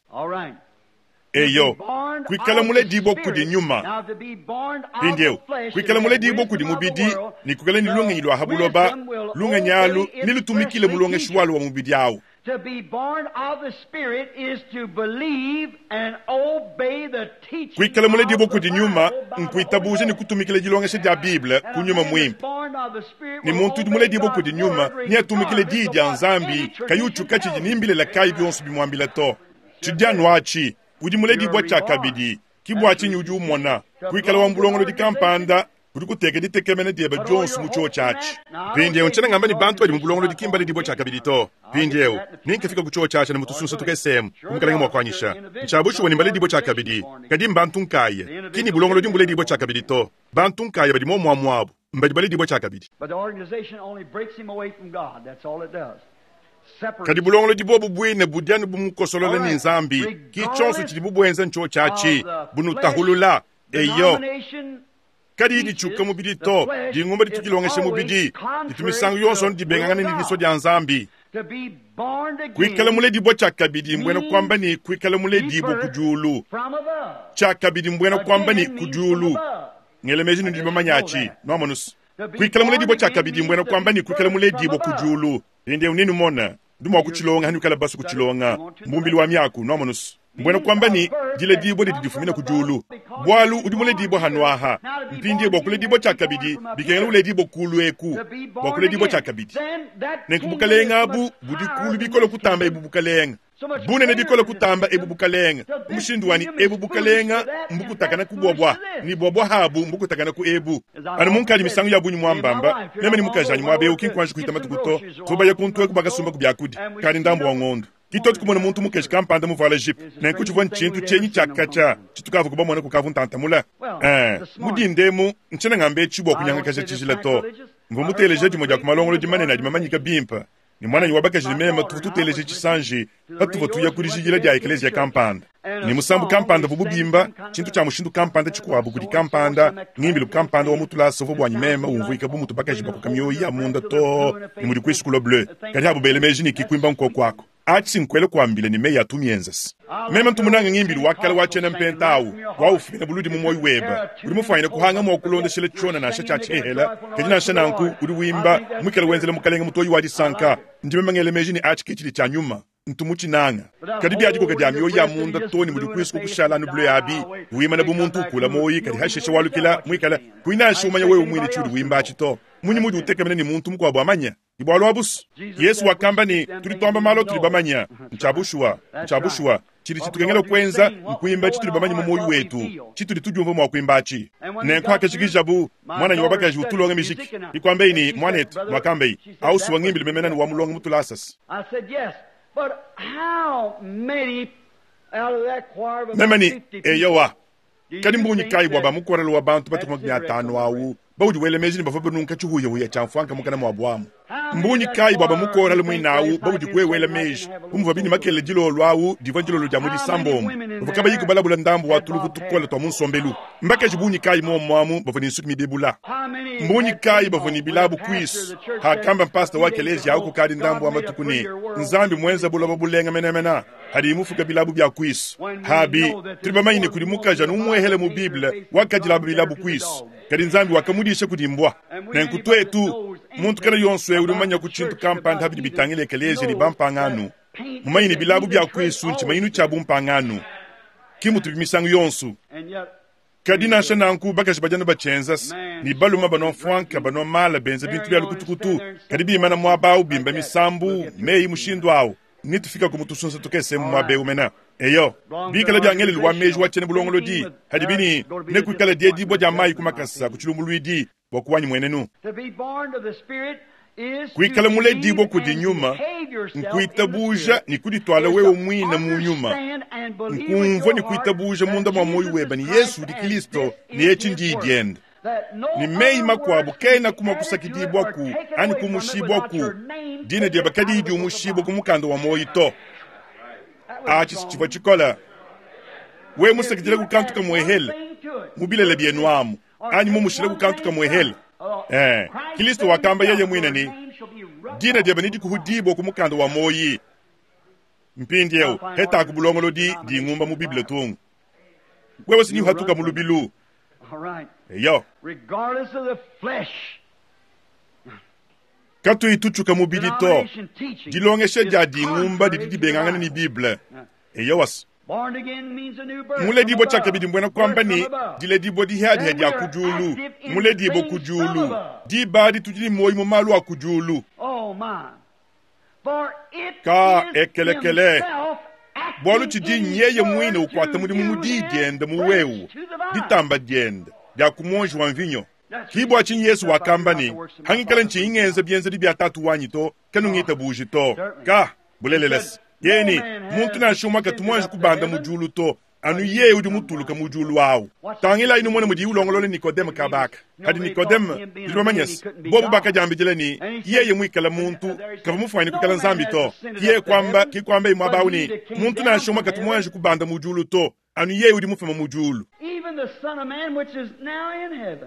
eyo kwikala mule dibo kudi nyuma pindeo kwikala mule dibo kudi mubidi ni kukala ni lunga yidwa habuloba lunga nyalu nilutumikile mulonge shwalu wa mubidi yao. To be born of the Spirit is to believe and obey the teaching. Kwikala mule dibo kudi nyuma nkuitabuje ni kutumikile jilonge shedi ya Biblia kunyuma mwimpa ni muntu mule dibo kudi nyuma ni atumikile didi ya nzambi kayuchu kachi jinimbile la kai bionsu bimwambile to chidianu wachi udi mule dibo chakabidi kibu wachi nyuju umona kwikala wambulongo lodi kampanda kuri kuteke ditekemene diebe Jones mucho chachi pindeo nchana ngamba ni bantu wadi mbulongo lodi kimbali dibo chakabidi to pindeo ninka fika kucho chachi na mutusunsa tukesemu kumkala ngimo kwanyisha nchabushu wani mbali dibo chakabidi kadi mbantu nkaye kini bulongo lodi mbule dibo chakabidi to bantu nkaye badi momu wa mwabu mbadi bali dibo chakabidi but the organization only breaks him away from God. That's all it does. Kadi bulongo lodi bobu bwine budiani bumukosolole ni nzambi kichonsu chidi bubu enza ncho chachi bunu tahulula eyo kadi di chuka mubidi to di ngumba di tukilongeshe mubidi ditumisangu yonso ndi bengangani ni diso di anzambi kwikala mule dibo chakabidi mbwena kwamba ni kwikala mule dibo kujulu chakabidi mbwena kwamba ni kujulu ngele meji ndi mamanyachi no manus kwikala mule dibo chakabidi mbwena kwamba ni kwikala mule dibo kujulu inde unini mona nduma kuchilonga hanu kala basu kuchilonga mbumbili wa miyaku no manus mbwena kwamba ni jile dibo di difumina kujulu bwalu udimule dibo hanwaha mpindi bokule dibo chakabidi bikengele ule dibo kulueku bokule dibo chakabidi nenkubukalenga abu budi kulu bikolo kutamba ebu bukalenga bune ne bikolo kutamba ebu bukalenga umushindwani ebu bukalenga mbukutakana kubobwa ni bobwa habu mbukutakana ku ebu ana munkali misangu ya bunyi mwambamba neme ni mukajani mwabe ukinkwanshi kuhitama tukuto toba ya kuntwe kubagasumba kubyakudi kandi ndambo wa ngondo kitoti kumona muntu mukeshi kampanda muvala jip na kuchivwa nchintu chenyi chakacha chitukavu kuba mwana kukavu ntantamula eh mudindemu nchena ngambe chibwa kunyanga kasha chishila to mvumuteleje dimoja kumalongolo dimane na dimamanyika bimpa ni mwana niwabaka jilimema tututeleje chisanji hatuvo tuya kurijigila dia eklesia kampanda ni musambu kampanda vububimba chintu cha mushindu kampanda chikuwabu kudi kampanda ngimbilu kampanda wa mutula sovo bwa nyimema umvuika bu mutu baka jiba kukamyo ya munda to ni muri kwishikulo bleu kadi habu belemeji ni kikwimba nko kwako achi nkwele kwambile ni meya tumienzas mema ntumunanga ngimbilu wakala wachena mpentawu wa ufina buludi mumoyi weba uri mufanyina kuhanga mwa kulonda shile chona na shacha chehela kadi na shananku uri wimba mwikala wenzele mukalenga mutoyi wadi sanka ndimema ngelemeji ni achi kichili cha nyuma ntumuchi nanga kadi byaji ko kadi amyo ya munda toni muri kwisku kushala no bleu abi wima na bumuntu kula moyi kadi hasheshe walukila mwikala kuina shumanya wewe mwini churi wimba chito munyi mudi utekemene ni muntu mkwabo amanya ibwalo abus Yesu wakamba ni tulitomba malo tulibamanya nchabushwa nchabushwa chiri chitukengelo kwenza nkuimba chitulibamanya mu moyo wetu chituli tujumva mwa kuimbachi nenkwa keshikijabu mwana nyobaka jutulonga mishiki ikwambe ni mwanet mwakambe au suwangimbili memena ni wamulonga mutulasas I said yes, but how many out of that choir of memani eyowa kadi mbunyi kai bwaba mukorelo wabantu batukumya tano au bawudi wele mejini bafabe nunka chuhuye huya chamfwanka mukana mwabwamu mbunyi kai bwaba mukorelo mwinawu bawudi kwe wele meji umva bini makele jilo lwawu divanjilo lo jamudi sambom bafakaba yiko balabula ndambu watulu kutukola to munsombelu mbake jibunyi kai mo mwamu bafani sukmi bebula mbunyi kai bafani bilabu quiz ha kamba pastor wa kelezi ya uko kadi ndambu amatukuni nzambi mwenza bula babulenga menemena hadi mufuka bilabu bya quiz habi tulibamayine kuli mukaja numwehele mu bible wakajila bilabu quiz kadi nzambi wakamudisha kudimbwa na nkutwetu muntu kana yonswe urumanya kuchintu kampanda habidi bitangile kelezi ni bampanganu mumayine bilabu bya kwisu nchimayinu chabu mpanganu kimutu bimisangu yonsu kadi nasha nanku bakashi bajano bachenzas ni baluma bano fwanka bano mala benze bintu bya lukutukutu kadi bimana mwabau bimba misambu meyi mushindwao nitufika kumutusunsa tukese mwabe umena eyo bikala byangeli lwa meji wachene bulongolo di hadi bini nekukala die di boja mai kumakasa kuchulumuluidi wakuwanyi mwenenu kwikala mule dibo kudi nyuma nkuitabuja ni kuditwala wewe mwina mu nyuma nkumvo ni kuitabuja munda mwa moyo weba ni Yesu di Kristo ni echi ndidienda ni mei makwabu kena kuma kusakidibwa ku ani kumushibwa ku dine dia bakadi idi umushibwa kumukando wa moyo to achi chifa chikola we musakidile kukantu ka mwehele mubilele bienwamu ani mumushile kukantu ka mwehele eh Kristo wakamba yeye mwina ni dine dia banidi kuhudibo kumukando wa moyi mpindi yeo heta kubulongolo di di ngumba mu bible tungu wewe sini hatuka mulubilu all right yo regardless of the flesh katu ituchuka mubili to dilongeshe jadi ngumba didi bengangana ni bible eyo was born again means a new birth mule dibo chakabidi mbwena kwamba ni dile dibo di hadi hadi akujulu mule dibo kujulu di badi tujili moyi mo malu akujulu oh my for it ka is ekelekele bolu chidi nyeye mwine ukwata muri mu mudidende mu wewu ditamba diende bya kumonji wa mvinyo kibo achin Yesu wakamba ni hangikala nchi ingenza byenza di bya tatu wanyito kanungita bujito ka buleleles yeni muntu na shuma ka tumonji kubanda mujulu to anu ye udi mutuluka mujulu wawu tangila inu mwana mudi ulongolole Nikodem kabaka hadi Nikodem dilomanyes bobu baka jambi jeleni yeye mwikala muntu kaba mufanye kukala nzambi to ye kwamba ki kwamba imwabauni muntu na shuma ka tumonji kubanda mujulu to anu ye udi mufema mujulu even the Son of Man which is now in heaven.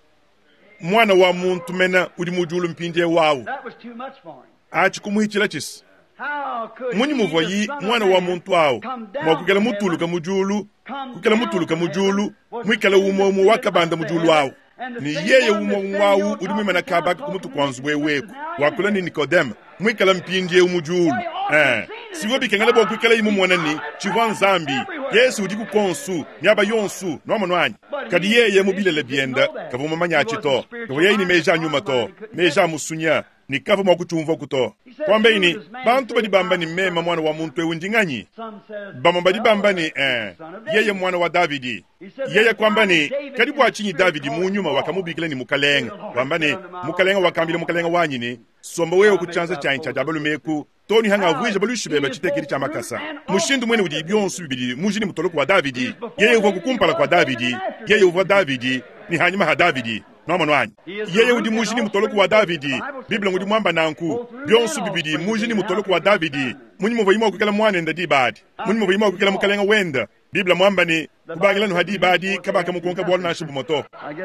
Mwana wa muntu mena uri mujulu mpindie wawu. That was too much for him. Achi kumuhichila chisi. How could Muni he, muvoyi the Son of mwana wa Man, muntu awo. come down Mwakukela from mutulu ka heaven, mujulu. come Kukela down mutulu ka from mujulu. heaven, was Mwikela sitting umo at the umo seat wakabanda of the mujulu Father, wawu. and the Ni same yeye one umo that's wawu sitting uri on mwimana top of kabaki the kumutu throne kwanzu is weweku. now in Wakula ni heaven. Nikodem. Mwikela mpindie umujulu. Eh. Siwo bikengele bo kwikela imu mwana ni. Chivwa nzambi. Yesu udiku konsu. Nyaba yonsu. Nwama nwanyi. Kadi yeye mubilele bienda. Kavu mamanya achito. Kavu yeye ni meja nyuma to. Meja musunya. Ni kavu mwakuchumva kuto. Kwambe ini. Bantu badi bamba ni mema mwana wa muntu ewe njinganyi. Bamba badi bamba ni eh. Yeye mwana wa Davidi. Yeye kwamba ni karibu achinyi Davidi munyuma wakamubikile ni mukalenga. Kwamba ni mukalenga wakambile mukalenga wanyini. Somba wewe kuchanza chanyi cha jabalu meku. Toni hanga vuja balushibeba chitekiri cha makasa. Mushindu mwene udi bionsu bibidi. Mujini mutoloku wa Davidi. Yeye uva kukumpala kwa Davidi. Yeye uva Davidi. Ni hanyuma ha Davidi. Noma nwanyi. Yeye udi mujini mutoloku wa Davidi. Biblia ngudi mwamba nanku. Bionsu bibidi. Mujini mutoloku wa Davidi. Munyi muva ima kukela mwane nda dibadi. Munyi muva ima kukela mukalenga wenda. Biblia mwamba ni kubagila nu hadibadi kabaka mukonka bwala na shibu moto.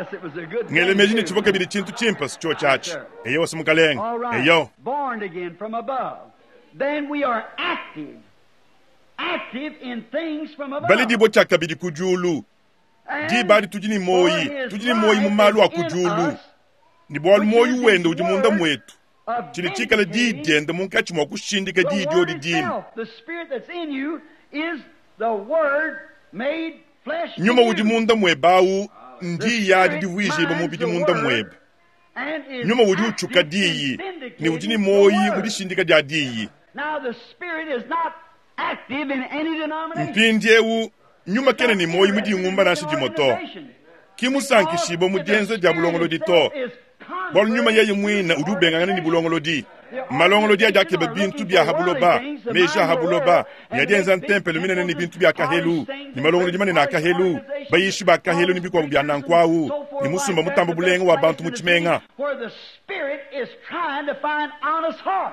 Ngele mejini chivoka bidi chintu chimpas cho chachi. Eyo wasi mukalenga. Eyo. Born again from above. Then we are active. Active in things from above. Bali dibo chaka bidi kujulu. Di badi tujini moyi. Tujini moyi mumalu wa kujulu. Ni bwal moyi wende ujimunda mwetu. Chini chikala di diende munkachi mwa kushindika di dio di dini. The spirit that's in you is the word made flesh. Nyuma ujimunda mwebawu. Ndi yadi divuishi iba mubidi munda mweba. Nyuma udi uchuka diyi. Ni ujini moyi udishindika dia diyi. Now the spirit is not active in any denomination. Mpindiewu nyuma kene ni moyi mudi ngumba na shiji moto. Kimu sanki shibo mudienzo dia bulongolo di to. Bol nyuma yeye mwina udubenga ngani ni bulongolo di. Malongolo di aja kebe bintu bia habuloba. Meja habuloba. Ni adienza ntempele minene ni bintu bia kahelu. Ni malongolo di mani na kahelu. Bayishi ba kahelu ni bikwa bia nankwawu. Ni musumba mutambo bulenga wa bantu muchimenga. Where the spirit is trying to find honest hearts.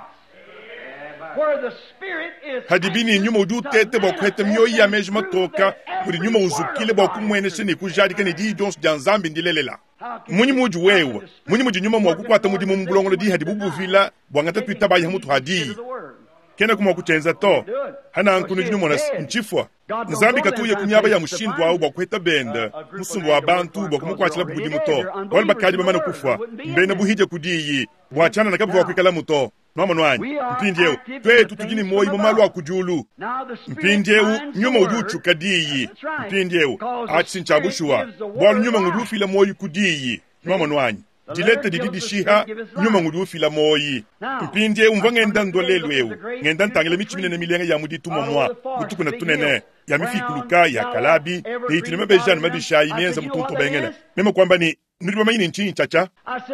Where the spirit is hadibini nyuma udu tete bo kwete myoyi ya mejima toka muri nyuma uzukile bo kumwene shini kujadika ni di jons janzambi ndilelela munyi muju wewe munyi muju nyuma mwa kukwata mudi mumbulongolo di hadibubu vila bwangata twitaba ya mutu hadi kena kuma kuchenza to hana ankunu nyuma na nchifwa nzambi katuye kunyaba ya mushindwa au bo kweta benda musumbu wa bantu bo kumukwatila budi muto wali bakadi bamana kufa mbena buhije kudiyi bwachana na kabwa kwikala muto Mama nwanyi, mpindiewu, twe tutujini moyi mumalu wa kujulu. Mpindiewu, nyuma uduchu kadiyi. Mpindiewu, achi nchabushua. Bwalu nyuma ngudufi la moyi kudiyi. Mama nwanyi, dilete dididi shiha, nyuma ngudufi la moyi. Mpindiewu, mva ngenda ndolelwewu. Ngenda ntangele michimine ne milenga ya muditu momwa. Mutuku na tunene. Ya mifikuluka, ya kalabi. Ni itinime bejani mabishayi, mienza mutunto bengele. Mema kwamba ni, niliwa mayini nchini chacha.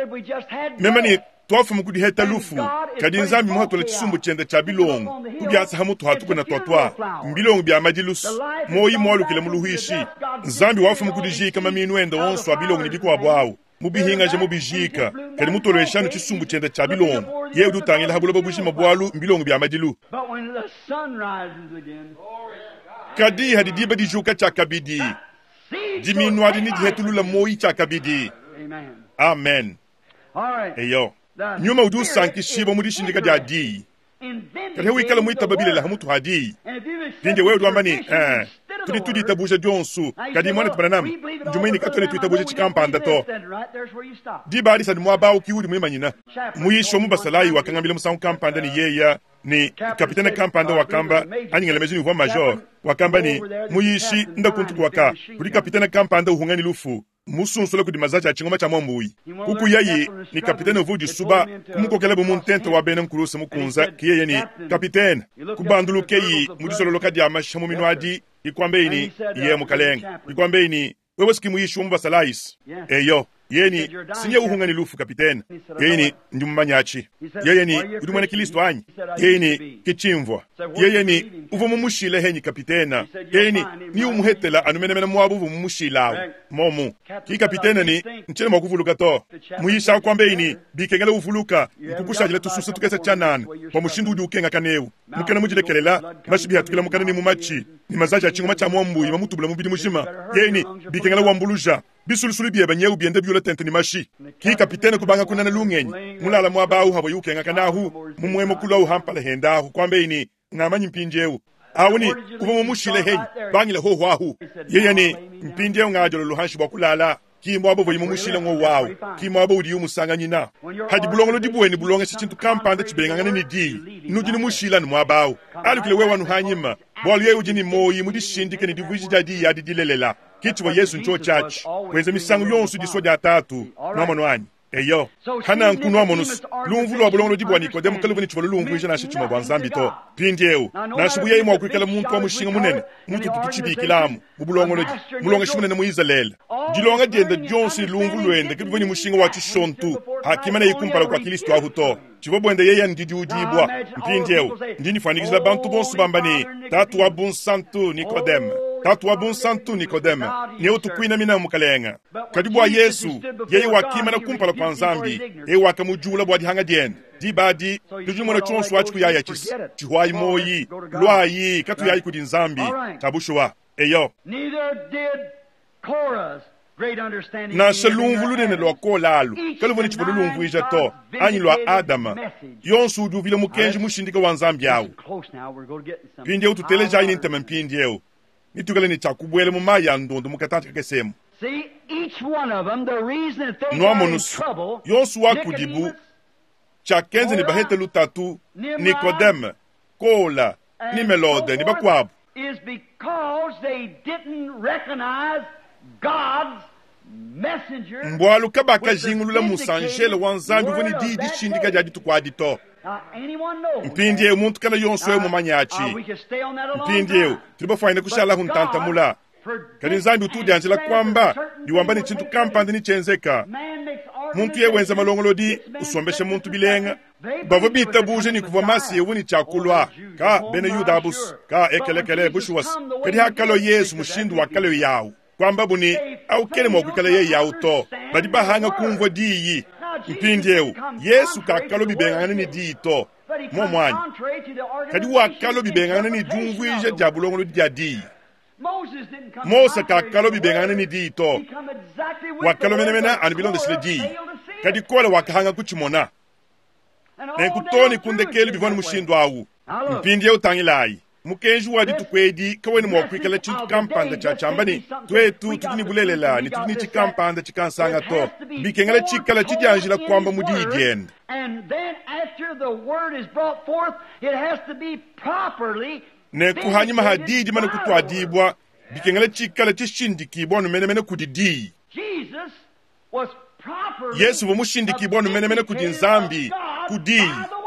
Mema ni, twafu mukudi heta lufu kadi nzambi muhatu la chisumbu chende cha bilongo kubyasa hamutu hatuko na twatwa mbilongo bya majilus moyi mwalu kile muluhishi nzambi wafu mukudi jika maminu enda onso wa bilongo nibiko wabwawu mubihinga je mubijika kadi mutolo eshanu chisumbu chende cha bilongo ye udutangila habulo babushima bwalu mbilongo bya majilu kadi hadidiba dijuka cha kabidi diminwa dini dihetulula moyi cha kabidi amen eyo nyuma udu sanki shibo muri shindika dia di kare wi kala muita babile la hamutu hadi dinde wewe duambani eh tudi tudi tabuje jonsu kadi mwana tbanam njumaini katole tuitabuje chikampanda to di bari sa mwa bawo kiwudi mwimanyina muyisho mubasalai wakangambile musangu kampanda ni yeya ni kapitana kampanda wakamba anyingale mejini wa major wakamba ni muyishi ndakuntu kwaka kuri kapitana kampanda uhungani lufu musunsola kudi mazacha achingoma cha mwambuyi kuku yayi ni kapitene vudi suba kumukokela bu muntente wa benen kuruse mukunza kiyeye ni kapitene kubandulu keyi mudisolo lokadi amashamu minwadi ikwambe ini iye mukalenga ikwambe ini wewe skimu yishu mba salais eyo yeni sinye uhungani lufu kapitena yeni ndi mumanyachi yeyeni uri mwana Kristo anyi yeni kichimvwa yeyeni uvo mumushile henyi kapitena yeni ni umuhetela anumenemena mwabu uvo mumushilawo momu ki kapitena ni nchene mwakuvuluka to muhisha kwambe ini bikengele uvuluka nkukushajile tususe tukese chanana kwa mushindu udi ukenga kanewu mukana mujilekelela mashibi hatukila mukana ni mumachi ni mazaja chingoma cha mwambu ima mutubula mubidi mushima yeni bikengele wambuluja bisulusulu bieba nyeu biende biula tente ni mashi ki kapitene kubanga kunana lungenyi mulala mwabawu habo yukenga kanahu mumwemo kulawu hampala hendahu kwambe ini ngamanyi mpinjewu awuni kuva mumushile henyi bangile ho hwahu yeyeni mpinjewu ngajolo luhanshi bwakulala kimbo abo voyi mumushile ngo wawu kimbo abo udi umusanga nyina hadi bulongolo dibuweni bulonge sichintu kampanda chibengangane ni di nujini mushila ni mwabawu alikile wewa nuhanyima bwali ye ujini moyi mudishindike ni divuji jadi yadi dilelela kichi wa Yesu ncho church kwenze misangu yonsu disoja atatu nomono anyi eyo hana nkunu wa monus lumvulu wa bulongolo dibu wa Nikodemu kaluvu ni chivalo lumvu isha na shichuma bwanzambi to pindieu na shibuye imu wa kuikala muntu wa mushinga munene muntu tutuchibi kilamu mbulongolo di mulonga shimunene mu Israel jilonga diende jonsi lumvu luende kibivu ni mushinga wa chishontu hakimana ikumpala kwa Kristo wa huto chivobo ende yeye ndidi ujibwa mpindieu ndini fanikizila bantu bonsu bambani tatu wa bunsantu Nikodemu tatu wa bunsantu Nikodemu ni utukwina mina mukalenga kadibu wa Yesu yeye wakima na kumpala kwa nzambi yeye wakamujula bwadi hanga dien di badi tujumona chonsu wachiku yaya chis chihuai moyi luayi katu yayi kudi nzambi tabushuwa eyo na shalumvu lunene lwa kolalu kaluvoni chivulu lumvu ija to anyi lwa Adama yonsu uduvile mukenji mushindika wa nzambi yawu pindi yeu tuteleja ini ntema mpindi yeu nitukale ni chakubwele mumaya ndondo mukatanta kakesemu nuamonusu yonsu wakudibu chakenze ni bahete lutatu Nikodemu kola ni melode ni bakwabu is because they didn't recognize God's messenger. Mbwalu kabaka jingulula musanjele wanzambi vuni didi shindika jadi tukwadi to. Mpindi yeu muntu kana yonsu yeu mumanyachi. Mpindi yeu tribo faine kushala huntanta mula. Kani nzambi utudi anjela kwamba diwamba ni chintu kampandi ni chenzeka. Muntu ye wenza malongolo di usombeshe muntu bilenga. Bavo bita buje ni kuva masi yewu ni chakulwa. Ka bene yudabus. Ka ekelekele bushuwas. Kadi hakalo Yesu mushindu wakalo yao. Kwamba buni au kele mwakukala ye yao to. Badi bahanga kumvo diyi. Mpindi yeu Yesu kakalo bibengane ni di to. Momwanyi. Kadi wakalo bibengane ni dungu ije jabulongolo di adi. Mose kakalo bibengane ni di to. Wakalo menemena anibilonde sile di. Kadi kola wakahanga kuchimona. Enkutoni kundekeli bivoni mushindu awu. Mpindi yeu tangilai. Mukenji wadi tukwedi kaweni mwakwikala chintu kampanda cha chambani twetu tukini bulelela ni tukini chikampanda chikansanga to bikengala chikala chijanjila kwamba mudidien and then after the word is brought forth it has to be properly ne kuhanyima hadidi mana kutwadibwa bikengala chikala chishindikibwa numenemene kudidi Jesus was properly Yesu vomushindikibwa numenemene kudinzambi kudi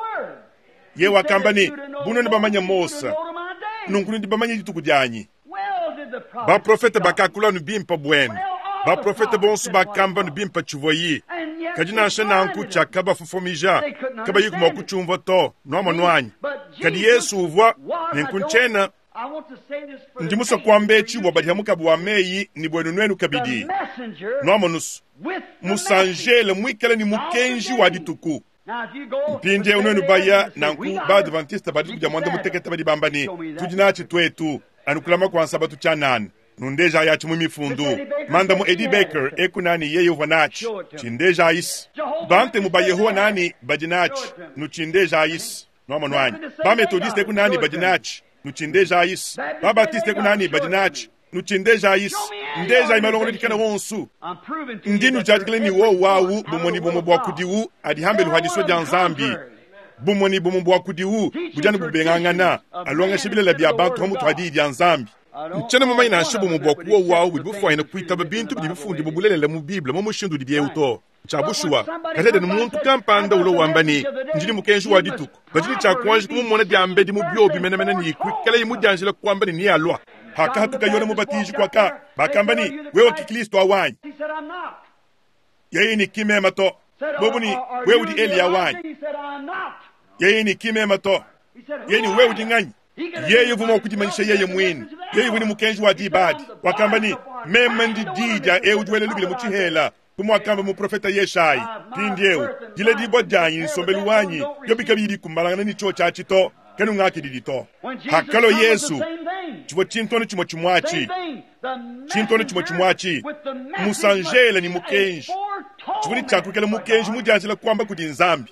ye wakambani buno ni bamanya Mosa nunkuni ndi bamanya jitu kujanyi ba profete bakakula nubimpa bwenu ba profete bonsu bakamba nubimpa chuvoyi kajina ashena anku chaka bafufomija kaba yiku mwakuchumva to noma nwanyi kadi Yesu uvwa nenkunchena ndi musa kwambechi wabadihamuka buwameyi ni bwenu nwenu kabidi noma nusu musanjele mwikele ni mukenji wadituku mpindi ya unwenu baya na nku ba adventista badi kuja mwanda muteketa badi bambani tujinachi twetu anukulama kwa nsabatu chanani nundeja yachi mumifundu manda mu Eddie Baker eku nani ye yovanachi chindeja isi bante mu ba Yehowa nani bajinachi nu chindeja isi noma nwanyi ba metodista eku nani bajinachi nu chindeja isi ba batista eku nani bajinachi nu chindeja isi ndeja imalongolo dikana wonsu ndinu jadikile ni wo wawu bumoni bumo bwa kudiwu adihambe luhadiso janzambi bumoni bumo bwa kudiwu bujani bubengangana alonga shibile la bia bantu hamu twadi janzambi mchene mama ina shibu mu bwa kuwo wawu bibufu ina kuita bintu bibufundi bubulele mu Biblia mu mushindu diye uto chabushwa kazede ni muntu kampanda ulo wambani njini mukenshi wadituko bajini chakwanji kumumona diambe di mu biobi menemene ni kwikele imu janjila kwambani ni alwa haka hatuka yone mubatiji kwa ka bakambani wewe kikristo awanyi yeye ni kimema to bobu ni wewe di Eliya wanyi yeye ni kimema to yeye ni wewe di nganyi yeye vuma kujimanyisha yeye mwini yeye vuni mukenji wa dibadi wakamba ni mema ndi dija ewe juwele lugile muchihela kuma wakamba mu profeta Yeshai pindiewu jile dibo janyi nsombelu wanyi yobi kabidi kumbalangana ni cho chachi to kenu ngaki didi to hakalo Yesu chivo chintono chimo chimwachi chintono chimo chimwachi musanjela ni mukenji chivuni chakurikela mukenji mujanjila kwamba kuti nzambi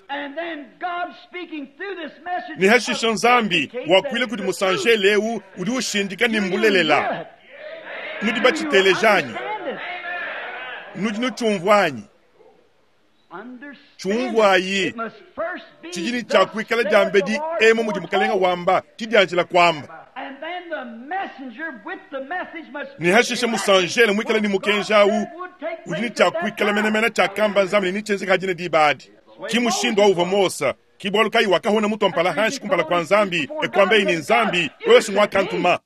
ni hashisha nzambi wakwile kuti musanjele ewu udi ushindika ni mbulelela nudi bachitele janyi nudi nuchumvwanyi chungwayi chijini chakwikala jambedi emo muji mukalenga wamba chijanjila kwamba ni hashisha musanjele mwikala ni mukenjawu ujini chakwikala menemena chakamba nzambi ni chenze kajine dibadi kimushindwa uva mosa kibwalu kai wakahona mutu mpala hanshi kumpala kwa nzambi ekwambe ini nzambi wewe singwa kantuma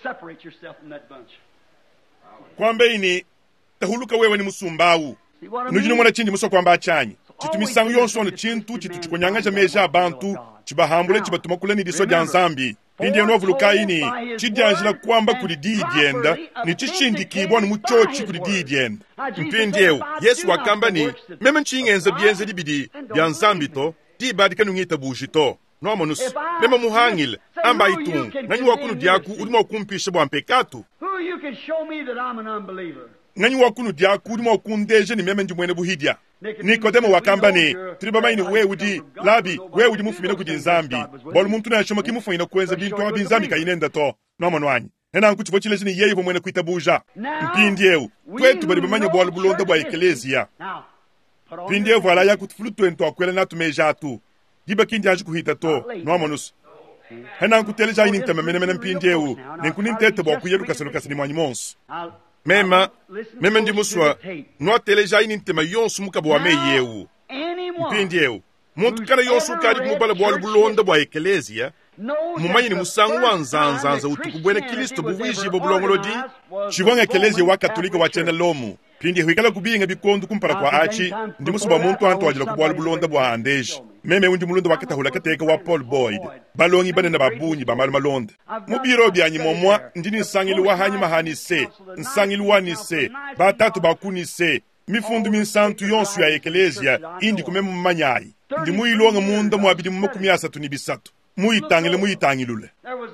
kwambe ini tahuluka wewe ni musumbawu nujino mwana chindi muso kwamba achanyi chitumisangu yonsono chintu chitu chikonyanganja meja abantu chibahambule chibatuma kuleni diso dya nzambi pindi enovuluka ini chidianjila kwamba kuli didyenda ni chishindi kibwa ni muchochi kuli didyenda mpindi ewu Yesu wakamba ni meme nchingenza byenze libidi bya nzambi to dibadi kanu ngita bujito no monus meme muhangile amba itu nanyi wakunu diaku udimo kumpisha bwa mpekatu Who you can show me that I'm an unbeliever? nanyi wakunu diaku udimo kundeje ni meme njimwene buhidia Nikodemo wakamba ni tribama ini wewe di labi wewe di mufumina kudi nzambi bolu muntu na shoma kimufumina kwenza bintu wa binzambi kainenda to no manwanyi hena nkuchivo chile chini yeye vomwene kuita buja mpindi ewu kwetu bali bamanya bolu bulonda bwa ekelezia pindi ewu ala ya kutufulu tuento akwele na tumeja tu diba kindi aji kuhita to no manus hena nkuteleja ini ntama mene mene mpindi ewu ninkuni ntete bwa kuyeru kaselukasi ni mwanyi monsu mema meme ndi muswa no teleja ini ntema yonsu mukabo wa meyewu mpindi ewu muntu kana yonsu kadi kumubala bwa bulonda bwa ekelezia mumanyi ni musangu wa nzanzanza utukubwene Kristo buwiji bo bulongolodi chivonga ekelezia wa katolika wa chene lomu pindi huikala kubinga bikondu kumpara kwa achi ndi musuba muntu anto wajila kubwa bulonda bwa andeji meme undi mulonda wakata hulaka teka wa Paul Boyd balongi bane na babunyi ba malu malonda mubiro byanyi momwa ndi nsangili wa hanyi mahani se nsangili wa ni se batatu bakuni se mifundu minsantu yonsu ya ekelezia indi kumemu mmanyayi ndi muilonga munda mwabidi mmakumi asatu ni bisatu muyitangile muyitangilule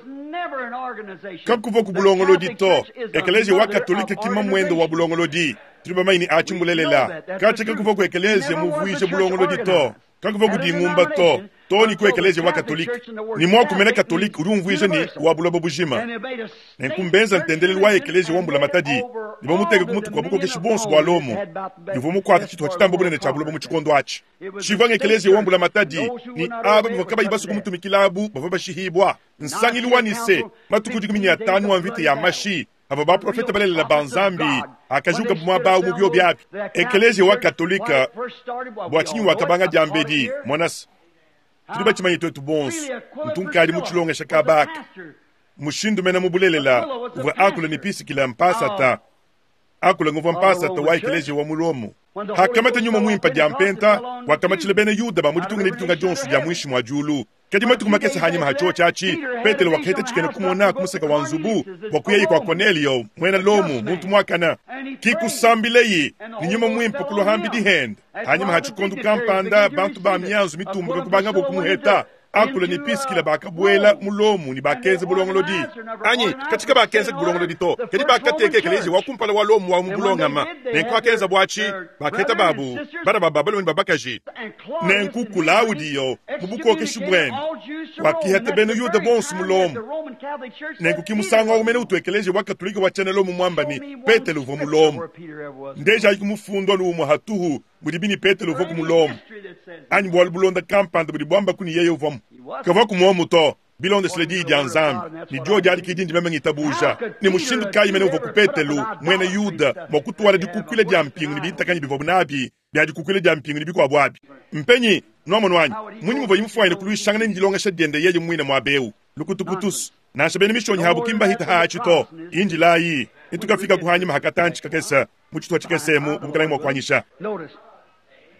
kakuvo kubulongolodi to ekelezia wa katolika kima mwendo wa bulongolodi tribamaini achimbulelela kacheke kuvo ku ekelezia muvuishe bulongolodi to kakuvo kudingumba to to ni ku ekelezia wa katolika ni mwa kumene katolika urumvuishe ni wabulobo bujima nenkumbenza ntendelele wa ekelezia wambula matadi nibo muteke kumutu kwa buko keshibonsu bwa lomu nivo mukwata chitu chitambo bunene cha bulobo muchikondo achi chivanga ekelezia wambula matadi ni aba bakaba ibasu kumutumikilabu bava shihibwa nsangili wanise matukuji kumini ya tanu wa mviti ya mashi aba ba profeta balela banzambi akajuka bumwa ba umubyo byapi ekelezia wa katolika bwachinyi wakabanga jambedi monas tuliba chimanyi twetu bonsu mtunkali muchilonga shakabaka mushindu mena mubulelela uva akula ni pisi kila mpasata akula nguva mpasata wa ekelezia wa mulomo hakamata nyuma muimpa jampenta wakamachile bene yuda ba muditunga ne bitunga jonsu ya mwishi mwa julu kadi matu kumakesa hanyima hacho chachi petelo wakaheta chikene kumona kumuseka wanzubu wakuyeyi kwa Cornelio mwena lomu muntu mwakana kikusambileyi ni nyuma muimpa kulo hambi di hand hanyima hachikondu kampanda bantu ba myanzu mitumbuka kubanga bokumuheta akula ni piskila bakabwela mulomu ni bakenze bulongolodi anyi katika bakenze bulongolodi to kedi bakateke kelezi wakumpala wa lomu wa mbulongama nenko akenza bwachi baketa babu bara babalo ni babakaji nenku kulaudio mubuko keshubwen wakihete beno yuda bonsu mulomu nenku kimusanga umene utwekelezi wa katolika wa chene lomu mwamba ni petelo vo mulomu ndeja ikumufundo lumu hatuhu budibini petelo vo kumulomu anyi bwal bulonda kampanda budibwamba kuni yeyo vomu kava kumwomu to bilonde sledi di anzambi ni joji ali kidindi meme ngitabuja ni mushindu kai mene uvo kupetelu mwene yuda mokutuwala di kukwile di ampingu ni bintakanyi bivobu nabi bia di kukwile di ampingu ni biku abwabi mpenyi nomo nwanyi mwini muvo yimfuwa ine kului shangane njilonga shadiende yeye mwine mwabeu lukutukutus na shabeni mishonyi habu kimba hita hachi to injilayi nitukafika kuhanyima hakatanchi kakesa muchituwa chikesemu kubukalai mwa kwanyisha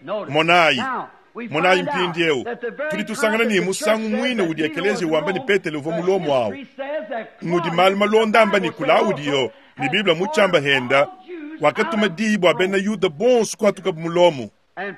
monayi monayi mpindyeu tuli tusangana ni musangu mwine udi ekelezia wamba ni petele uva mulomo awo ngudi mali malonda amba ni kulaudiyo ni biblia muchamba henda wakatuma dibo abena yuda bonsu kwatuka mulomo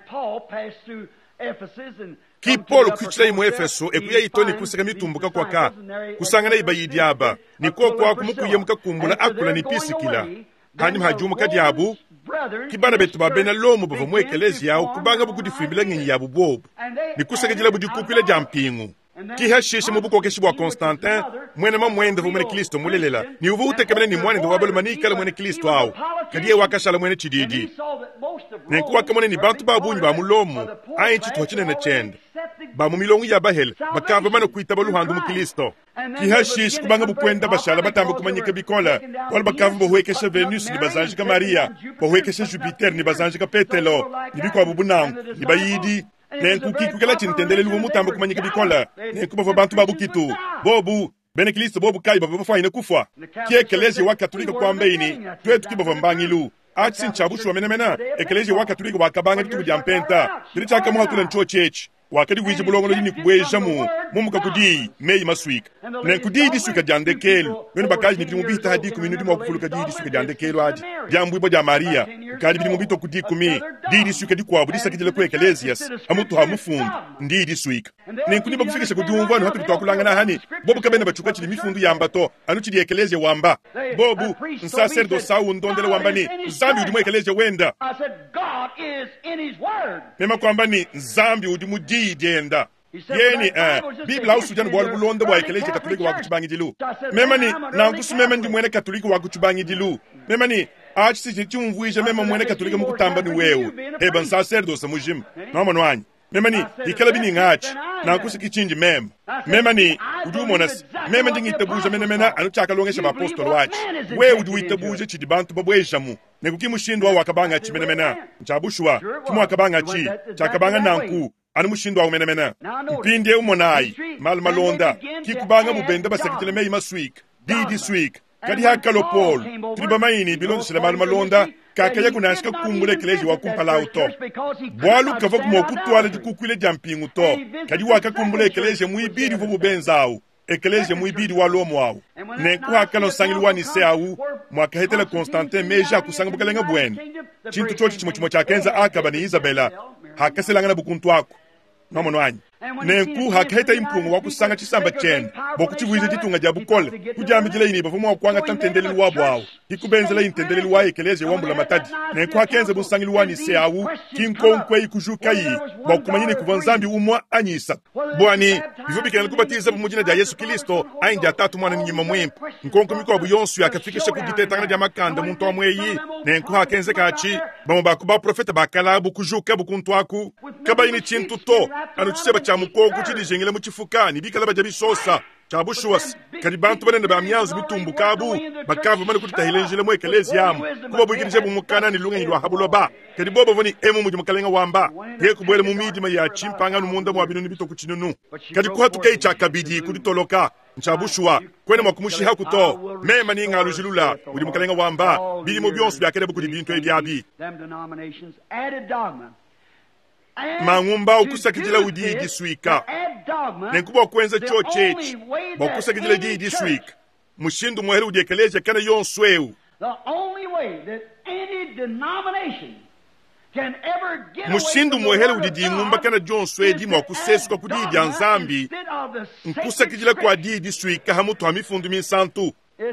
ki Paulo kuchila imu Efeso ekuya itoni kusika mitumbuka kwa ka kusangana ibayidi aba niko kwa kumukuye mukakumbula akula ni pisikila hani mhajumu kadiabu kibana betu babena lomo bava mwekelezi yao kubanga bukudi fibila nginyi yabu bobu nikusaka jila budi kukwila jampingu kiha shishe mubuko keshi wa Constantin mwene ma mwende vo mwene Kristo mulelela ni uvu utekebele ni mwene ndo wabalo manikala mwene Kristo ao kadiye wakashala mwene chididi nenkuwa kamone ni bantu babunyi ba mulomo ayinchi tuwachine na chenda ba mumilongu ya bahel bakava mano kuita baluhandu mu Kristo kiha shishe kubanga bukwenda bashala batambo kumanyika bikola wala bakava bohwekesha Venus ni bazanjika Maria bohwekesha Jupiter ni bazanjika Petelo ni biko abubunangu ni bayidi nenku kikukela chintendele lugu mutambo kumanyika bikola nenku bava bantu babukitu bobu bene Kristo bobu kai bava bafayina kufwa kiekelezi wa katolika kwa mbeini twetu kibava mbangilu achi sinchabushwa mena mena ekelezi wa katolika wakabanga kitu kujampenta ndirichaka mwa tule ncho chechi wakati wiji bulongo lini kubweja mu mumuka kudi mei maswika nenkudi disuka jandekelu wene bakaji nibili mubita hadi kumi nudi mwakufuluka di disuka jandekelu hadi jambu ibo ja Maria kadi bili mubito kudi kumi di disuka di kwa budisa kijele kwe ekelesias amutu hamufundu ndi disuka nenkudi bakufikisha kudi umvanu hatu bituwakulanga na hani bobu kabene bachuka chili mifundu yambato anu chili ekelesia wamba bobu nsaserdo sawu ndondele wambani zambi udimu ekelesia wenda mema kwamba ni zambi udimu diyenda yeni eh biblia usujana bwa bulonda bwa ekelesia katolika wa kuchibangi dilu mema ni nangusu mema ndi mwene katolika wa kuchibangi dilu mema ni achi si chumvuisha mema mwene katolika mukutamba ni wewe eba nsaserdo mujim noma nwanyi mema ni ikala bini ngachi nangusu kichinji mema mema ni udumonas mema ndi ngitabuja mena mena anuchaka longesha ba apostolo wachi wewe udu itabuja chidi bantu babwejamu nekukimushindwa wakabanga chimena mena nchabushwa kimu wakabanga chi chakabanga nanku ani mushindo wa mena mpinde umonayi mal malonda kikubanga mubenda basekitele mei maswik didi swik kadi hakalo Paul triba maini bilon sila mal malonda kakaya kunashika kumbule keleji wa kumpala auto bwalu kava kumokutwala dikukwile jampingu to kadi waka kumbule keleji muibiri vubu benzao ekeleji muibiri walomo wao nenku hakalo sangili wani se au mwakahetela Constantin meja kusanga bukalenga bwene chintu chochi chimo chimo chakenza akaba ni Isabella hakaselanga na bukuntu wako nomo nwanyi nenku hakaheta impungu wakusanga chisamba chene bokuchivuize chitunga ja bukole kujambijile ini bafumo wakwanga tantendele wabo awo ikubenzela intendele wa ekeleze wambula matadi nenku hakenze busangili wani se awu kinkonkwe ikujuka yi bakumanyine kuvanzambi umwa anyisa bwani ivubikana kubatiza bumujina ja Yesu Kristo ainja tatu mwana nyima mwempa nkonko miko buyonsu yakafikisha kugitetanga ja makanda muntu amweyi nenku hakenze kachi bamo bakuba profeta bakalabu kujuka bukuntwaku kabayini chintu to anuchiseba cha mukongo chidijengele muchifukani bikala baja bisosa chabushuwas kadi bantu banene bamyanzu bitumbukabu bakavu mane kuti tahilenjele mu ekelesiamu kuba bwikirije bumukana ni lunga nyirwa habulo ba kadi bobo voni emu muji mukalenga wamba ye kubwele mu midima ya chimpanga numunda mu abinu nibito kuchinunu kadi kuhatuka icha kabidi kuditoloka nchabushuwa kwene mwakumushi hakuto mema ni ngalujilula uli mukalenga wamba bili mu byonsu byakere bukudi bintu ebyabi mangumba ukusakijila udidi swika nenkuba kwenza cho chechi bakusakijila udidi swika mushindu muhere udiekeleza kana yonsweu mushindu muhere udidi ngumba kana jonswedi mwakusesuka kudidi anzambi nkusakijila kwa didi swika hamutu hamifundu minsantu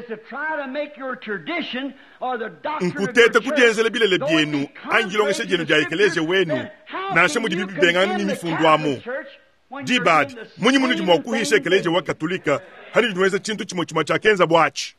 nkutete kudenzele bilele byenu anjilongeshe jenu ja ekeleze wenu nashe mudi bibi bengani ni mifundwamo dibad munyi munu jimwa kuhisha ekeleze wa katolika hadi dunweza chintu chimo chimo cha kenza bwachi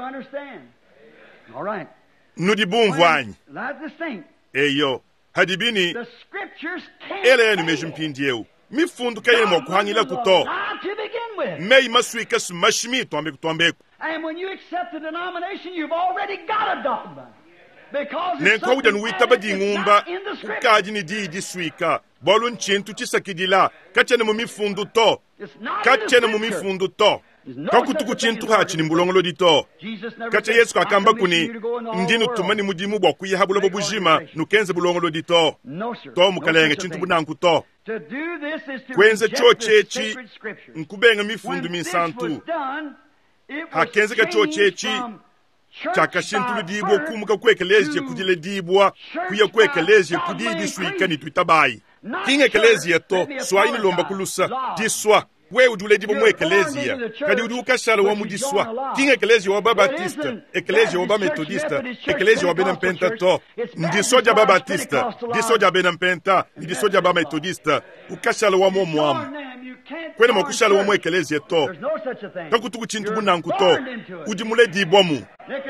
nudi bumvwanyi eyo hadi bini ele yenu mejimpindieu mifundu kaye mwa kuhangila kuto mei maswika smashimi tuambe kutuambeku. And when you accept the denomination, you've already got a dogma. Because it's nenko uja nuwita badi ngumba in the scripture. ukaji ni di di swika bolu nchintu chisakidila kachene mu mifundu to It's not in the kachene mu scripture. mifundu to kakutuku chintu hachi ni mbulongolo dito kacha Yesu kakamba kuni ndinu tumani mudimu bwa kuyihabulo bobujima nukenze bulongolo dito to mukalenge chintu bunanku to kwenze chochechi nkubenga mifundu minsantu hakenze ka chochechi chaka shintulu dibwa kumuka kwekeleje kudile dibwa kuya kwekeleje kudidi suika ni twitabai kinge keleje to swaini lomba kulusa diswa we udule dibo mwe ekelezia kadi udu ukashala wa mudiswa kinga ekelezia wa babatista ekelezia wa ba metodista ekelezia wa benampenta to ndisoja babatista ndisoja benampenta ndisoja ba metodista ukashala wa momwamu kwene mokushala wa mwe ekelezia to kakutuku chintu bunanku to udimule dibo mu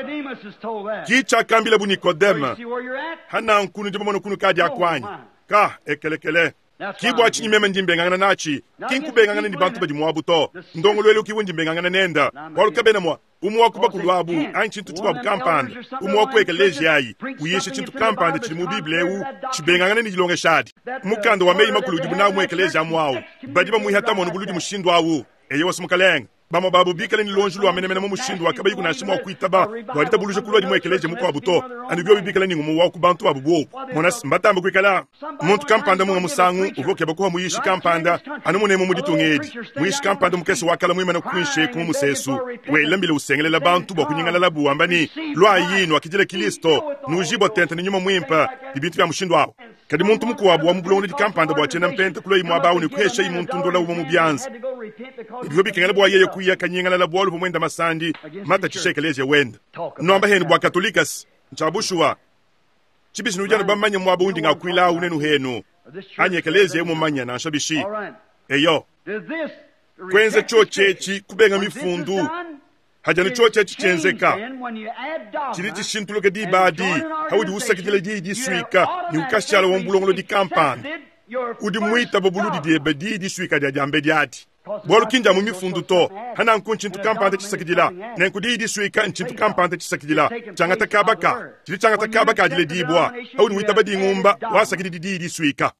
kicha kambile bu Nikodema hana nkunu dibo mono kunu kadi akwani ka ekelekele kibu achi nyimeme njimbengangana nachi kinkubengangana ni bantu badi mwabuto ndongolwele ukiwu njimbengangana nenda walukabena mwa umu wakuba kulwabu ani chintu chukwabu kampande umu wakuweke leji ayi uyeshe chintu kampande chili mu bibleu chibengangana ni jilonge shadi mukando wa meyi makulu dibu na mweke leji amwawu badiba muihata monu buludi mushindu awu eye wasu mukalenga bama babu bikale ni lonjulu wa menemene mushindu wakaba yiku nashima wakuitaba walita buluje kulwa di mwekeleje muko wabuto anu byo bibikale ni ngumu wa kubantu wabubo monas mbatambe kwikala muntu kampanda mu musangu uvoke bakuha muyishi kampanda anu munemo muditungedi muyishi kampanda mukese wakala mwimana kwinshe ku musesu we lambile usengelela bantu bakunyingala labu ambani lwa yinu akijile Kristo nujibo tente ni nyuma mwimpa ibintu bya mushindu wawo kadi muntu mukuwabu wa mubulongo di kampanda bwa chena mpente kulo imu abawu ni kwesha imuntu ndola ubo mubyanza ibyo bikengela bwa yeye kuya kanyingala la bwalo mwenda masandi mata chishekeleze wenda nomba henu bwa katolikas nchabushwa chibisi nujana bamanya mwa bundi ngakwila unenu henu anyekeleze mu manya na shabishi eyo kwenze chochechi kubenga mifundu hajana chochechi chenzeka chiriti shintuluke di badi hawudi usakitile di di suika ni ukashala wombulongolo di kampani udi muita bobuludi di ebedi di suika di jambe di ati bolu kinja mu mifundu to hana nkunchintu kampante chisakidila nenkudi di suika nchintu kampante chisakidila changata kabaka chili changata kabaka jile dibwa hawudi muita badi ngumba wasakidi di di suika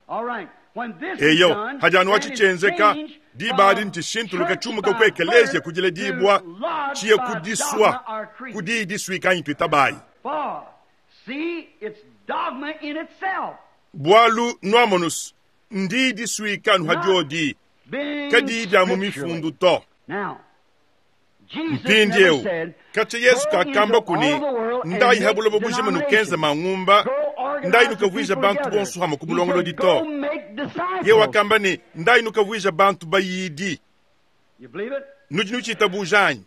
eyo hajana wachi chenzeka di badi nti shintu luka chumuka kwekeleje kujile dibwa chiye kudiswa kudi di suika intu itabai bwalu noamonus ndi di suika nuhajodi kadi ida mu mifundu to mpindieu kacha Yesu kakamba kuni ndai habulo bobujima nukenza mangumba ndai nukavwija bantu bonsu hama kubulongolo dito ye wakamba ni ndai nukavwija bantu bayidi nuji nuchi itabujanyi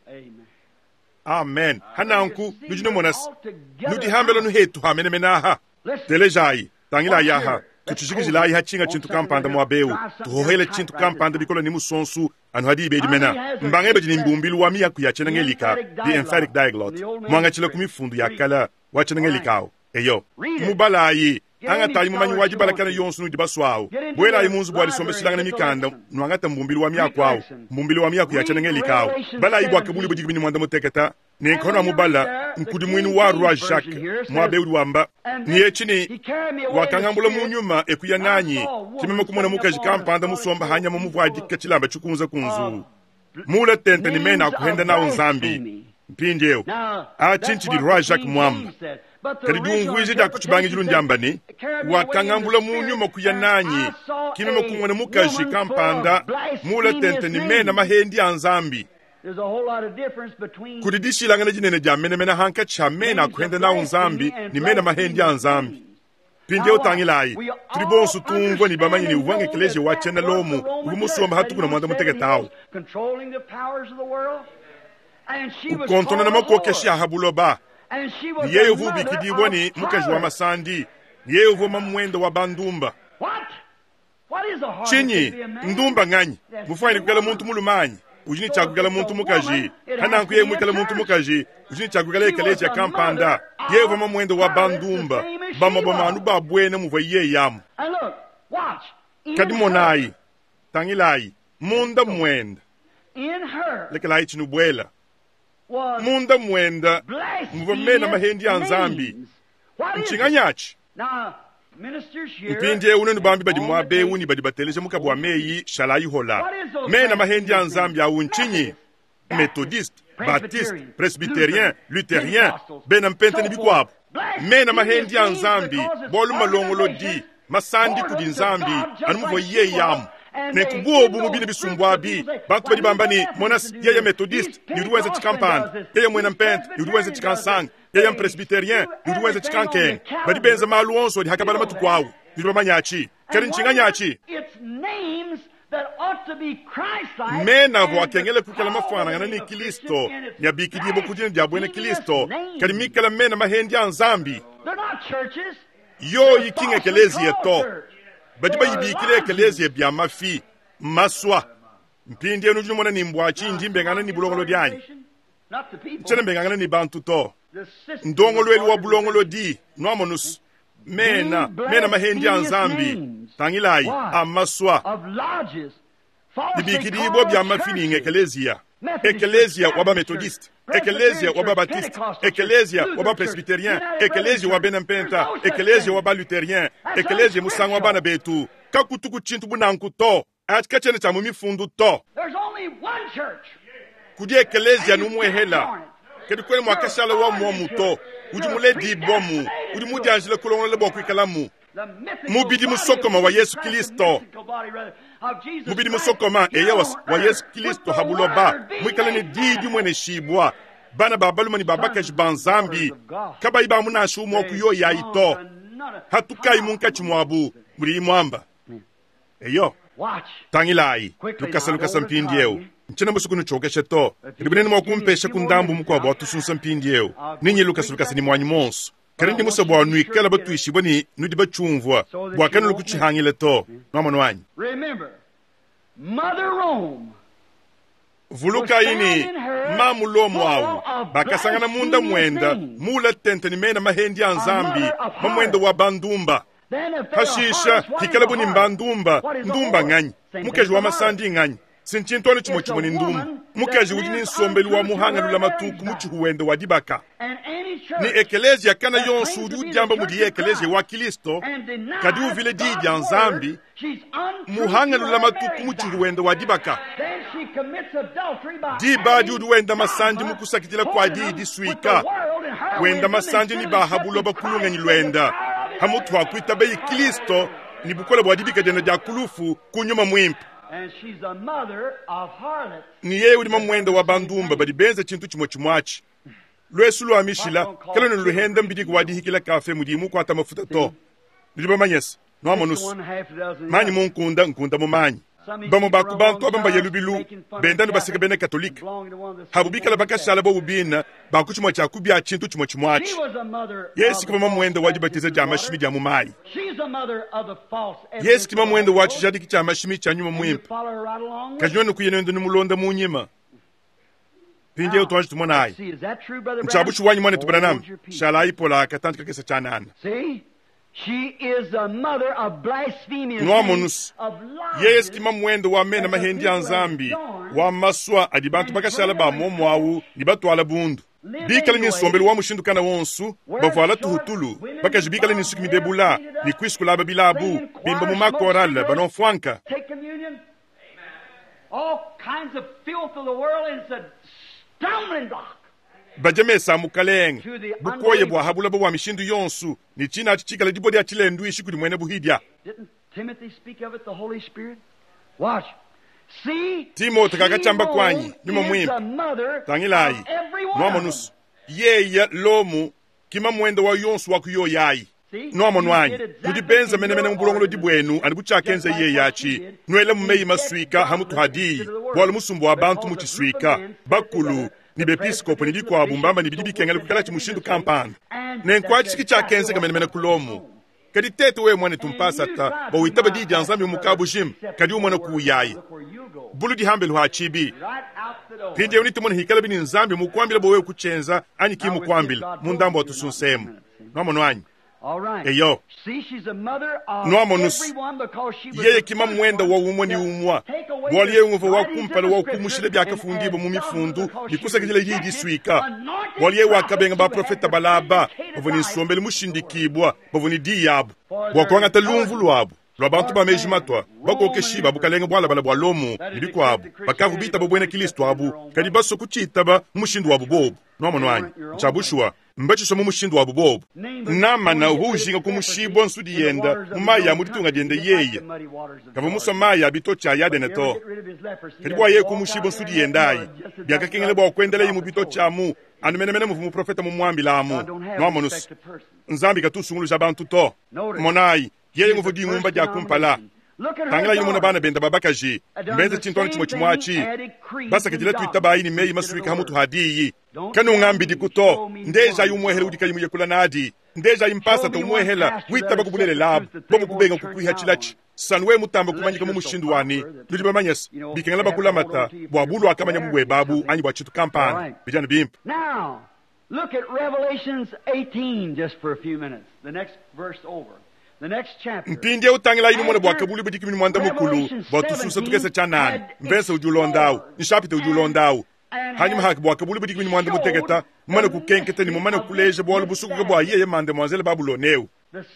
amen hananku nuji numonas nuji hambelo nuhetu hamene menaha telejayi tangila yaha tuchishikizila iha chinga chintu kampanda mwabeu tuhohele chintu kampanda bikola ni musonsu anu hadi ibedi mena mbangebe jini mbumbilu wa miya kuyachena ngelika the emphatic diglot mwanga chila kumifundu yakala wachena ngelikao eyo mubala ayi anga tayi mumanyi wajibala kana yonsu nudi baswao bwela ayi munzu bwali sombe silanga mikanda nwangata mbumbilu wa miya kwao mbumbilu wa miya kuyachena ngelikao bala ayi bwakabuli bujigibini mwanda muteketa nenkona mubala nkudi mwinu wa rwa Jacques mwabeu wamba niye chini wakangambula munyuma ekuya nanyi kimeme kumona mukaji kampanda musomba hanya mu muvwadika chilamba chukunza kunzu mula tente ni mena kuhenda na unzambi mpindeo a chinchi di rwa Jacques mwamba kadi dungwizi da kuchibangi jilu njambani wakangambula munyuma kuya nanyi kimeme kumona mukaji kampanda mula tente ni mena mahendi anzambi There's a whole lot of difference between kudidishi langana jinene jamene mena hanka chamena kuhenda na unzambi ni mena mahendi anzambi pinde utangilai tribonsu tungo ni bamanyi ni uwange kileje wachena lomu umusomba hatukuna mwanda muteketao controlling the powers of the world and she was ukontona na makokeshi ahabuloba and she was niye uvubi kidibwani mukaji wa masandi niye uvuma mwendo wa bandumba what what is a heart chinyi ndumba nganyi mufani kugala muntu mulumanyi ujini chakugala muntu mukaji hananku ye mwikala muntu mukaji ujini chakugala ekaleje ya kampanda ye uvuma mwendo wa bandumba bama bamanu babwene muva ye yamu and look watch kadimonayi tangilai munda mwenda in her lekelai chinubwela was munda mwenda muva mena mahendi anzambi names. What is it? nchinganyachi Now ministers here mpindie unenu bambi badi mwabe uni badi bateleze mukabu wa meyi shalayi hola mena mahendi anzambi awu nchinyi methodiste, baptiste, presbyterien, luthérien, benampente ni bikwabo. Mena mahendi ya nzambi, bolu malongolo di, masandi kudi nzambi, anumuvo ye yamu. Nekubuobu mubini bisumbwabi, bantu badi bambani, monas yeye methodiste, yuduwenze chikampanda, yeye mwenampente, yuduwenze chikansang, yeye presbyterien, yuduwenze chikankeng. Badi benza malu onso di hakabala matukwawu, yudubama nyachi, kari nchinga nyachi. Mena vo akengele kukela mafana ngana ni Kristo, nyabiki dibo kujini diabwene Kristo, kari mikela mena mahendi ya nzambi. Yo yikinga ekelezi yeto. Badi ba yibikile ekelezi ye bia mafi, maswa. Mpindi enu jumona ni mbwachi njimbe ngana ni bulongolo dianyi. Mchene mbengana ni bantu to. Ndongolo elu wa bulongolo di, nuamonus. Mena, mena mahendi ya nzambi. Tangilai, amaswa. Ibikidi ibo bia mafini nge ekelezia. Ekelezia waba methodiste. Ekelezia waba baptiste. Ekelezia waba presbyterien. Ekelezia waba benampenta. Ekelezia waba luthérien. Ekelezia musang waba na betu. Kakutuku chintu bunanku to. Atikachene cha mumi fundu to. Kudi ekelezia numwe hela. Kedi kwenye mwakashala wa mwamu to. Udi mule di bomu. Udi mudi anjile kulongo lebo kwikalamu. Mubidi musokoma wa Yesu Kristo. Mubidi musokoma eyewas wa Yesu Kristo habuloba. Mwikalene didi mwene shibwa. Bana babaluma ni babaka jibanzambi. Kaba iba muna shumo kuyo ya ito. Hatuka imunka chimwabu. Muri imwamba. Eyo. Tangilai. Lukasa lukasa mpindieo. Mchena mbusu kunu choke sheto. Ribineni mwakumpeshe kundambu mkwa bwatu sunsa mpindieo. Ninyi lukasa lukasa ni mwanyi monsu. Karindi musa bwa nui kala batu ishibo ni nudi bachumvwa. Bwa kanu lukuchi hangile to. Nwamano wanyi. Mother Rome. Vuluka ini mamu lomu wawu. Bakasangana munda mwenda. Mula tente ni mena mahendi ya nzambi. Mamwenda wa bandumba. Hashisha hikalabu ni mbandumba. Ndumba nganyi. Mukeji wa masandi nganyi. Sinchintoni chumo chumo ni ndumu. Mukeji ujini nsombeli wa muhanga lula matuku muchi huwende wa dibaka. Ni ekelezi ya kana yonsu udi jamba mudi ekelezi wa Kristo. Kadi uvile didi ya nzambi. Muhanga lula matuku muchi huwende wa dibaka. Diba di uduwenda masandi mukusakitila kwa didi suika. Wenda masandi ni bahabulo bakulunga nilwenda. Hamutu wakuita bayi Kristo. Ni bukola wadibika jena jakulufu kunyuma mwimpu. And she's a mother of harlots. Ni yeye ulima mwenda wa bandumba badi benza chintu chimo chimwachi. Lwesu lwa mishila kala nuluhenda mbidi kwadi hikila kafe mudimu kwa tamafuta to. Ndiba manyes no amonus. Mani munkunda nkunda mumanyi. Bamo bakubantu abamba yelubilu bendanu basika bene katolika. Habubika la bakashala bo ubina bakuchimo cha kubya chintu chimo chimwachi. Yesu kama mwenda waji batiza jama shimi jamu mai. Yesu kama mwenda wachi jadi kichama shimi cha nyuma mwimpa. Kajwanu kuyenendo numulonda munyima. Pinje utonji tumona ai. Mchabuchu wanyi mwane tubranam. Shala ipola katantika kesa chanana. See? She is a mother of blasphemous Nuamonus. of Yes kima mwendo wa mena mahendi ya nzambi. Wa maswa adibantu bakashala ba momwawu nibatu ala bundu. Bikala ni sombeli wa mushindu kana wonsu. Bavuala tuhutulu. Bakaji bikala ni sukimi debula. Ni kwiskula babilabu. Bimba mumakoral banonfwanka. take communion. All kinds of filth of the world, and it's a stumbling block. Bajamesa mukaleng. Bukoye bwa habula bwa mishindu yonsu. Ni china achichikala dibodi achilendu ishikudi mwene buhidia. Didn't Timothy speak of it, the Holy Spirit? Watch. See, Timothy kakachamba she kwanyi, nyuma is mwimpa. the mother Tangilai. of every one of Nuamonus. Yeya lomu. Kima mwendo wa yonsu waku yo yai. Nuamonu wanyi. Kudibenza mene mene mbulongolo dibwenu. Anibucha kenze ye yachi. Nuele mmeyi maswika hamutu hadii. Wala musumbu wa bantu muchiswika. Bakulu. Ni bepiskopo ni biko abumbamba ni bidibi kengele kukala chimushindu kampani. Nenkwa chiki cha kenze kamene mene kulomu. Kadi tetu we mwane tumpasa ta. Ba uitaba di janzami umukabu jim. Kadi umwane kuuyayi. Bulu di hambelu hachibi. right out the door. Pindi uniti mwane hikala bini nzambi mukwambila bowe kuchenza. Ani ki mukwambila. Mundambo watusunsemu. Nuamonu wanyi. All right. Eyo. See, she's a mother of Nuamonus. everyone because she was Yeye the kima first mwenda one wa umwa ni to umwa. take away Bwali the ye umva wa writings of kumpala the wa scripture kumushile byaka and fundibo add mu double mifundu. because Nikusa she kujile yidi rejected swika. anointed Bwali ye wakabenga prophets ba who had profeta the balaba. vindicated Bavuni life. nsombele mushindikibwa. Bavuni diyabu. Wakwanga talumvu lwabu. lwa bantu bamejimatwa bakokeshiba bukalenge bwala bala bwalomo ibikwabo bakavu bita bobwene Kristo abu kadi baso kuchitaba mushindu wabu bobu nomonwanyi chabushwa mbachisho mu mushindu wabu bobu nama na uhujinga kumushibwa nsudi yenda mumaya muditunga diende yeye kava muso maya bitocha yade neto kadi bwa ye kumushibwa nsudi yendayi byaka kengele bwa kwendele yimu bitocha mu anumenemene mu profeta mu mwambi lamu nomonus nzambi katusungulu jabantu to monayi yeye nguvudi ngumba ja kumpala tangala yimu na bana benda babakaji mbenze chintoni chimo chimwachi basa kajile tuita bayini meyi masuika hamutu hadiyi kanu ngambi dikuto ndeja yumwehele udika yimu yekula nadi ndeja yimpasa to umwehela wita bagubulele lab bobu kubenga kukuiha chilachi sanwe mutamba kumanyika mu mushindu wani lujima manyes bikengala bakula mata bwabulu akamanya mwe babu anyi bwa chitu kampani bijana bimp. Now look at Revelations eighteen just for a few minutes, the next verse over. The next chapter. Mpindi utangila inu mwana bwakabuli bidiki minu mwanda mukulu bwatususa tukese chanani mbese ujulondau nishapite ujulondau hanyuma haki bwakabuli bidiki minu mwanda muteketa mwana kukenkete ni mwana kuleje bwala busuku kabwa yeye mande mwanzele babuloneu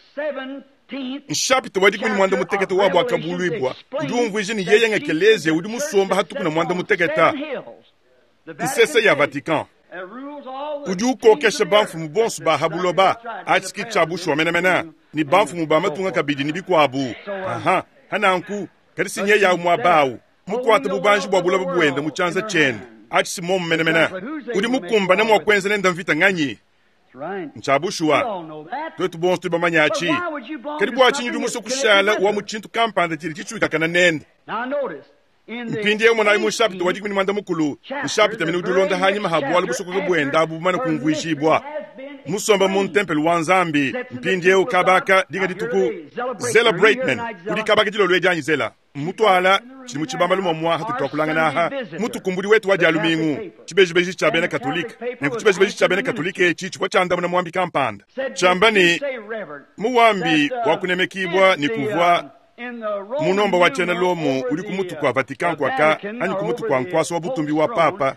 nshapite wadiki minu mwanda muteketa wa bwakabuli ibwa ujungwije ni yeye ngekeleze udi musomba hatuku na mwanda muteketa nsese ya Vatican uju kokesha banfu mubonsu ba habuloba achiki chabushwa wamenemena ni banfu mubama tunga kabidi ni bikwabu aha hananku kadisi nye ya umwabawu mukwata bubanji bwa buloba buwenda muchanza chen achisi momu menemena udi mukumba na mwakwenze nenda mvita nganyi nchabushwa kwetu bonsu tuba manyachi kadibu wachinyi dumuso kushala wa muchintu kampanda chiri chichuika kana nende mpindi ye mwana imushapite wadiki mini mwanda mukulu nshapite mini udulonda hanyima habu wala busuku kubwenda abu mana kungwishibwa musomba mu ntempeli wa nzambi mpindi ye ukabaka diga dituku celebrate men kudi kabaka jilo lwejanyi zela mutwala chini muchibamba lumo mwa hatu tuwakulanga naha mutu kumbudi wetu waji alumingu chibejibeji cha bene katolika nengu chibejibeji cha bene katolika echi chukwa chanda muna mwambi kampanda chambani muwambi wakunemekibwa ni kuvwa munomba wa chene lomo uri kumutu kwa Vatican kwa ka ani kumutu kwa nkwaso wa butumbi wa papa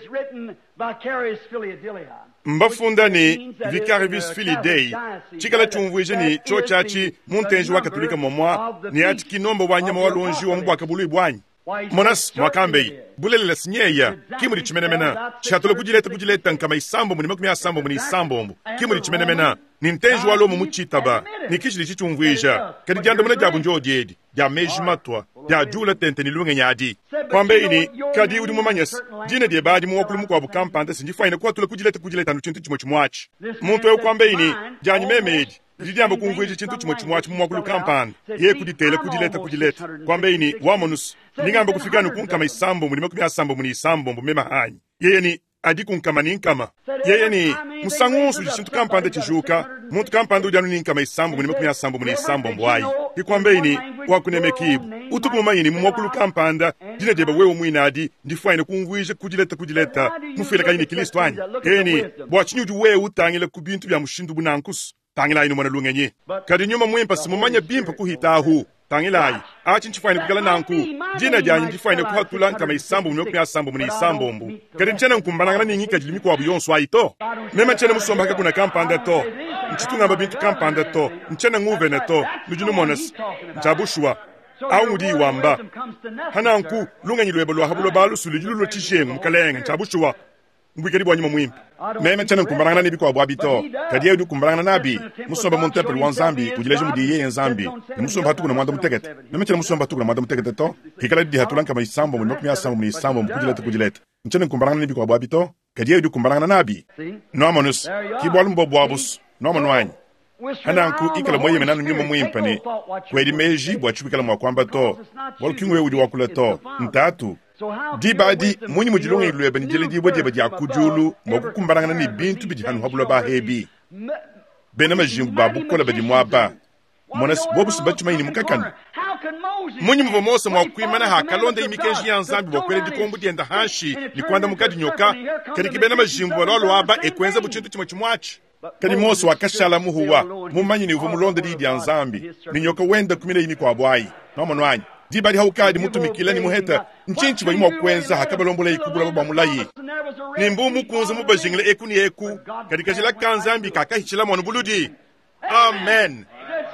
mbafunda ni Vicarious Filii Dei chikala chumvwije ni chochachi muntenji wa katolika momwa ni ati kinomba wa nyama wa lonji wa mbwa kabulu ibwanyi monas mwakambei bulele sinyeya kimuri chimenemena chatolo kujileta kujileta nkama isambo muni makumya sambo muni isambo mbu kimuri chimenemena ni ntenji wa lomo muchitaba ni kishili chichumvwija kadi janda muna jabu njodiedi ya mejimatwa ya jula tente ni lunge nyadi kwambe ini kadi udi mumanyas jine die baadi muwakulu mukwa bukampanda sinjifaine kwa tula kujileta kujileta nuchintu chimo chimwachi muntu eu kwambe ini janyi memedi jidiyamba kumvwiji chintu chimo chimwachi muwakulu kampanda ye kuditele kujileta kujileta kwambe ini wamonus ningamba kufikanu kunkama isambo muni makumya asambo muni isambo mbu mema hanyi yeye ni adi kunkama ni nkama yeye ni musangusu jishintu kampanda chijuka muntu kampanda ujanu ni nkama isambo muni makumya asambo muni isambo mbu wayi ikwambe ini wakunemekibu utuku mumayini mumwakulu kampanda jine deba wewe mwinadi ndifaine kumvwije kujileta kujileta mufile kayini Kristo anyi eni bwachinyuju wewe utangile kubintu bya mushindu bunankusu tangila inu mwana lungenye kadi nyuma mwimpa simumanya bimpa kuhitahu tangilai achi nchifaine kugala nanku jina janyi nchifaine kuhatula nkama isambo muni makumya asambo muni isambo mbu kadi nchena nkumbanangana ningika jilimiko wabu yonsu aito mema nchena musomba haka kuna kampanda to nchitungamba bintu kampanda to nchena nguvene to nujunu monas nchabushwa au ngudi wamba hananku lungenyi lweba lwa habulo balu suli julu lochishengu mkalenga nchabushwa mbwikari bwa nyuma mwimpa mema nchena nkumbanangana nibi kwa bwabito kadi yedu kumbanangana nabi musomba muntepeli wa nzambi kujileje mudi yeye nzambi musomba hatuku na mwanda mutekete mema nchena musomba hatuku na mwanda mutekete to hikala di hatulanka ma isambo muni makumya asambo muni isambo mkujilete kujilete nchena nkumbanangana nibi kwa bwabito kadi yedu kumbanangana nabi noamonus kibwalu mbobwabus noamonwanyi hananku ikala mwaye menanu nyuma mwimpa ni kwedi meji bwachubikala mwakwamba to walukingwe udi wakula to ntatu dibadi munyi mujilunga ilweba nijele dibo diba dia kujulu mwakukumbarangana ni bintu bidi hanu habula ba hebi bena majimbu babu kola badi mwaba monas bobu subachuma ini mukakani munyi mvomosa mwakuimana hakalonda imikenji ya nzambi wakwele dikombu dienda hanshi ni kwanda mukadi nyoka kadi kibena majimbu walolo waba ekwenza buchintu chimo chimwachi kadi moso wakashala muhuwa mumanyi ni uvu mulonda di dia nzambi ni nyoka wenda kumile ini kwa bwai nomanwanyi dibali haukadi mutumikila ni muheta nchinchi banyi mwakwenza hakabalombola ikubula baba mulayi nimbu mukunza mubajingile eku ni eku kadi kajila kanzambi kakahichila mwanu buludi amen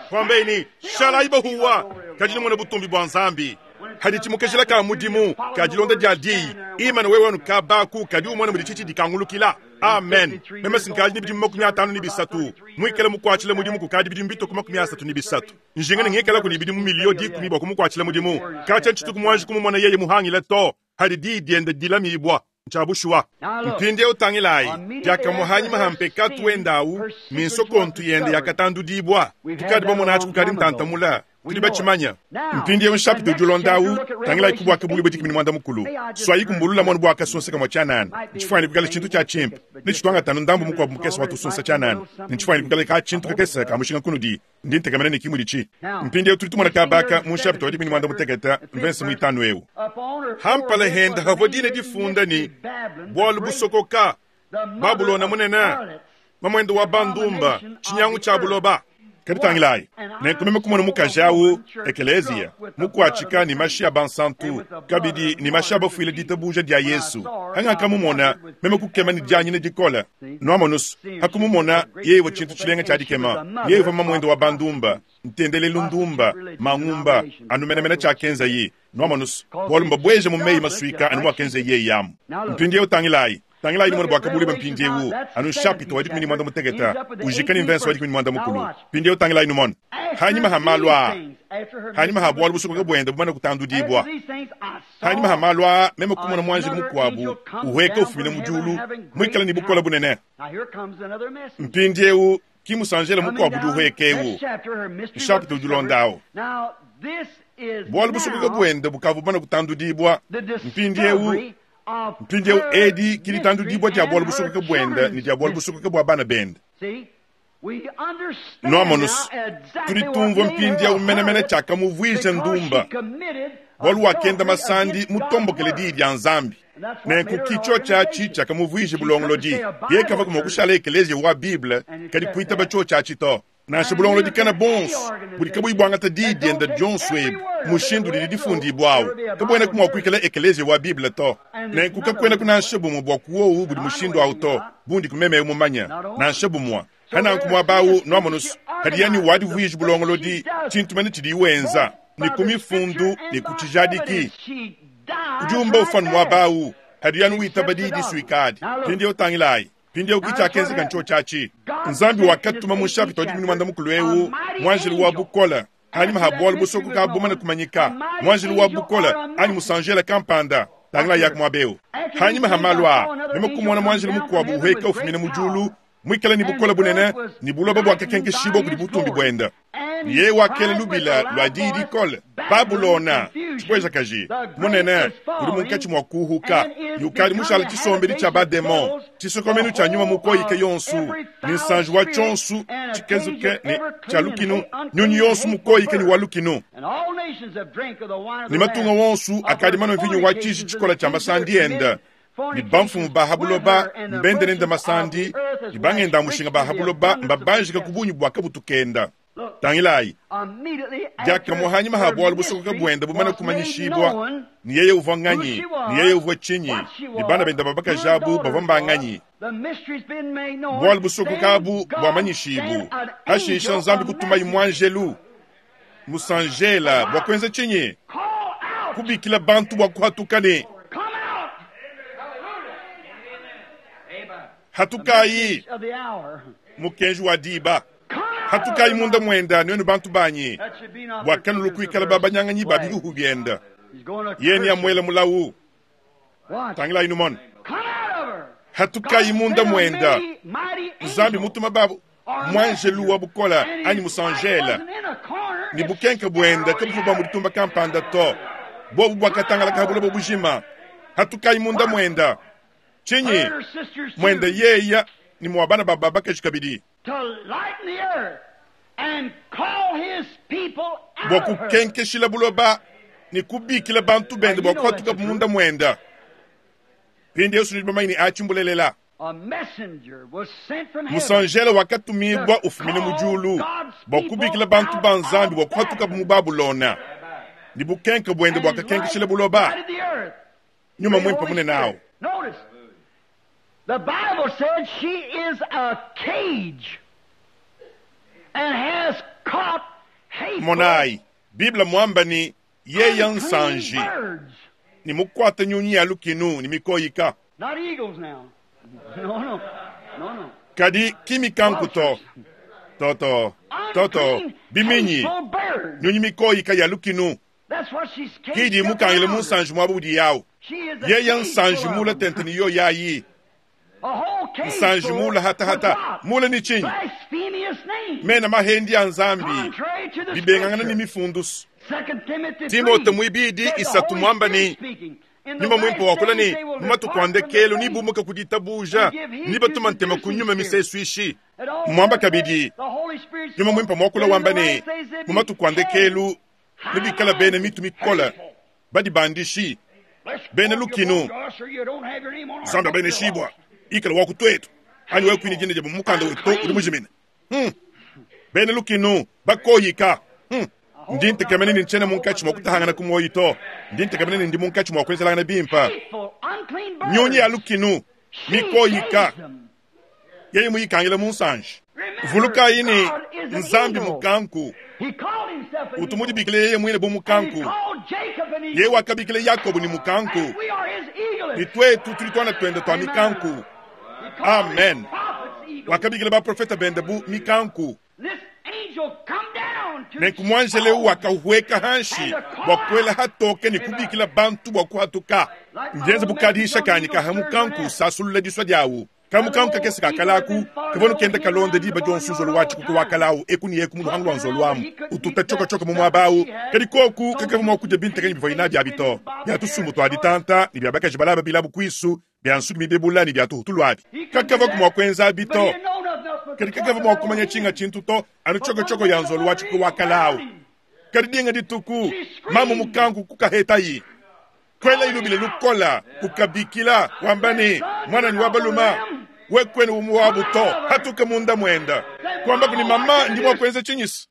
kwambeni shala iba huwa kajini mwana butumbi bwa nzambi hadi chimukeshela ka mudimu kajilonda jadi imana wewe wanu kabaku kadi umwana mudichichi dikangulukila amen mema sinkaji ni bidimu makumya atano ni bisatu mwikele mukwachile mudimu kukadi bidimu bito kumakumya asatu ni bisatu njingene ngekela kuni bidimu milio di kumiba kumukwachile mudimu kacha nchitu kumwanji kumumwana yeye muhangile to hadi di diende dila miibwa nchabushwa mpinde utangilai jaka muhanyi mahampeka tuendawu minso kontu yende yakatandu dibwa tukadi bomo nachi kukadi mtantamula kuliba chimanya mpinde unshapi dujulondawu tangilai kubwa kibugi beti kimini mwanda mukulu swayi kumbulula mwanu bwa kasonse kama chanani nchifani kukale chintu cha chimp nichituanga tanu ndambu mukwa mukesa watu sonsa chanani nchifani kukale ka chintu kakesa kamushinga kunudi ndinte kamene ni kimu dichi mpinde uturitu mwana kabaka munshapi tuwadi kimini mwanda mutegeta mvensi muitanu ewu hampale henda havodine difunda ni bwolu busokoka babulona munena mamwendo wa bandumba chinyangu cha buloba kaditangilai nenkumeme kumona mukajawu ekelezia mukwachika ni mashia bansantu kabidi ni mashia bafuile ditabuja dia yesu hanga kamumona meme kukema ni janyine dikola noamonus hakumumona yewe chintu chilenga chadikema yewe mamwendo wa bandumba ntendele lundumba mangumba anumenemene cha kenza yi noamonus bolumba bweje mumei masuika anu kenza ye yam mpindi utangilai tangilai ni mwana bwaka buli mpindi wu anu shapi to wadi kumini mwanda mutegeta ujikani mvenso wadi kumini mwanda mukulu pindi utangilai numon hanyima hamalwa hanyima habwala busuko bwenda bumana kutandu dibwa hanyima hamalwa meme kumona mwanji mukwabu uhweka ufumine mujulu mwikala ni bukola bunene mpindi wu kimusanjela mukwabu duhweke wu shapi to julondao bwala busuko bwenda bukavu bumana kutandu dibwa mpindi wu mpindi wu edi kili tandu dibwa dia bwala busuko bwenda ni dia bwala busuko bwa bana bend noamonus turitumva mpindi ya umenemene chaka muvwisha ndumba bolu wakenda masandi mutombokele di dia nzambi nenku kicho chachi chaka muvwisha bulongolo di ye kava kuma kushala ekelezi wa biblia kadi kuita bacho chachi to na shibulongolo di kana bons budi kabu ibwanga ta di di enda John Swab mushindu di difundi ibwao kabwene kuma kuikele ekelezi wa biblia to nenku kakwena kuna shibu mubwa kuwo budi mushindu auto bundi kumeme umumanya na shibu mwa hana kumwa bawu noamonus hadiyani wadi vuish bulongolo di chintumene chidi wenza ni kumifundu ni kuchijadiki kujumba ufan mwa bawu hadiyani witabadi di suikadi pindi utangilai pindi ukicha kenzi kancho chachi nzambi wakatuma mushapi todi mini mwanda mukuluewu mwanjili wa bukola hani mahabwala busoko ka bumana kumanyika mwanjili wa bukola hani musanjela kampanda tangila yak mwabeu hani mahamalwa nima kumwana mwanjili mukwabu uheka ufumine mujulu mwikala ni bukola bunene ni buloba bwaka kenke shibo kudi butumbi bwenda ye wakele lubila lwa didi kole babulona chibweja kaji munene kudi munkachi mwakuhuka yukali mushala chisombe di chaba demon chisokomenu cha nyuma mukoyike yonsu ni sanjwa chonsu chikezuke ni chalukinu nyuni yonsu mukoyike ni walukinu ni matunga wonsu akadimano mvinyu wachishi chikola cha masandienda ni bamfumu bahabuloba mbende nenda masandi ni bangenda mushinga bahabuloba mbabanjika kubunyu bwaka butukenda tangilai jaka muhanyi mahabwala busokoka bwenda bumana kumanyishibwa ni yeye uvanganyi ni yeye uvwachinyi ni bana benda babaka jabu bavambanganyi bwala busokoka bu bwamanyishibu hashisha nzambi kutuma imwanjelu musanjela bwakwenza chinyi kubikila bantu bwakuhatukane hatukayi mukenji wa diba hatukayi munda mwenda nwenu bantu banyi wakanu lukuikala babanyanganyi babiruhu bienda yeni ya mwela mulawu tangila inumon hatukayi munda mwenda zambi mutuma babu mwanjelu wa bukola ani musanjela ni bukenke bwenda kabufuba muditumba kampanda to bobu bwakatangala kabulo bobujima hatukayi munda mwenda chinyi mwenda yeya ni mwabana bababa keshikabidi boku kenke shila buloba ni kubikila bantu bende boku hatuka munda mwenda pindi yesu nijibama ini achimbulelela musanjela wakatumibwa ufumine mujulu boku bikila bantu banzambi boku hatuka mubabulona ni bukenke bwende boku kenke shila buloba nyuma mwimpa mune nao. The Bible said she is a cage and has caught monai Biblia mwamba ni ye yansanji ni mukwata nyunyi ya lukinu ni mikoyika Not eagles now. No, no. No, no. kadi kimi kanku to toto toto biminyi nyunyi mikoyika ya lukinu That's what she's kidi mukangile munsanji mwabudi yao ye yansanji mula tentani yo yayi nsanji mula hata hata mula ni chinyi mena mahendi anzambi bibengangana ni mifundus Timote mwibidi isatu mwamba ni nima mwimpo wakula ni mwatu kwande kelu ni bumuka kuditabuja niba tumantema kunyuma misesu ishi mwamba kabidi nima mwimpo mwakula wamba ni mwatu kwande kelu nibi kala bene mitu mikola badi bandishi bene lukinu zamba bene shibwa ikala wakutwetu ani weku ini jine jeba mukanda wetu ulimujimine hmm. bene lukinu bakoyika hmm. ndinte kamene ni nchene munkachi mwakutahangana kumoyito ndinte kamene ni ndi munkachi mwakwenzelangana bimpa nyonyi ya lukinu mikoyika yeye muyikangile munsanji vuluka ini nzambi mukanku utumudi bikile yeye mwine bu mukanku yeye wakabikile Yakobo ni mukanku nitwetu tulitwana twende twa mikanku amen wakabikile ba profeta bende bu mikanku nekumwanjele wakahweka hanshi wakwela hatoke ni kubikila bantu wakuhatuka njenze bukadisha kanyika hamukanku sasulula diswa diawu kamukanku kakesi kakalaku kavono kenda kalonde diba jonsuzo wachi kuku wakalawu ekuni yeku mulu hangu wanzolu wamu ututa choka choka mumu abawu kadi koku kakavu mwakuja binta kanyi bivoina diabito biatu sumu tuwa ditanta ni biabaka jibalaba bilabu kuisu biansuki mibebula ni biatu hutuluwabi kakava kumwakwenza abito kadi kakavu mwakumanya chinga chintuto anu choka choka yanzolu wachi kuku wakalawu kadi dinga dituku mamu mukanku kukaheta yi kwela ilubile lukola kukabikila wambani mwana ni wabaluma wekwene umuwabu to hatuka munda mwenda kwamba kuni mama ndi mwakwenze chinyisi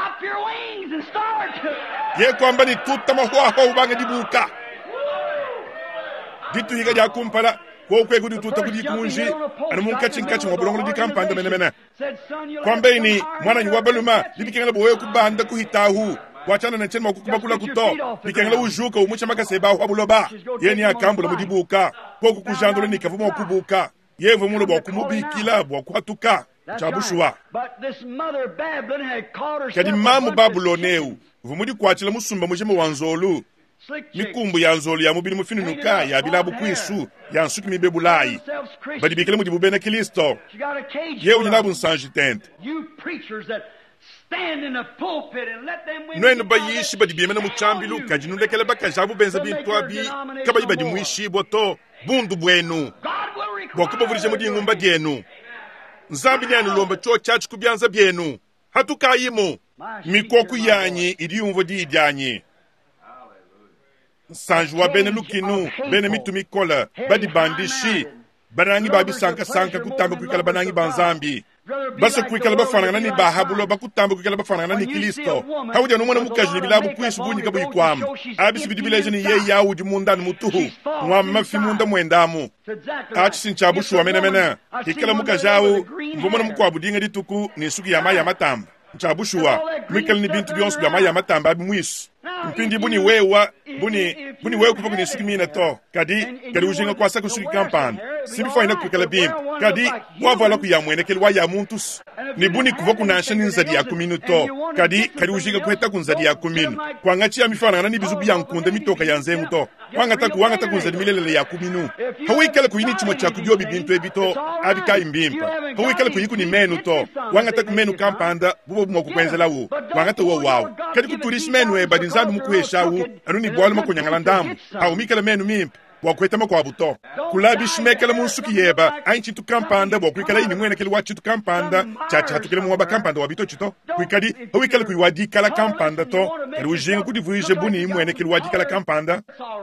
ye kwamba ni tuta mahuaho ubange dibuka ditu higa ja kumpala kwa ukwe kudi tuta kudi kunji anu munkachi nkachi mwabulongo di kampanda mene mene kwamba ini mwana ni wabaluma dibikengela bowe kubanda kuhitahu wachana na cheni wakukubakula kuto nikengela ujuka umucha makaseba wabuloba yeni akambula mudibuka poku kujandole nikavuma wakubuka yevu mulo wakumubikila wakuhatuka chabushuwa kadi mamu babuloneu vumudi kwachila musumba mujime wanzolu mikumbu ya nzolu ya mubili mufinunuka ya bilabu kwisu ya nsuki mibebulayi badibikile mudibubene kilisto yewu nyinabu nsanji tente nwene bayishi badibiyemena muchambilu kajinulekele bakajabu benza bintwa bi kabayi badi muishibo to bundu bwenu bwakubavulije mudi ngumba dyenu nzambi nyani lomba cho chachi kubyanza byenu hatukayimo mikoku yanyi idiyumvo diyidyanyi nsanji wa bene lukinu bene mitu mikola badi bandishi banangi babi sanka sanka kutamba kuikala banangi banzambi basa kuikala bafanana ni bahabulo bakutamba kuikala bafanana ni Kristo hawuja numwana mukaji bilabu kwisu bunyika buyikwam abisi bidibileje ni ye yawu dimunda mutuhu mwamma fi munda mwendamu achi sinchabushwa mena mena ikala mukajawu mbomona mukwabudinga dituku ni suki ya maya matamba nchabushwa mwikala ni bintu byonsu bya maya matamba abimwisu mpindi buni wewa buni buni wewa kufoku ni suki mina to kadi kadi ujinga kwa saku suki kampani sibifa ina kuikala bim kadi wavala ku yamwene kele wa ya muntus ni buni kufoku na nshani nzadi ya kuminu to kadi kadi ujinga kuheta kunzadi ya kuminu kwa ngachi ya mifana ngana nibizubu ya nkunde mitoka ya nzemu to wanga taku wanga taku nzadi milelele ya kuminu hawi kele ku yini chimo cha kudio bibintu ebito abika imbimpa hawi kele ku yiku ni menu to wanga taku menu kampanda bubo mwa kukwenzela wu wanga taku wawu kadi kuturishi menu eba dinzadu mukuheshawu anu ni bwala makunyangala ndamu hawu mikele menu mimpa wakwetama kwa buto kulabi shmekela munsuki yeba ainchi tu kampanda wakwikala ini mwene kele wachi tu kampanda chachi hatukele mwaba kampanda wabito chito kwikadi hawikala kuiwadi kala kampanda to kali ujinga kudivuije buni mwene kele wadi kala kampanda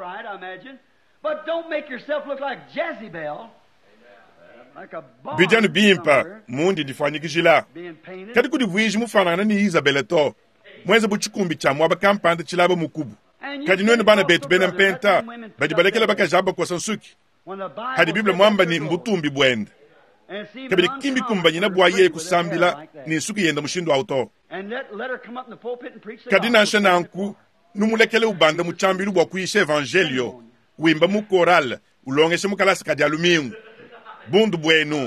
bijanu bimpa mundi ndifanyikishila kadi kudivuije mufanana ni Isabela to mweze buchikumbi cha mwaba kampanda chilaba mukubu kadi nwene bana betu bena mpenta badi balekela baka jaba kwa sansuki hadi Biblia mwamba ni mbutumbi bwende kabili kimbi kumba nyina bwaye kusambila ni suki yenda mushindo auto kadina shananku numulekele ubanda muchambilu bwa kuisha evangelio wimba mu koral ulongeshe mukalasi kadi alumingu bundu bwenu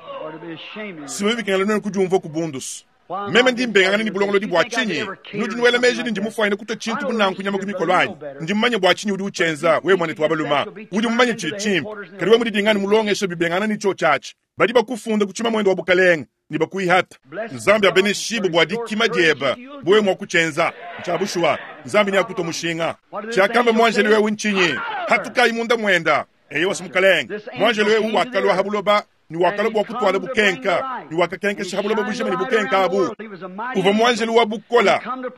siwe bikengala nene kujumva kubundus meme ndimbengana ni bulongolo di bwachinyi nudi nwele meji ndi mufaine kuto chintu bunanku nyama kumikolwanyi ndi mmanye bwachinyi udi uchenza we mwane twabaluma udi mmanye chili chimp kadi we mudi dingani mulongeshe bibengana ni cho chachi badi bakufunda kuchima mwendo wa bukalenga ni bakuihata nzambi abene shibu bwadi kima jeba bwe mwa kuchenza nchabushwa nzambi ni akuto mushinga chakambe mwanjeli we winchinyi hatukai munda mwenda eyo wasimukalenga mwanjeli we uwakalwa habuloba ni wakalo bwa kutwala bukenka ni wakakenka shabuloba bujema ni bukenka abu kuva mwanjeli wa bukola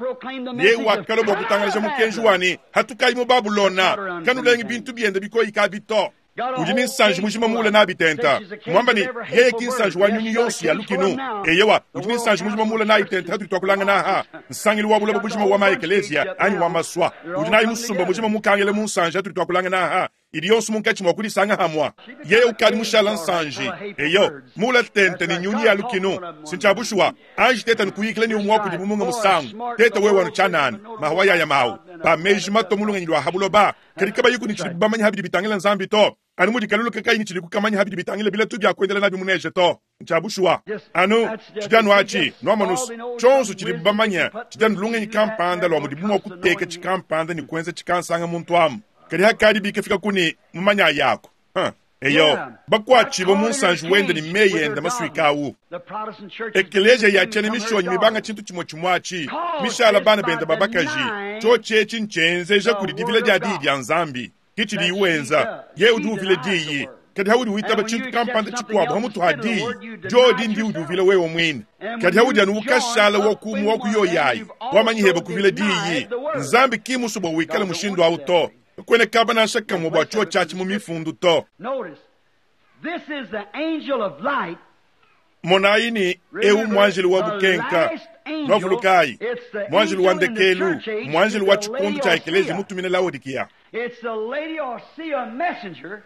ye wakalo bwa kutangaje mukenjwani hatukai mu babulona kanulengi bintu biende biko ikabito ujini sanji mujima mule na bitenta mwamba ni yeye kinsanji wa nyunyi yonsi ya lukinu eyewa ujini sanji mujima mule na itenta hatu twakulanga na ha nsangili wa bulaba bujima wa maekelesia anyi wa maswa ujina yi musumba mujima mukangele munsanji hatu twakulanga na ha ili yonsi munkachi mwakuli sanga hamwa yeye ukali mushala nsanji eyo mule tente ni nyunyi ya lukinu sinchabushwa anji teta nkuyikile ni umwa kudi mumunga musangu teta wewa nuchanani mahawaya ya mahu pa mejima tomulunga nilwa habuloba karikaba yuku ni chilibama nyahabidi bitangila nzambi to anu mudi kalulu kakai ni chiliku kamanya habidi bitangile bila tu bya kwendela nabi muneje to nchabushwa anu chidanu achi nomanus chonsu chilibamanya chidanu lunga ni kampanda lo mudi bumwa kuteke chikampanda ni kwenze chikansanga muntu amu kari hakari bike fika kuni mumanya yako huh. Eyo bakwachi bo munsanju wende ni meyenda maswikawu ekeleje ya chene mishonyi mibanga chintu chimo chimwachi mishala bana benda babakaji choche chinchenze je kuri divile jadi ya nzambi kichiri wenza ye uduvile diyi kadi hawudi witaba chintu kampanda chikwa ba mutu hadi jodi ndi uduvile wewo mwini kadi hawudi anu ukashala wokumu wokuyo yayi wamanyiheba kuvile diyi nzambi kimusubo wikala mushindu auto kwene kabana shaka mo bwacho chachi mu mifundu to notice this is the angel of light monaini eu mwanjili wa bukenka novulukai mwanjili wa ndekelu mwanjili wa chikundu cha ekelezi mutumine laodikia it's the lady or see a messenger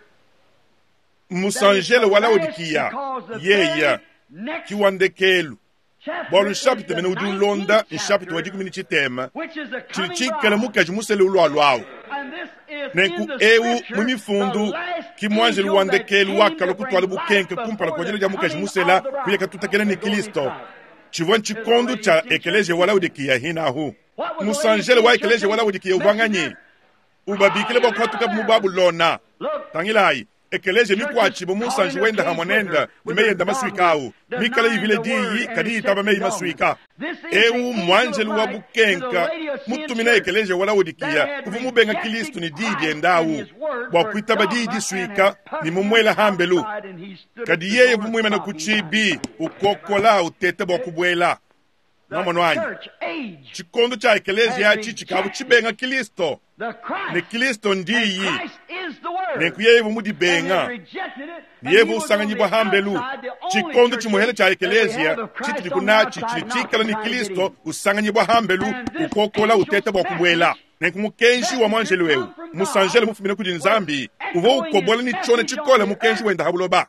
musanjele wa laodikia yeya kiwandekelu bolu nshapite mene udu londa nshapite wa jikumi ni chitema chilichikala mukaji musele ulu alwao nenku ewu mumifundu kimwanjeli wandekelu wakalo kutwala bukenke kumpala kwa jelo ja mukaji musela kuyeka tutakele ni Kristo chivwa nchikondu cha ekeleje wala udikia hinahu musanjele wa ekeleje wala udikia uvanganyi ubabikile bwa kwatuka mubabu lona tangilai ekeleje ni kwachi bo musanji wenda hamonenda nimeyenda maswikao mikale ivile diyi kadi itaba meyi maswika ewu mwanjeli wa bukenka mutumina ekeleje wala udikia uvumu benga Kristo ni didi endawu bwa kuitaba didi swika ni mumwela hambelu kadi yeye vumuima na kuchibi ukokola utete bwa kubwela namono wanyi chikondo cha ekeleje yachi chikabu chibenga Kristo ni Kristo ndiyi nenku yevu mudi benga yevu usanganyibwa hambelu chikondo chimuhele cha ekelezia chitili kunachi chilichikala ni Kristo usanganyibwa hambelu ukokola utete bwa kubwela nenku mukenji wa mwanjeli wewu musanjele mufumine kudi nzambi uvo ukobola ni chone chikola mukenji wenda habuloba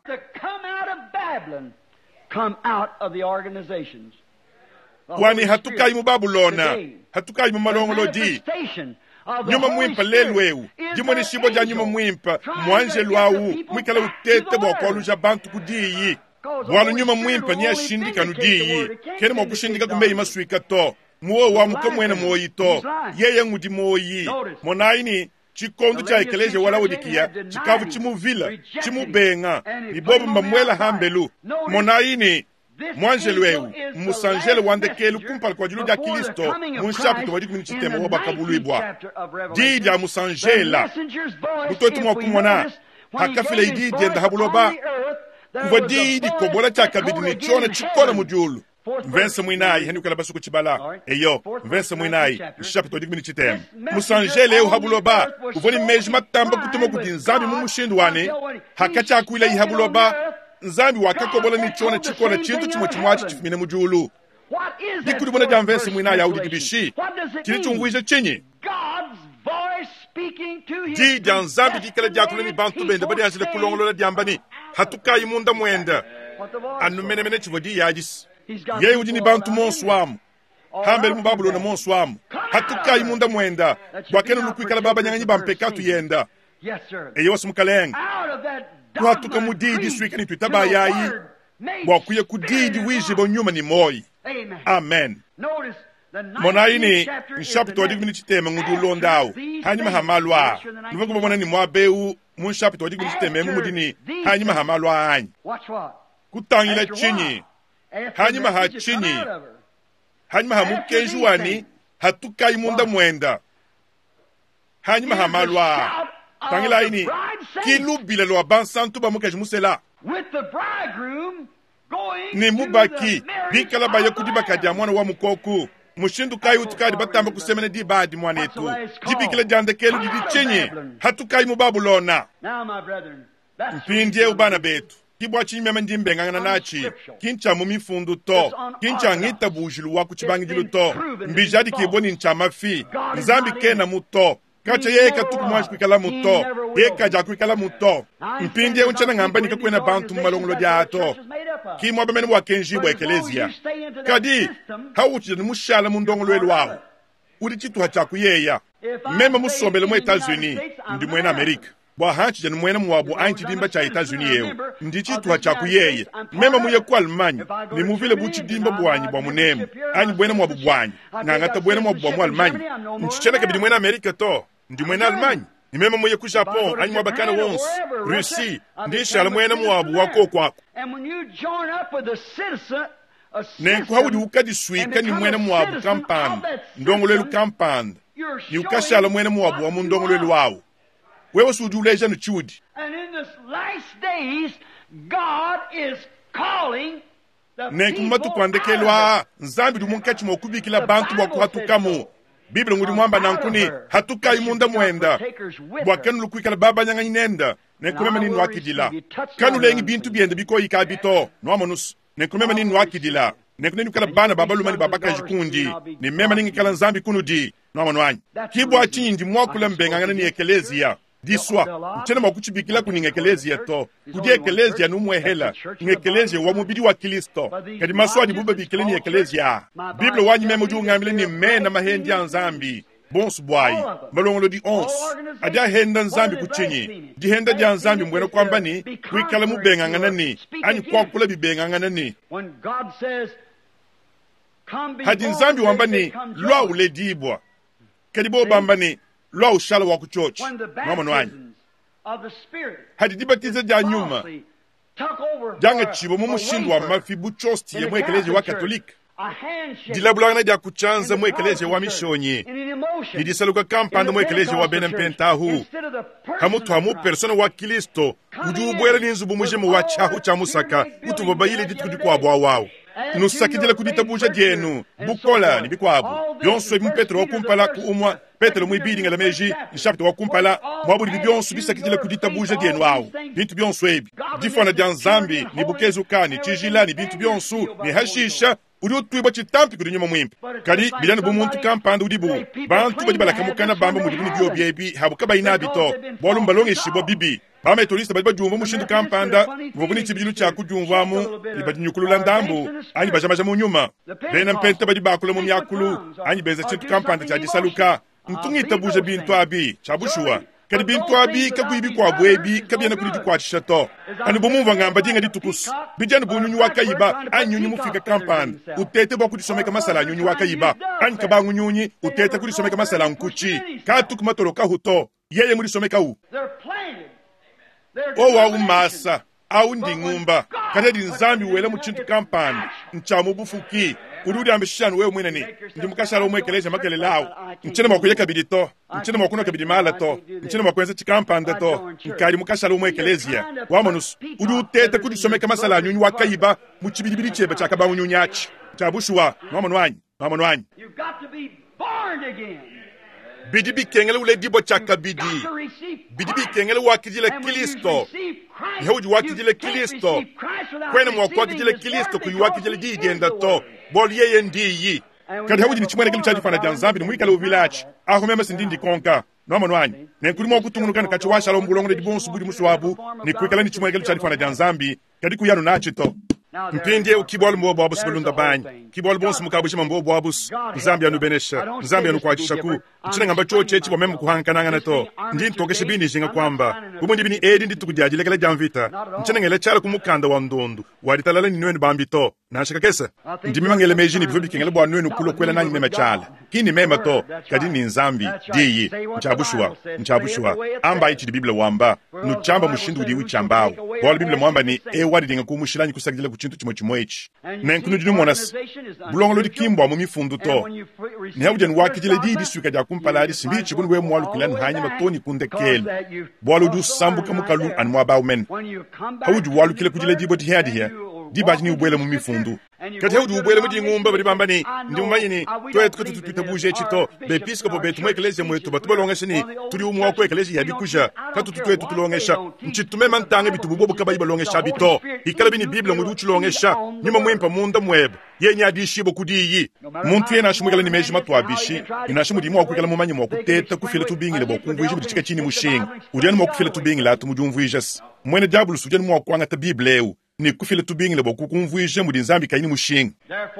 wani hatukai mu Babulona hatukai mu malongolo di nyuma mwimpa lelwewu jimoni shibo ja nyuma mwimpa mwanjeli wawu mwikala utete bwa kwaluja bantu kudiyi wanu nyuma mwimpa ni ashindika nudiyi kene mwa kushindika kumeyi maswika to muo wa mukamwena moyi to yeye ngudi moyi monaini chikondo cha ekeleje wala udikia chikavu chimuvila chimubenga ni bobu mbamwela hambelu monaini mwanjeli wewu musanjele wandekelu kumpala kwa jilu ja Kristo munshapito wadi kumini chitema wabakabuluibwa didi ya musanjela kutotu mwakumwana hakafile ididi enda habuloba kuva didi kobola cha kabidi ni chona chikona mujulu mvense mwinayi heni ukala basuku chibala eyo mvense mwinayi nshapito wadi kumini chitema musanjele ewu habuloba uvoni meji matamba kutuma kuti nzambi mumushindu wane hakacha akuila i habuloba nzambi wakakobola ni chona chikona chintu chimwe chimwachi chifumine mujulu dikudi bona jamvense mwina ya udi dibishi chili chungwisha chinyi didi ya nzambi dikala diakule ni bantu bende badi yazile kulongolola diambani hatukayi munda mwenda anu mene mene chivo di yajis yeye udi ni bantu monswamu hambele mu Babuloni monswamu hatukai munda mwenda bwakene lukwikala baba nyanganyi bampekatu yenda eyo simukalenga tuhatuka mudidi swikani twitaba yayi bwakuye kudidi wije bonyuma ni moyi. Amen. Monaini nshapito wadi kumini chiteme ngudu londawo hanyuma hamalwa nuvengu mbona ni mwabeu munshapito wadi kumini chiteme mumudini hanyuma hamalwa hanyi kutangila chini hanyuma ha chini hanyuma hamukenjuwani hatukai munda mwenda hanyuma hamalwa tangila ini kilubile lo abansantu bamukeju musela ni mubaki bikala baye kudiba kadia mwana wa mukoku mushindu kai utukadi batamba kusemene di badi mwanetu jibikile jande kelu didi chenye hatukai mu Babulona. Mpindie ubana betu kibwa chinyime ndimbe ngana nachi kincha mu mifundu to kincha ngita bujulu wa kuchibangijilu to mbijadi kiboni ncha mafi nzambi kena muto kacha yeka tukumwashi kwikala muto yeka jakwikala muto mpindie unchana ngamba nikakwena bantu mmalongolo diato kimwa bamene wa kenjibwa ekelezia kadi hauchi ni mushala mundongolo elwaho uri chitu hachaku yeya mema musombele mu Etats-Unis ndi mwena Amerika bwa hanchi jani mwena mwabu ainchi dimba cha Etats-Unis yeo ndi chitu hachaku yeye mema muye ku Almanyi ni muvile buchi dimba bwanyi bwa munemu anyi bwena mwabu bwanyi na ngata bwena mwabu bwa mu Almanyi nchichena kabidi mwena Amerika to ndi mwena Almanyi ni mema muye ku Japon anyi mwabakana wonsi Rusi ndi shala mwena mwabu wako kwako nenku hawudi ukadi swika ni mwena mwabu kampanda ndongolelu kampanda ni ukashala mwena mwabu wa mundongolelu wawo wewe sujuleja no chudi. Nenku matu kwandekelwa nzambi dumunkachi mokubikila bantu wakuhatukamo Biblia ngudi mwamba nankuni hatuka imunda mwenda bwakenu lukwikala baba nyanga inenda nenku mema ninu wakidila kanu lengi bintu biende biko ikabito no amonus nenku mema ninu wakidila nenku nenu kala bana baba lumani baba kajikundi ni mema ningi kala nzambi kunudi no amonwanyi kibwa chindi mwakula mbengangana ni ekelezia diswa mchene mwakuchibikila kuninga ekelezia to kudi ekelezia numwehela ni ekelezia wa mubidi wa Kristo kadi maswa ni bube bikile ni ekelezia Biblia wanyi memo juu ngamile ni mena mahendi ya nzambi bonsu bwayi malongolo di ons adia henda nzambi kuchinyi di henda dia nzambi mwena kwamba ni kwikala mubengangana ni ani kwa kula bibengangana ni hadi nzambi wamba ni lwa ule dibwa kadi bo bamba ni lwa ushala wa kuchochi mama nwanyi hadi dibatiza dia nyuma janga chibo mumushindu wa mafi buchosti ye mwekelezi wa katolika dilabulana dia kuchanza mwekelezi wa mishonyi idisaluka kampanda mwekelezi wa benempentahu hamutu hamu persona wa Kristo udubwera ninzubu mujimu wa chahu cha musaka utubabayile ditu kwa bwa wao nusakidila kuditabusha dienu bukola ni bikwabo byonso mu Petro okumpala ku umwa Petro mwibidi ngala meji nshapto wakumpala mwabuli byonso bisakidila kuditabusha dienu wao bintu byonso ebi difona dia nzambi ni bukezu kani chijila ni bintu byonso ni hashisha uri utwiba chitampi kuri nyuma mwimpi kadi bilana bumuntu kampanda udibu bantu badi balakamukana bamba mudibu ni byo byebi habuka bayinabito bolu mbalonge shibo bibi bama etorista badi bajumva mushindu kampanda mubuni chibilu cha kujumvamu ibadi nyukulula ndambu anyi bajamaja mu nyuma bena mpente badi bakula mu myakulu anyi beza chintu kampanda cha disaluka mtungita buje bintu abi chabushwa kadi bintu abi kabuibi kwa bwebi kabyana kuri kwa chishato ani bomumva ngamba dinga ditukus bijana bunyunyu wakayiba anyunyu mufika kampanda utete bwa kudisomeka masala anyunyu wakayiba anyi kabangu nyunyi utete kudisomeka masala nkuchi katuku matoroka huto yeye muri someka u owa umasa au ndingumba kadedi nzambi wele mu chintu kampanda nchamu bufuki urudi ambishanu wewe mwenene ndi mukashalo mwekeleza makele lawo nchene mwakuye kabidi to nchene mwakuna kabidi mala to nchene mwakwenza chikampanda to nkali mukashalo mwekelezia wamonus uri utete kudisomeka masala anyunyu wakayiba mu chibidibidi cheba chakaba unyunyachi chabushwa wamonwanyi wamonwanyi you got to be born again. bidibi kengele ule dibo chaka bidi bidibi kengele wakijile Kristo yehudi wakijile Kristo kwene mwa wakijile Kristo kuyu wakijile digenda to bol yeye ndiyi kadi hawudi ni chimwene kilu chadi fana janzambi ni mwikale uvilachi aho mema sindindi konka no manwanyi nenkuri mwa kutungunu kana kachiwasha lo mbulongo de dibonsu budi muswabu ni kwikale ni chimwene kilu chadi fana janzambi kadi kuyano nachi to mpindi ukibol mo babus belunda bany kibol bons mukabushi mambo babus Zambia no benesha Zambia no kwatishaku nchinga mbacho chechi bomem kuhankana na to ndi ntoke bini jinga kwamba bumundi bini edi ndi tukujaji lekala jamvita nchinga ngele chala kumukanda wa ndondu waditalala ni nweni bambito na shaka kesa ndi mimangele mejini bivubi kengele bwa nweni kulo kwela nanyi mema chala kini mema to kadi ni Nzambi diyi nchabushwa nchabushwa amba ichi di Biblia wamba nuchamba mushindu di uchambao bwa Biblia mwamba ni e wadi dinga kumushilanyi kusagidela kuchintu chimo chimo ichi nenkunu jinu monas bulongolo di kimbo mu mifundu to ni hawjen wakijile di di suka ja kumpalari simbichi kun we mwalu kilan hanyi matoni kunde kel bwalu du sambu kamukalu an mwa bawmen hawju walu kile kujile di boti hadi here di bajini ubwele mu mifundu kati hawju ubwele mu di ngumba bari bambani ndi umayini to et kutu tutu buje chito be episcopo betu mwe keleze mwetu batu balongesha ni tuli umwa ko keleze ya bikuja katu tutu etu tulongesha nchitume mantange bitu bubobo kabayi balongesha bito ikala bini Biblia mu tulongesha nyuma mwempa munda mweb yenya adishi bokudiyi muntu yena ashimugala ni meji matwa bishi inashimu di mwa kwikala mu manyi mwa kuteta kufile tubingile bokungwije bichika chini mushinga ujani mwa kufile tubingile atu mujumvijas mwene diablo sujani mwa kwanga ta Biblia ni kufile tubingile bokukumvije mu Nzambi kaini mushinga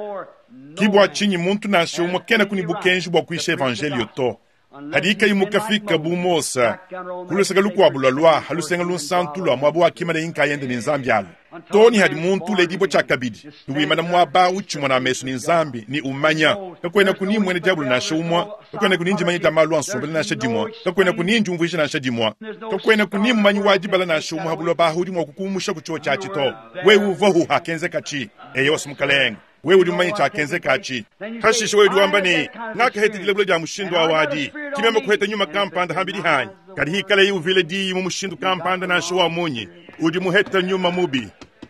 kibwa chinyi muntu nasho mwakena kuni bukenji bwa kuisha evangelio to hadika yimukafika bumosa kulusega lukwa bulalwa halusenga lunsantu lwa mwabu akima na inka yende ni Nzambi ala toni hadi muntu le dibo chakabidi nuwimana mwaba uchimwa na mesu ni Nzambi ni umanya kakwena kuni mwene diablo na shumwa kakwena kuni nji manyi damalu ansombele na shadimwa kakwena kuni nji umvuisha na shadimwa kakwena kuni mmanyi wajibala na shumwa habulo bahudi mwa kukumusha kucho chachito wewu vohu hakenze kachi eyo smukalenga wewe ulimanyi chakenze kachi hashisho wewe duambani ngaka heti dilebule ja mushindu awadi kimema kuheta nyuma kampanda hambidi hanyi kadi hikale yu vile di mu mushindu kampanda na showa munyi udi muheta nyuma mubi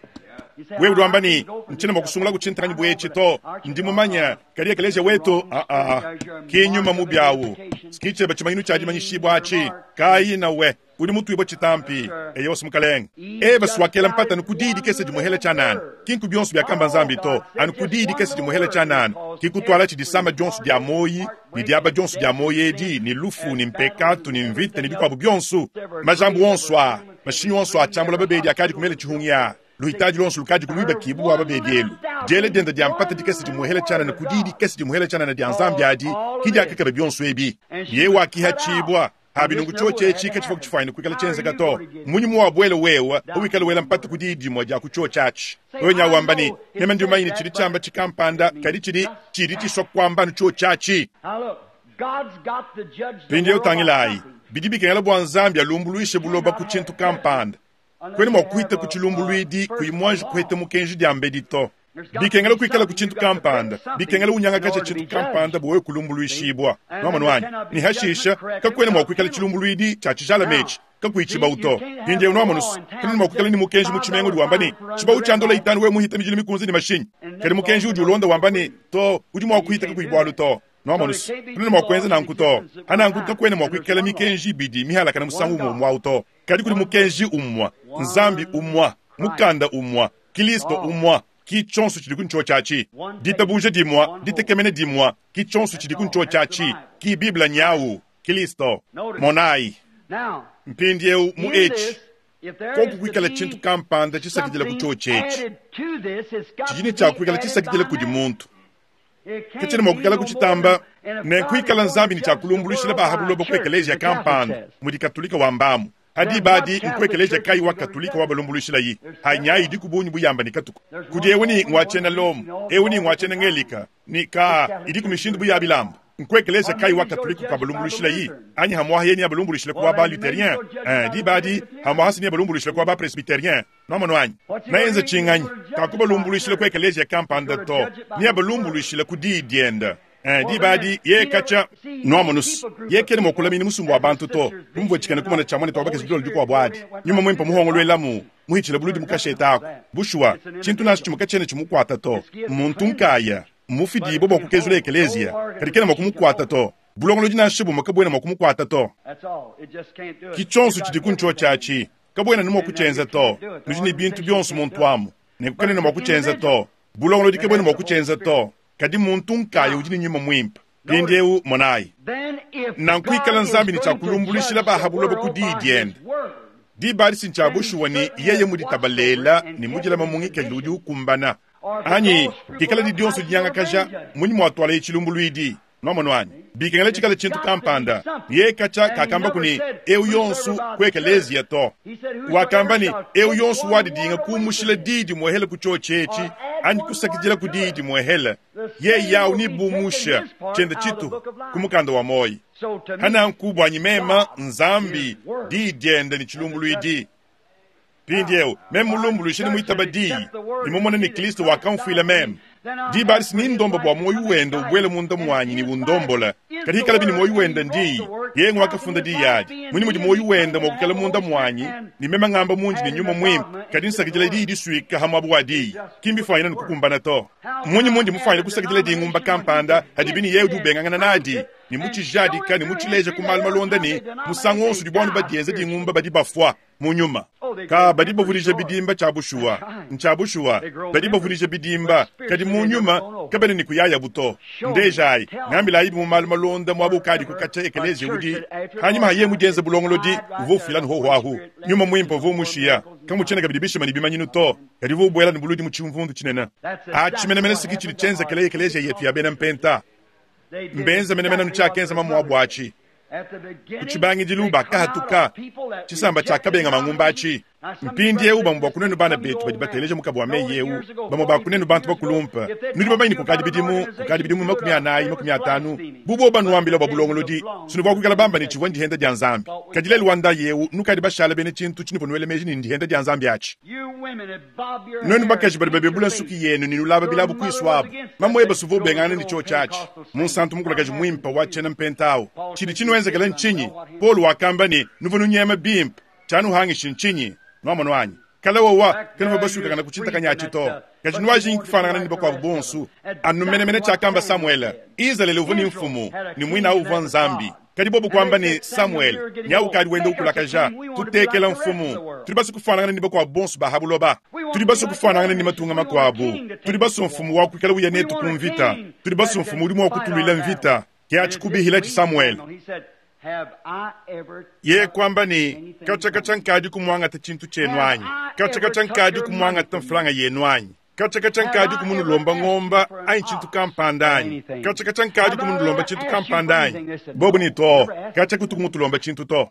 wewe duambani nchina makusungula kuchinta kanyi buye chito ndi mumanya kadi yakaleje weto a a ki nyuma mubi awu skiche bachimanyinu chaji manyishibu hachi kai na we udi mutu ibo chitampi eyo smukaleng eba swakela mpata nukudidi kese di muhele chanan kinku bionsu bya kamba Nzambi to anukudidi kese di muhele chanan kikutwala chi disama jonsu dia moyi ni diaba jonsu dia moyi di ni lufu ni mpekatu ni mvite ni bikwabu bionsu majambu onswa mashinyu onswa chambula bebe di akadi kumele chihungia luhitaji lonsu lukaji kuluiba kibu wa babe dielu jele denda di ampata di kese di muhele chanan nukudidi kese di muhele chanan di Nzambi adi kidi akakabe bionsu ebi yewa kihachibwa habinungu choche chika chifo kuchifaini kwikala chenze gato munyi mwa bwele wewa uwikala wela mpata kudidi mwa kucho chachi wenya wambani nema ndi umayini chiri chamba chikampanda kadi chiri chiri chiswa kwamba nucho chachi pindi utangilai bidibi kengala bwa Nzambi alumbuluishe buloba kuchintu kampanda kweni mwa kuhita kuchilumbuluidi kuimwaji kuhita mukenji di ambedito bikengala kwikala kuchintu kampanda bikengala unyanga kacha chintu kampanda bwe kulumbuluishibwa no manwani ni hashisha kakwene mwa kwikala chilumbuluidi chachishala mechi kakwichiba uto pindi no manus kini mwa kwikala ni mukenji muchimengo diwambani chiba uchandola itanu we muhita mijili mikunzi ni mashinyi kali mukenji uji ulonda wambani to uji mwa kuhita kakwibwalu to no manus kini mwa kwenze na nkuto hana nkuto kwene mwa kwikala mikenji bidi mihala kana musangu umwa uto kadi kuli mukenji umwa Nzambi umwa mukanda umwa Kristo umwa ki chonsu chidi kuncho chachi dita buje di mwa dita kemene di mwa ki chonsu chidi kuncho chachi ki Biblia nyawu Kristo monai mpindie mu echi koku kwikala chintu kampanda chisakidila kucho chechi chijini cha kwikala chisakidila kudi muntu kichini mwa kwikala kuchitamba ne kwikala Nzambi ni chakulumbulushila bahabulobo kwekeleja kampanda mudi katolika wambamu hadi badi nkwekeleja kai wa katolika wa balumbulushila yi hanyai di kubunyi buyamba ni katuko kudi eweni ngwachena lom eweni ngwachena ngelika ni ka idi kumishindu buyabilamba nkwekeleja kai wa katolika kwa balumbulushila yi anyi hamwa yeni ya balumbulushila kwa ba luterien eh di badi hamwa hasini ya balumbulushila kwa ba presbyterien no mano anyi na enza chinganyi kakuba lumbulushila kwekeleja kampanda to ni ya balumbulushila kudi dienda eh di badi ye kacha no manus ye kene mokula mini musumbu abantu to umvo chikane kumana chamane to bakes bidolo diko abwadi nyuma mwempa muhongo lwelamu muhichile buludi mukasheta ako bushwa chintu nacho chimukachene chimukwata to muntu nkaya mufidi bobo kukezule ekelezia kadikene mokumukwata to bulongo lojina shibu makabwena mokumukwata to kichonsu chidikuncho chachi kabwena nimo kuchenza to nujini bintu byonsu muntu amu nekukane nimo kuchenza to bulongo lojike bwena mokuchenza to kadi muntu nkaya ujini nyuma mwimpa pindeu monai nankwikala Nzambi ni chakulumbulishila bahabulobo kudidienda di bari sinchabushu wani yeye mudi tabalela ni mujila mamungike ludi hukumbana anyi kikala di dionsu nyanga kaja muni mwatwala ichilumbuluidi nomonwani bikengele chikala chintu kampanda ye kacha kakamba kuni eu yonsu kwekelezi yato wakamba ni eu yonsu wadi dinga kumushila didi mohele kuchochechi ani kusakijila kudidi mohele ye yao ni bumusha chenda chitu kumukanda wa moi hana nkubwa nyimema nzambi didi enda ni chilumbuluidi pindieu memu lumbulu shini muitabadi ni mumone ni Kristo wakamfila mem di baris ni ndomba bwa moyo wenda ubwele munda mwanyi ni bundombola katika labi ni moyo wenda ndi ye ngwa kafunda di yadi muni mudi moyo wenda mwakukala munda mwanyi ni mema ngamba munji ni nyuma mwim kadini sakijala di di suika hamabu wadi kimbi faina nukukumbana to muni mundi mufaina kusakijala di ngumba kampanda hadibini ye udu bengangana nadi ni muchi jadika ni muchi leje kumalma londa ni musangonsu di bwanu badienza di ngumba badi bafwa munyuma ka badi bavulije bidimba chabushua nchabushua badi bavulije bidimba kadi munyuma kabene ni kuyaya buto ndejai ngambila ibi mumalma londa mwabu kadi kukacha ekeleze udi hanyuma haye mujenze bulongolo di uvo filan ho wahu nyuma mwimpo vo mushia kamu chene kabidibisha manibi nyinu to kadi vo bwela ni buludi muchimvundu chinena achi mene mene sikichili chenza kele ekeleze yetu ya bena mpenta mbenza mene mene nuchakenza mamwabu achi kuchibangi diluba kahatuka chisamba chakabenga mangumbachi mpindi yeu bambo kunenu bana betu badibateleje mukabwa meyeu bambo bakunenu bantu bakulumpa nuri babayini kukadi bidimu kukadi bidimu makumi anayi makumi atanu bubo banu wambila babulongolodi sunu bakukala bamba ni chivondi henda dyanzambi kadileli wanda yeu nukadi bashala bene chintu chinipo nwele meji ni henda dyanzambi achi nonu bakaji badibabe bula suki yenu ni nulaba bilabu kuiswabu mamwe basuvo bengane ni cho chachi munsantu mukulakaji mwimpa wachena mpentao chidi chinu wenze kala nchinyi polu wakamba ni nuvunu nyema bimp chanu hangi shinchinyi nomono wanyi kala wowa kana basuka kana kuchinta kanyachi to kajinwa jinki fana ni bakwa bonsu anu mene mene chakamba Samuel izalele uvuni mfumu ni mwina uvu nzambi kadi bobu kwamba ni Samuel nyau kadi wende ukulakaja tutekela mfumu tulibasu kufana ni bakwa bonsu bahabuloba tulibasu kufana ni matunga makwabu tulibasu mfumu wa kukala uya netu kumvita tulibasu mfumu uri mwa kutulila mvita kiachi kubihila chi Samuel ye kwamba ni kachakacha nkadi kumwanga ta chintu chenwanyi kachakacha nkadi kumwanga ta mflanga yenwanyi kachakacha nkadi kumunu lomba ngomba ayin chintu kampandanyi kachakacha nkadi kumunu lomba chintu kampandanyi bobu ni to kachakutu kumutu lomba chintu to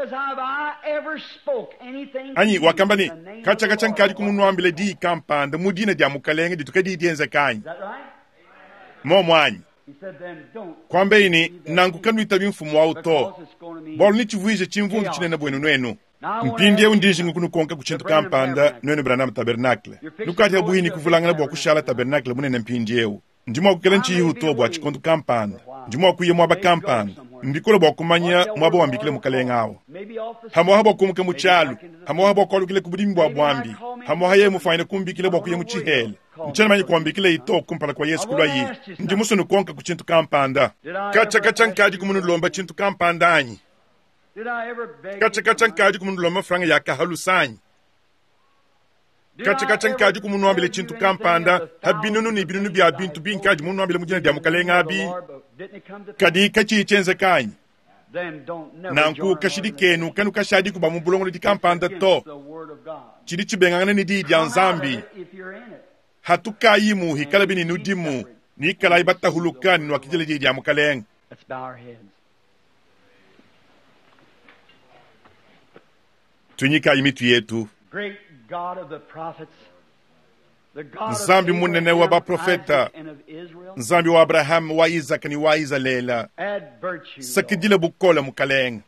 anyi wakamba ni kachakacha nkadi kumunu wambile di kampanda mudina dia mukalenge ditukadi dienze kanyi momwanyi kwamba ini nangu kanu itabi mfumu wa uto bolu ni chivuije chimvundu chinena bwenu nwenu mpindi ya undinji ngukunu konka kuchintu kampanda nwenu branam tabernakle nukati ya buhini kufulangana bwa kushala tabernakle munene mpindi yeu njima wakukela nchi hii uto bwa chikontu kampanda njima wakuye mwaba kampanda mbikula bwa kumanya mwaba wambikile mukale ngao hamo habo kumuke muchalu hamo habo kwalukile kubudimi bwa bwambi hamo haye mufaine kumbikile bwa kuye muchihele mchana manyi kuambikile ito kumpala kwa Yesu kulwa yi njimusu nukonka kuchintu kampanda kacha kacha nkadi kumunu lomba chintu kampanda anyi kacha kacha nkadi kumunu lomba franga yaka halusanyi kacha kacha nkadi kumunu wambile chintu kampanda habinunu ni binunu bia bintu binkadi munu wambile mujina dia mukalenga abi kadi kachi ichenze kanyi nanku kashidi kenu kanu kashadi kuba mubulongo di kampanda to chidi chibengangane ni di dia nzambi hatukayimu hikala bini nudimu ni kala ibata hulukani ni wakijele jiji ya mukaleng. Tunyika imitu yetu nzambi munene wa ba profeta nzambi wa Abraham wa Isaac ni wa Izalela sakidile bukola mukaleng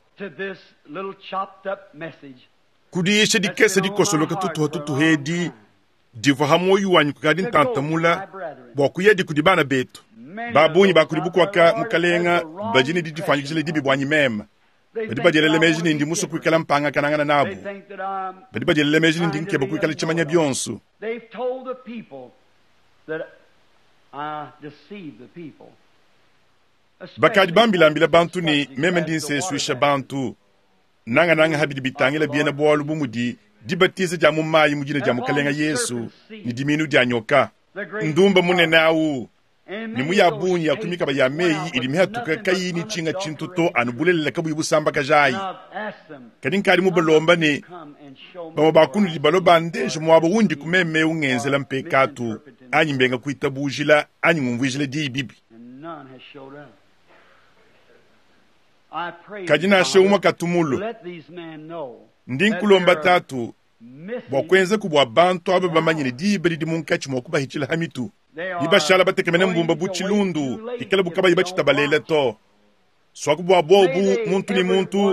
kudiyeshe dikese dikosoloka tutu hatutu hedi divo hamo yuwanyi kukadi ntantamula bokuye di kudibana betu babunyi bakuribuku waka mukalenga bajini di difanyi kizile dibi bwanyi mema badi bajelele mejini ndi musu kuikala mpanga kanangana nabu badi bajelele mejini ndi nkeba kuikala chimanya bionsu bakadi bambila mbila bantu ni meme ndi nse suisha bantu nanga nanga habidi bitangila biena bwalu bumudi dibatize jamu mayi mujina jamu kalenga Yesu ni diminu dia nyoka ndumba munene au ni muyabunyi yakumika ba yameyi ilimiha tukakai ni chinga chintuto anubulele kabu ibusamba kajai kadin kari mu balomba ne ba bakunu libalo bande je mwabo wundi kumeme ungenzela mpekatu anyi mbenga kuitabujila anyi ngumvijile di bibi kadina sheuma katumulu ndinkulomba tatu bokwenze kubwa bantu abe bamanyine dibeli di munkachi mokuba hichila hamitu ibashala batekemene mbumba buchilundu ikela bukaba ibachitabalele to swakubwa bobu muntu ni muntu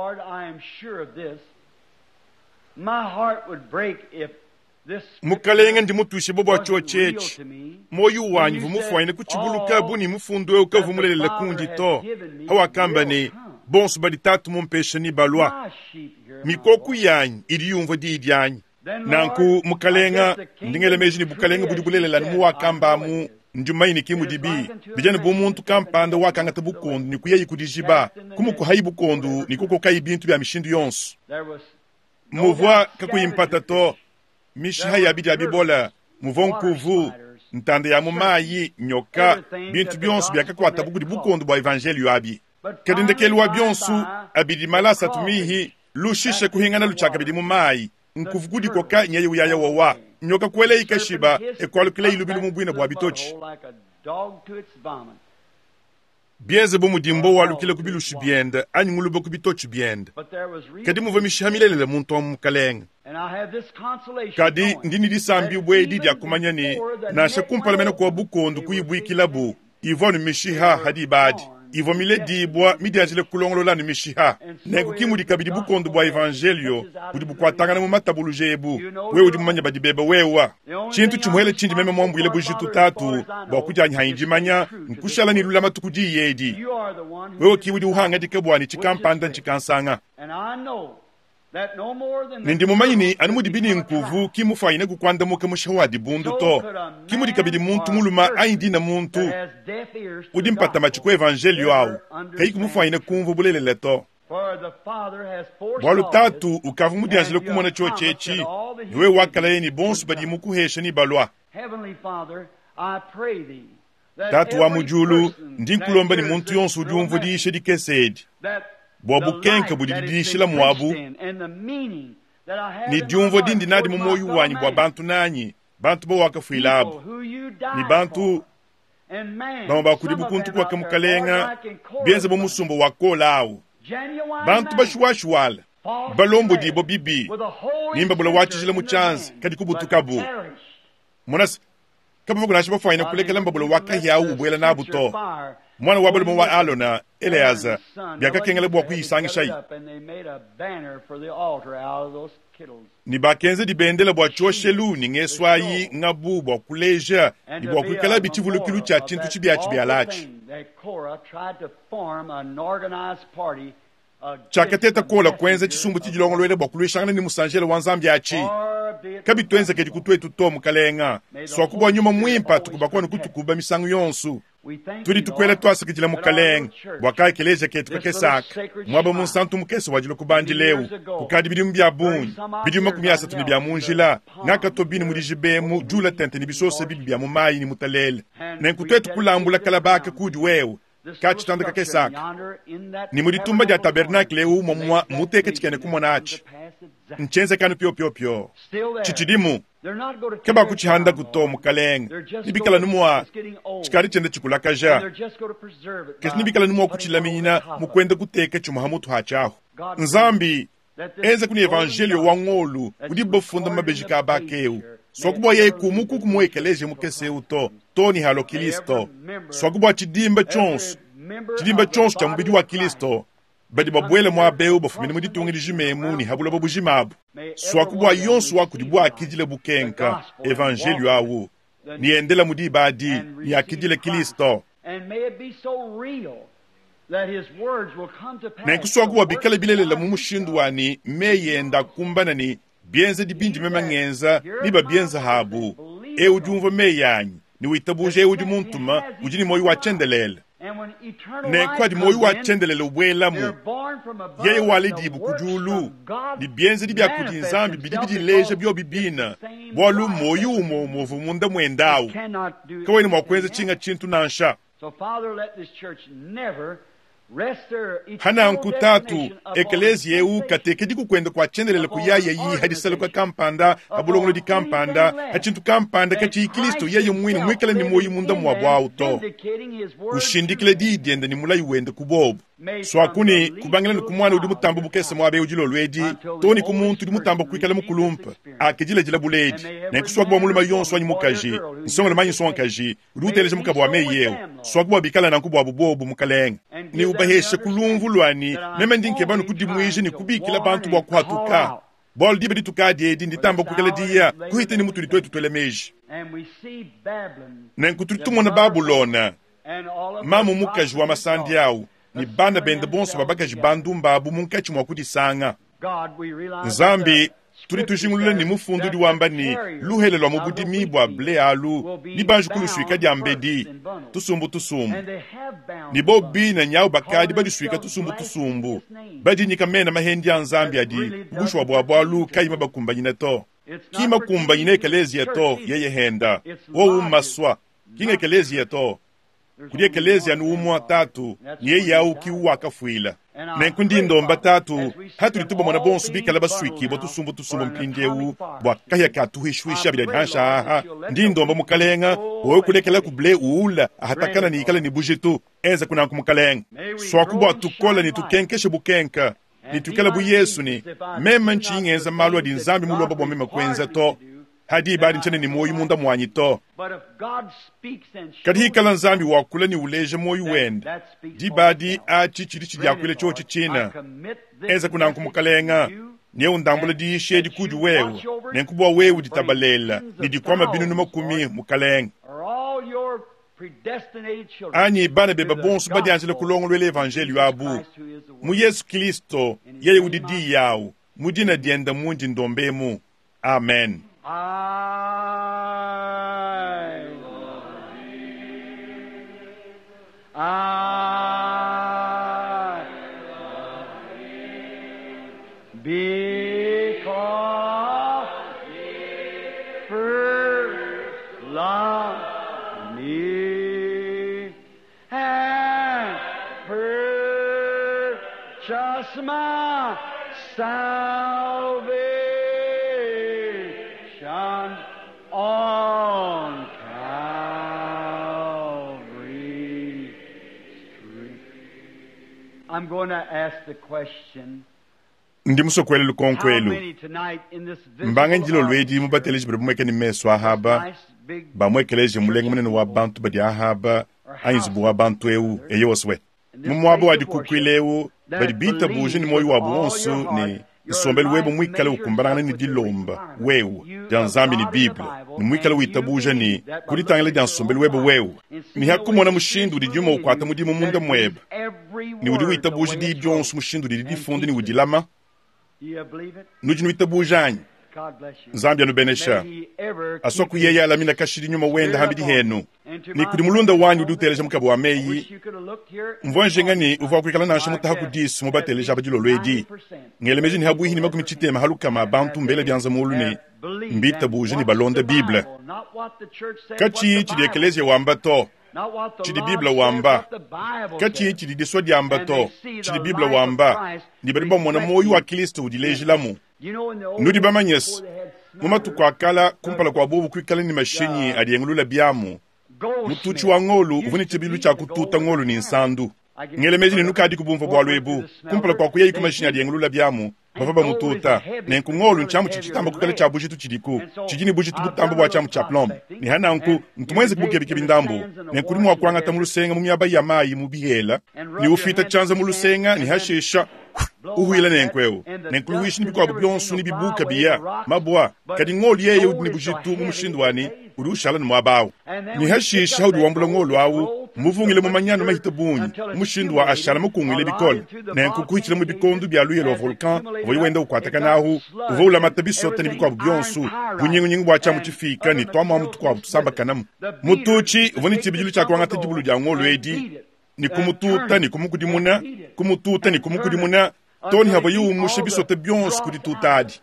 mukalenga ndi mutushe bobo achochechi moyu wanyu vumufwaine kuchibuluka buni mufundwe ukavumulele kundi to awakamba ni bonsu bali tatu mumpeshe ni balwa mikoku yanyu iliyumva di idyanyu nanku mukalenga ndingele meji ni bukalenga budi bulelela ni muwakamba mu njumaini kimu dibi bijane bu muntu kampanda wakanga tabukondu ni kuyeyi kudijiba kumuku hayi bukondu ni kuko kayi bintu bya mishindu yonsu muvwa kakuyimpata to mishaha ya bidi abibola muvonkuvu ntande ya mumayi nyoka bintu byonsu byakakwata bugudi bukondu bwa evangelio abi kadindekeli wa byonsu abidi malasa tumihi lushishe kuhingana luchaka bidi mumayi nkuvugudi koka nyaye uyaya wawa nyoka kwele ikashiba ekwalukile ilubilu mubwina bwa bitochi bienze bomu dimbo walukile kubilu shibienda ani ngulube kubitochi bienda kadi muva mishamilele muntu omukalenga kadi ndini disambi ubwe didi akumanyani na shakumpala mena kwa bukondu kuyibuikilabu ivonu mishiha hadi badi ivo mile dibwa midianjile kulongolo lani mishiha neku kimudi kabidi bukondu bwa evangelio budi bukwatangana mu matabuluje ebu wewe udi mumanya badibeba wewa chintu chimwele chindi meme mwambwile bujitu tatu bwa kujanya hainjimanya nkushala ni lulama tukudi yedi wewe kiwudi uhanga dikebwani chikampanda nchikansanga nindi mumanyini animudi bini nkuvu kimufaine kukwanda muke mushawadi bundu to kimudi kabidi muntu muluma aindi na muntu udi mpata machiku evangelio au kayiku mufaine kumvu bulelele to bwalu tatu ukavu mudi anjile kumona chochechi niwe wakala yeni bonsu badi mukuheshe ni balwa tatu wa mujulu ndinkulomba ni muntu yonsu ujumvu di ishe di kesedi bwabu kenka budi didishila mwabu ni diumvo dindi nadi mumoyu wanyi bwa bantu nanyi bantu bo wakafuilabu ni bantu bama bakudibu kuntu kwa kamukalenga bienze bo musumbo wakola au bantu bashuwashuwala balombo dibo bibi nimba bula wachijile muchanzi kadi kubutukabu munas kaba mugulashi bafaina kulekela mbabula wakahiya au ubwela nabuto mwana wabuli mwa alona Eleaza byaka kengele bwa kuyisangisha yi ni bakenze di bendele bwa choshelu ni ngeswayi ngabu bwa kuleja ni bwa kukala bitivulu kilu cha chintu chibyachi byalachi chakateta kola kwenze chisumbu chijilongolwele bwa kulwishangana ni musanjele wanzambi achi kabi twenze kedi kutwe tuto mukalenga swakubwa nyuma mwimpa tukubakwa nukutukuba misangu yonsu tuli tukwele twasa kijila mukalenga wakai keleja ketu kakesaka mwaba munsantu mukese wajilo kubanji lewu kukadi bidimu bya bunyi bidimu makumyasa tuni bya munjila ngaka tobini mulijibemu jula tente ni bisose bibi bya mumayi ni mutalele nenkutwe tukulambula kalabaka kudi wewu kachi tanda kakesaka ni muditumba dia tabernakle u momwa muteke chikene kumonachi nchenze kanu pyo pyo pyo chichidimu keba kuchihanda kuto mukalenga nibikala numwa chikari chende chikulakaja kesi nibikala numwa kuchilamina mukwende kuteke chumuhamutu hachaho nzambi eze kuni evangelio wangolu udibo funda mabejika abakeu swakubwa yeku muku kumwekeleje mukeseu to toni halo kilisto swakubwa chidimba chonsu chidimba chonsu cha mbidi wa kilisto badi babwele mwa beu bafumini muditungi dijimemu ni habula babujimabu swakubwa yonsu wakudibwa akidile bukenka evangelio awu ni endela mudi badi ni akidile kilisto nenkuswakuwa bikala bilelela mumushindu wani meyenda kumbana ni bienze di bindi mema ngenza niba bienza habu e ujumva meyanyi ni witabuje e ujumuntuma ujini moyu wachendelela ne kwa di moyu wachendelela ubwelamu yeye walidi bukujulu bibienze di byakudi nzambi bidi bidi leje byo bibina bolu moyu umo muvu munda mwendao kaweni mwakwenze chinga chintu nansha. So Father, let this church never hana nkutatu ekelezi yeu katekedi kukwenda kwa chendelele kuyaya yi hadisale kwa kampanda abulongo di kampanda hachintu kampanda kachi ikilisto yeye mwini mwikale ni moyi munda mwabwa auto ushindikile di diende ni mula yuwende kubobu swakuni kubangile ni kumwana udi mutambo bukese mwabe ujilo lwedi toni kumuntu udi mutambo kuikale mukulumpa akejile jila buledi na kuswakubwa muluma yonso wanyi mukaji nsongole manyi sonkaji udi uteleje mukabwa meyeo swakubwa bikala na nkubwa bubobu mukalenga ni ubaheshe kulumvu lwani nemendi nkebanu kudimwiji ni kubikila bantu bwa kuhatuka bol dibe ditukadi edi nditambo kukele diya kuhite ni mutu litwetu twelemeji na nkuturitumona Babulona mamu mukaji wa masandi yao ni bana bende bonso babakaji bandu mbabu munkachi mwakudisanga nzambi turi tushingulule ni mufundu di wamba ni luhele lwa mubudi mibwa ble alu ni banju kuluswika di ambedi tusumbu tusumbu ni bobi na nyau bakadi badi swika tusumbu tusumbu badi nika mena mahendi ya nzambi adi bushu wa buwabu alu kaima bakumba nyine to kima kumba nyine kelezi ya to yeye henda wo umaswa kinge kelezi ya to kudie kelezi ya nuumwa tatu niye yau kiuwa kafuila na nkundi ndomba tatu hatu lituba mwana bonsu bikala baswiki bo tusumbu tusumbu mpindeu bwa kahya katuhishwisha bila hansha aha ndi ndomba mukalenga wowe kulekela kuble uula ahatakana ni ikala ni bujitu enza kuna kumukalenga swakubwa tukola ni tukenkeshe bukenka ni tukala bu Yesu ni mema nchinge enza malwa di nzambi mulomba bwa mema kwenza to hadi badi nchane ni moyu munda mwanyi to kadi hikala nzambi wakula ni uleje moyu wenda di badi achi chirichi di akwile chochi china eza kuna nkumukalenga nye undambula di ishe di kuju wewu ne nkubwa wewu di tabalela ni di kwama binu numa kumi mukalenga anyi bana beba bonsu badi anjele kulongo lwele evangeli wabu mu Yesu Kristo yeye udidi yao mudina dienda munji ndombemu. Amen. I love thee. I love thee. Because thee first loved me and purchased my salvation on Calvary Street. I'm going to ask the question. Ndi musokwele lukonkwelu mbanga njilo lwedi mubatelezi bere bumweke ni meso ahaba ba mwekeleje mulenge munene wa bantu badi ahaba anyizibu wa bantu ewu eyoswe mumwabo wadi kukwileu badi bita buje ni moyo wabu onsu ni isombele webo mwikale ukumbarana ni dilomba wewu janzambi ni Biblia ni mwikale witabuja ni kulitangele jansombele webo wewu ni hakumona mushindu di juma ukwata mudi mumunda mweba ni udi witabuja di jonsu mushindu di di fundi ni udilama nuji witabuja anyi Zambia nubenesha asoku yeye alamina kashiri nyuma wenda hambidi henu ni kudi mulunda wanyu uduteleja mukabo wa meyi mvonje ngani uva kwikala na shamuta hakudisi mubateleja abajilo lwedi ngelemeji ni habu hini makumi chitema haluka mabantu mbele byanza mulu ni mbita buje ni balonda Biblia kachi chidi ekelezia wamba to chidi Biblia wamba kachi chidi diswadi yamba to chidi Biblia wamba ni bariba mwana moyu wa Kristo udileji lamu nudi bamanyes muma tukwakala kumpala kwa bobu kwikala ni mashenyi adiyengulula biamu mutuchi wa ngolu uvuni chibilu cha kututa ngolu ni nsandu ngelemeji ni nukadi kubumfa bwa lwebu kumpala kwa kuyeyi kumashenyi adiyengulula biamu bafaba mututa nenku ngolu nchamu chichitamba kukale cha bujitu chidiku chijini bujitu butambo bwa chamu cha plomb ni hana nku ntumwezi kubuke bike bindambo nenku limu wakwanga ta mulusenga mumiyaba ya mayi mubihela ni ufita chanza mulusenga ni hashesha uhuila nenkweo nenkuluwishi ni bikwa byonsu ni bibuka biya mabwa kadi ngoli yeye udi ni bujitu mumushindwani udi ushala ni mwabawo ni hashisha udi wambula ngolu awu muvungile mumanyano mahita bunyi mushindwa ashala mukungile bikola nenku kuhichila mu bikondu bya luye lo volcan voyi wenda ukwataka nahu uvoula matabisota ni bikwa byonsu bunyingu nyingu bwa chamu chifika ni twama mutu kwa tusamba kanamu mutuchi uvoni chibijilu cha kwanga tajibulu ja ngolu edi ni kumututa ni kumukudimuna kumututa ni kumukudimuna toni hava yumushe bisote byonse kudi tutadi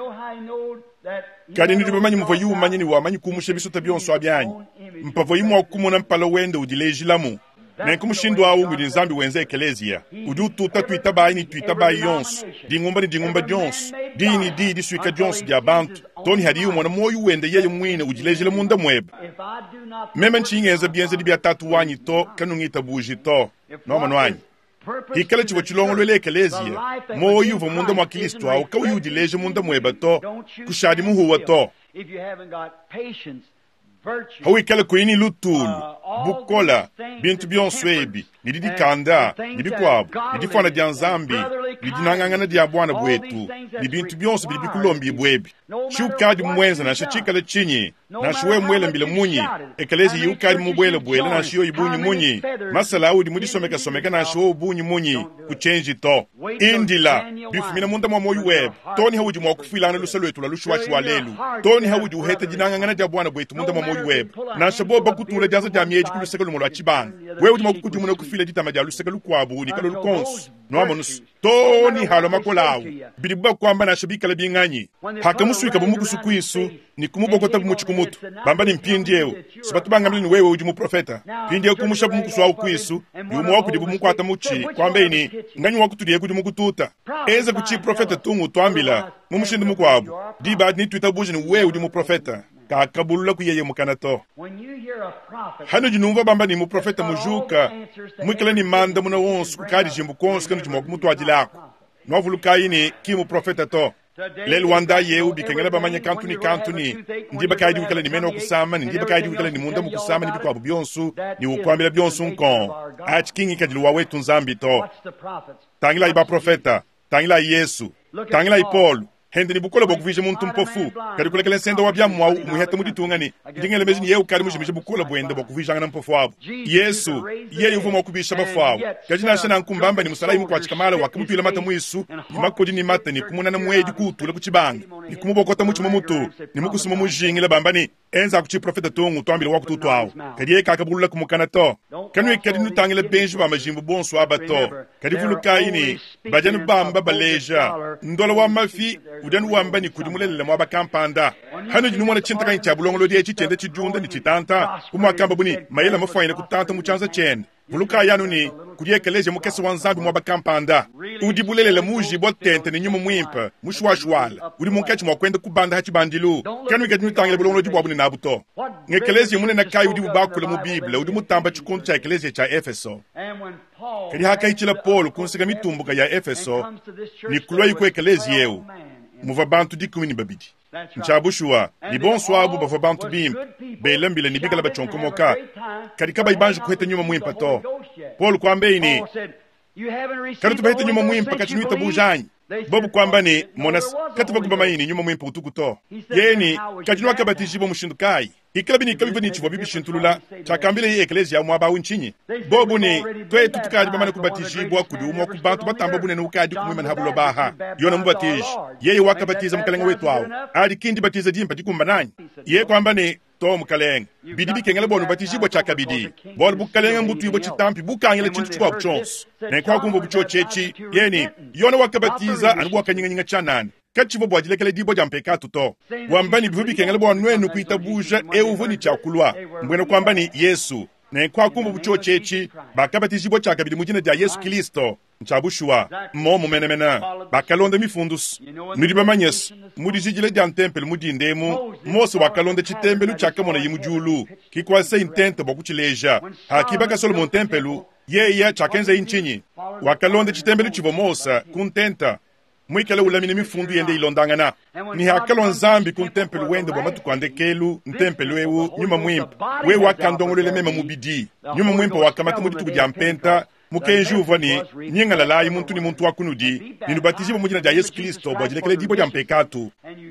kadi ndi bamanyi muva yumanyi ni wamanyi kumushe bisote byonse abyanyi mpavo yimu wakumuna mpala wende udilejilamu na nkumushindu awu ngudi nzambi wenze ekelezia udi ututa tuita bayi ni tuita bayi yonse dingumba ni dingumba dyonse di ni di di suika dyonse dia bantu toni hadi yumona moyu wende yeye mwine udilejile munda mweba meme nchingenza bienze di biatatu wanyi to kanungita buji to no manwanyi hikala chivo chilongo lwele ekelezia moyu uva munda mwa Kristo awu kawu udileje munda mweba to kushadi muhuwa to hawikala kuini lutulu bukola bintu byonse ebi nididi kanda nibikwabo nidifana dia nzambi nidinangangana dia bwana bwetu ni bintu byonse bili bikulombi bwebi shukadi mwenza na shachikala chinyi na shuwe mwele mbile munyi ekelezi yukadi mubwele bwele na shiyo ibunyi munyi masala audi mudisomeka someka na shuwe ubunyi munyi kuchenji to indila bifumina munda mwa moyu web toni hawudi mwa kufilana lusalo etu la lushuwashuwa lelu toni hawudi uhete dinangangana dia bwana bwetu munda mwa moyu web na shabo bakutule diaza dia mieji kuluseka lumolo achibana wewe udi mwa kukudi muna kufila ditama dia luseka lukwabu nikalo lukonsu noamonus toni halo makolawu bilibuba kwamba na shabikala binganyi hakamusuika bumukusu kwisu ni kumubokota bumuchikumutu bamba ni mpindi ewo sibatu bangamili ni wewe uji muprofeta pindi ewo kumusha bumukusu wawu kwisu ni umu waku di bumukwata muchi kwamba ini nganyi waku tuliye kudi mukututa eze kuchi profeta tungu tuambila mumushindu mukwabu di baad ni tuita buji ni wewe uji muprofeta kakabulula kuyeye mukanato hano jinumva bamba ni muprofeta mujuka mwikala ni manda muna wonsu kukadi jimbu konsu kanu jimoku mutu ajilako nwavuluka ini ki muprofeta to lelu wanda yewu bikengela bamanya kantuni kantuni ndiba kaidi wikala ni meno kusama ndiba kaidi wikala ni munda mukusama ndiba kwa byonsu ni ukwambila byonsu nkon ach kingi kadiluwa wetu nzambi to tangila iba profeta tangila Yesu tangila ipolu hende ni bukola bokuvije muntu mpofu kadi kulekele sendo wabyamu wawu umuhete muditungani ndingele mezi ni yewu kadi mujimije bukola bwende bokuvije ngana mpofu wabo Yesu yeye uvuma okubisha bafawo kadi nashana nkumbamba ni musalayi mu kwachikamala wakimupila mata mwisu makodi ni mata ni kumunana mwedi kutule kuchibanga ni kumubokota muchimo mutu ni mukusuma mujingile bamba ni enza kuchi profeta tungu twambile wakututu awo kadi yeye kakabulula kumukana to kanu kadi nutangile benji ba majimbo bonso abato kadi vuluka ini bajanu bamba baleja ndola wa mafi udani wamba ni kudimulele mwa bakampanda hano jinu mwana chinta kan chabulongolo die chichende chijunda ni chitanta kumwa kamba buni mayela mafaina kutanta muchanza chen vuluka yanu ni kudiyekeleje mukesi wanzambi mwa bakampanda udibulele muji botente ni nyumu mwimpa mushwashwala udi munkachi mwa kwenda kubanda hachibandilu kanu ikati nutangile bulongolo jibwa buni nabuto ngekeleje mune na kai udibu bakule mu biblia udi mutamba chikundu cha ekeleje cha Efeso kadi haka ichila Paulo kunsiga mitumbuka ya Efeso ni kulwa yiko ekeleje yewu muva bantu dikumi ni babidi nchabushua ni bonswabu bava bantu bimp belembile ni bikala bachonko moka kadi kaba ibanji kuhete nyuma mwimpa to Paul kwambe ini kadi tubahete nyuma mwimpa kachinuita bujanyi bobu kwamba ni monas kati bakuba maini nyuma mwimpa utuku to yeni kajinwa kabatijibo mushindukai ikala bini kalivo ni chivo bibi shintulula chakambile ye eklezia ya mwaba unchinyi bobu ni twe tutukadi bamana kubatijibwa kudi umwa kubantu batamba bune nukadi kumwima nhabulo baha yona mubatiji yeye wakabatiza mkalenga wetu awo adi kindi batiza dimpa dikumba nanyi ye kwamba ni to mkalenga bidi bikengela bonu batijibwa chakabidi bolu bukalenga mbutu ibo chitampi bukangela chintu chukwa buchonsu na kwa kumbo bucho chechi yeni yona wakabatiza anu wakanyinga chanani kachivo bwajilekele dibo jampekatu to wambani bivubi kengele bwa nwenu kuitabuja euvo ni chakulwa mbwene kwamba ni Yesu na kwa kumbu bucho chechi bakabatizibo chakabidi mujina dia Yesu Kristo nchabushwa momo menemena bakalonde mifundus niribamanyes mudijijile dia ntempel mudindemu mose wakalonde chitembelu chakamona yimujulu kikwase intente bokuchileja hakibaka Solomon tempelu yeya chakenza inchinyi wakalonde chitembelu chivomosa kuntenta mwikale ulamine mifundu yende ilondangana ni hakalo nzambi kuntempelu wende bwa matukwande kelu ntempelu ewu nyuma mwimpa we wakandongolele mema mubidi nyuma mwimpa wakamata muditu kujia mpenta mukenji uvani nyinga lalayi muntu ni muntu wakunudi ninubatizibo mujina dia Yesu Kristo bwajilekele dibo dia mpekatu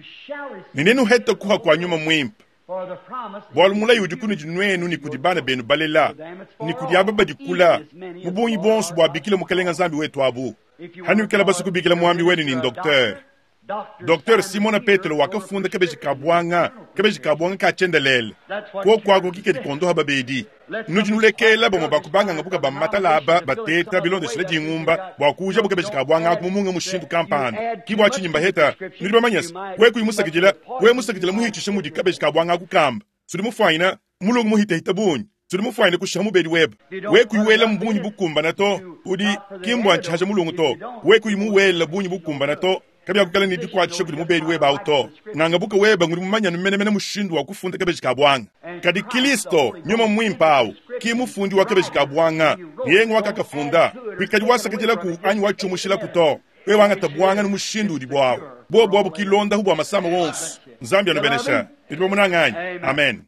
ninenu heta kuha kwa nyuma mwimpa bwal mula yudikunu jinwenu ni kudibana benu balela ni kudiaba badikula mubunyi bonsu bwa bikile mukalenga nzambi wetu abu hanu kala basu kubikila muambi weni ni docteur Doctor Simona Petro wakafunda kabeji kabwanga kabeji kabwanga ka chendelele ko kwago kike dikondo haba bedi nujunulekela bomo bakubanga ngabuka bamatalaba bateta bilonde shile jingumba bakuja bukabeji kabwanga kumunga mushindu kampanda kibwa chinyimba heta niliba manyas we kuyimusakijela we musakijela muhichishe mudi kabeji kabwanga kukamba sudi mufaina mulungu muhita hitabunyi sudi mufaina kushamu bedi web we kuyiwela mbunyi bukumba nato udi kimbwa nchaje mulungu to we kuyimuwela bunyi bukumba nato kabya kukala ni dikwa chisho mu bedi weba auto nganga buka weba nguri mumanya numene mene mushindu wa kufunda kabeji kabwanga kadi Kristo nyuma mwimpawo kimufundi wa kabeji kabwanga yenga wakakafunda kwikadi wasakijela ku anyi wachumushila kuto we wanga tabwanga numushindu dibwawo bo bo kilonda hubo amasama wonse Zambia no benesha ndipo munanganya amen.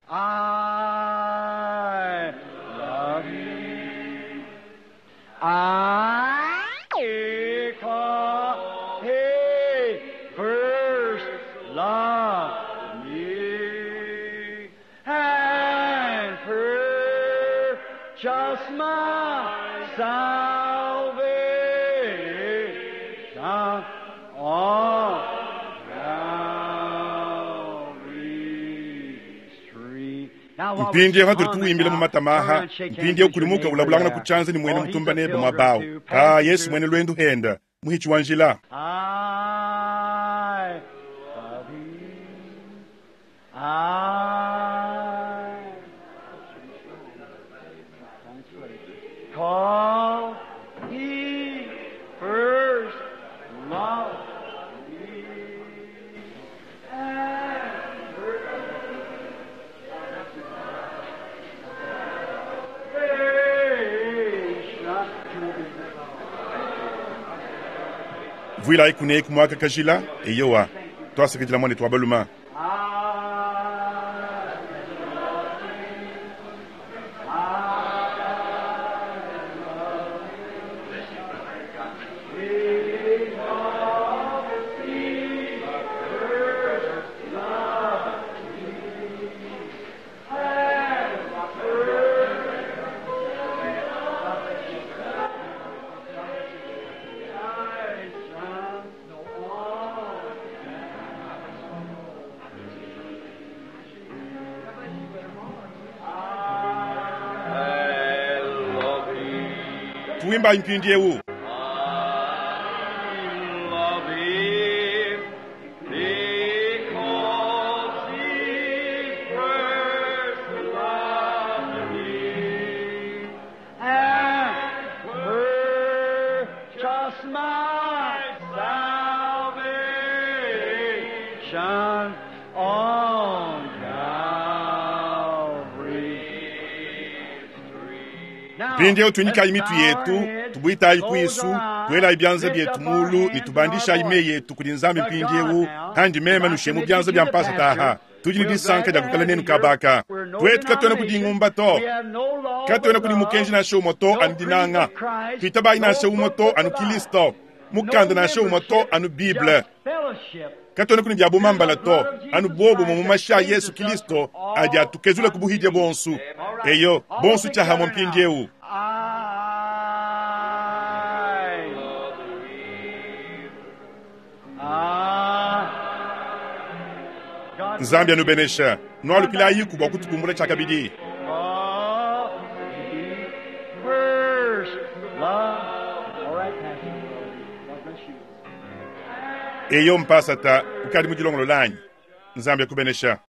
I love you. I because he first loved me and purchased my salvation on mpindi ya hatu tuimbile mu matamaha mpindi ya kurimuka ulabulanga na kuchanza ni mwene mutumba neba mabao ka Yesu mwene lwendu henda muhichi wanjila I love you. I call he first loved me and vuila ikune kumwaka kajila eyowa twasa kajila mwene twabaluma tuimba impindi ewu pindi ewu tunyika imitu yetu tubuita iku Yesu tuela ibyanza byetu mulu nitubandisha ime yetu kuli nzambi pindi ewu handi mema nushemu byanza byampasa taha tujili disanka ja kukala nenu kabaka twetu katwena kudingumba to katwena kudi mukenji na show moto andinanga tuitabai na show moto anu Kristo mukanda na show moto anu Bible katwena kudi jabu mambala to anu bobo mu masha Yesu Kristo aja tukezule kubuhije bonsu eyo bonsu chaha mo pindi ewu Zambia no benesha no alupila yiku bwa kutukumbula chakabidi eyo mpasata ukadi mujilongolo lanyi Zambia kubenesha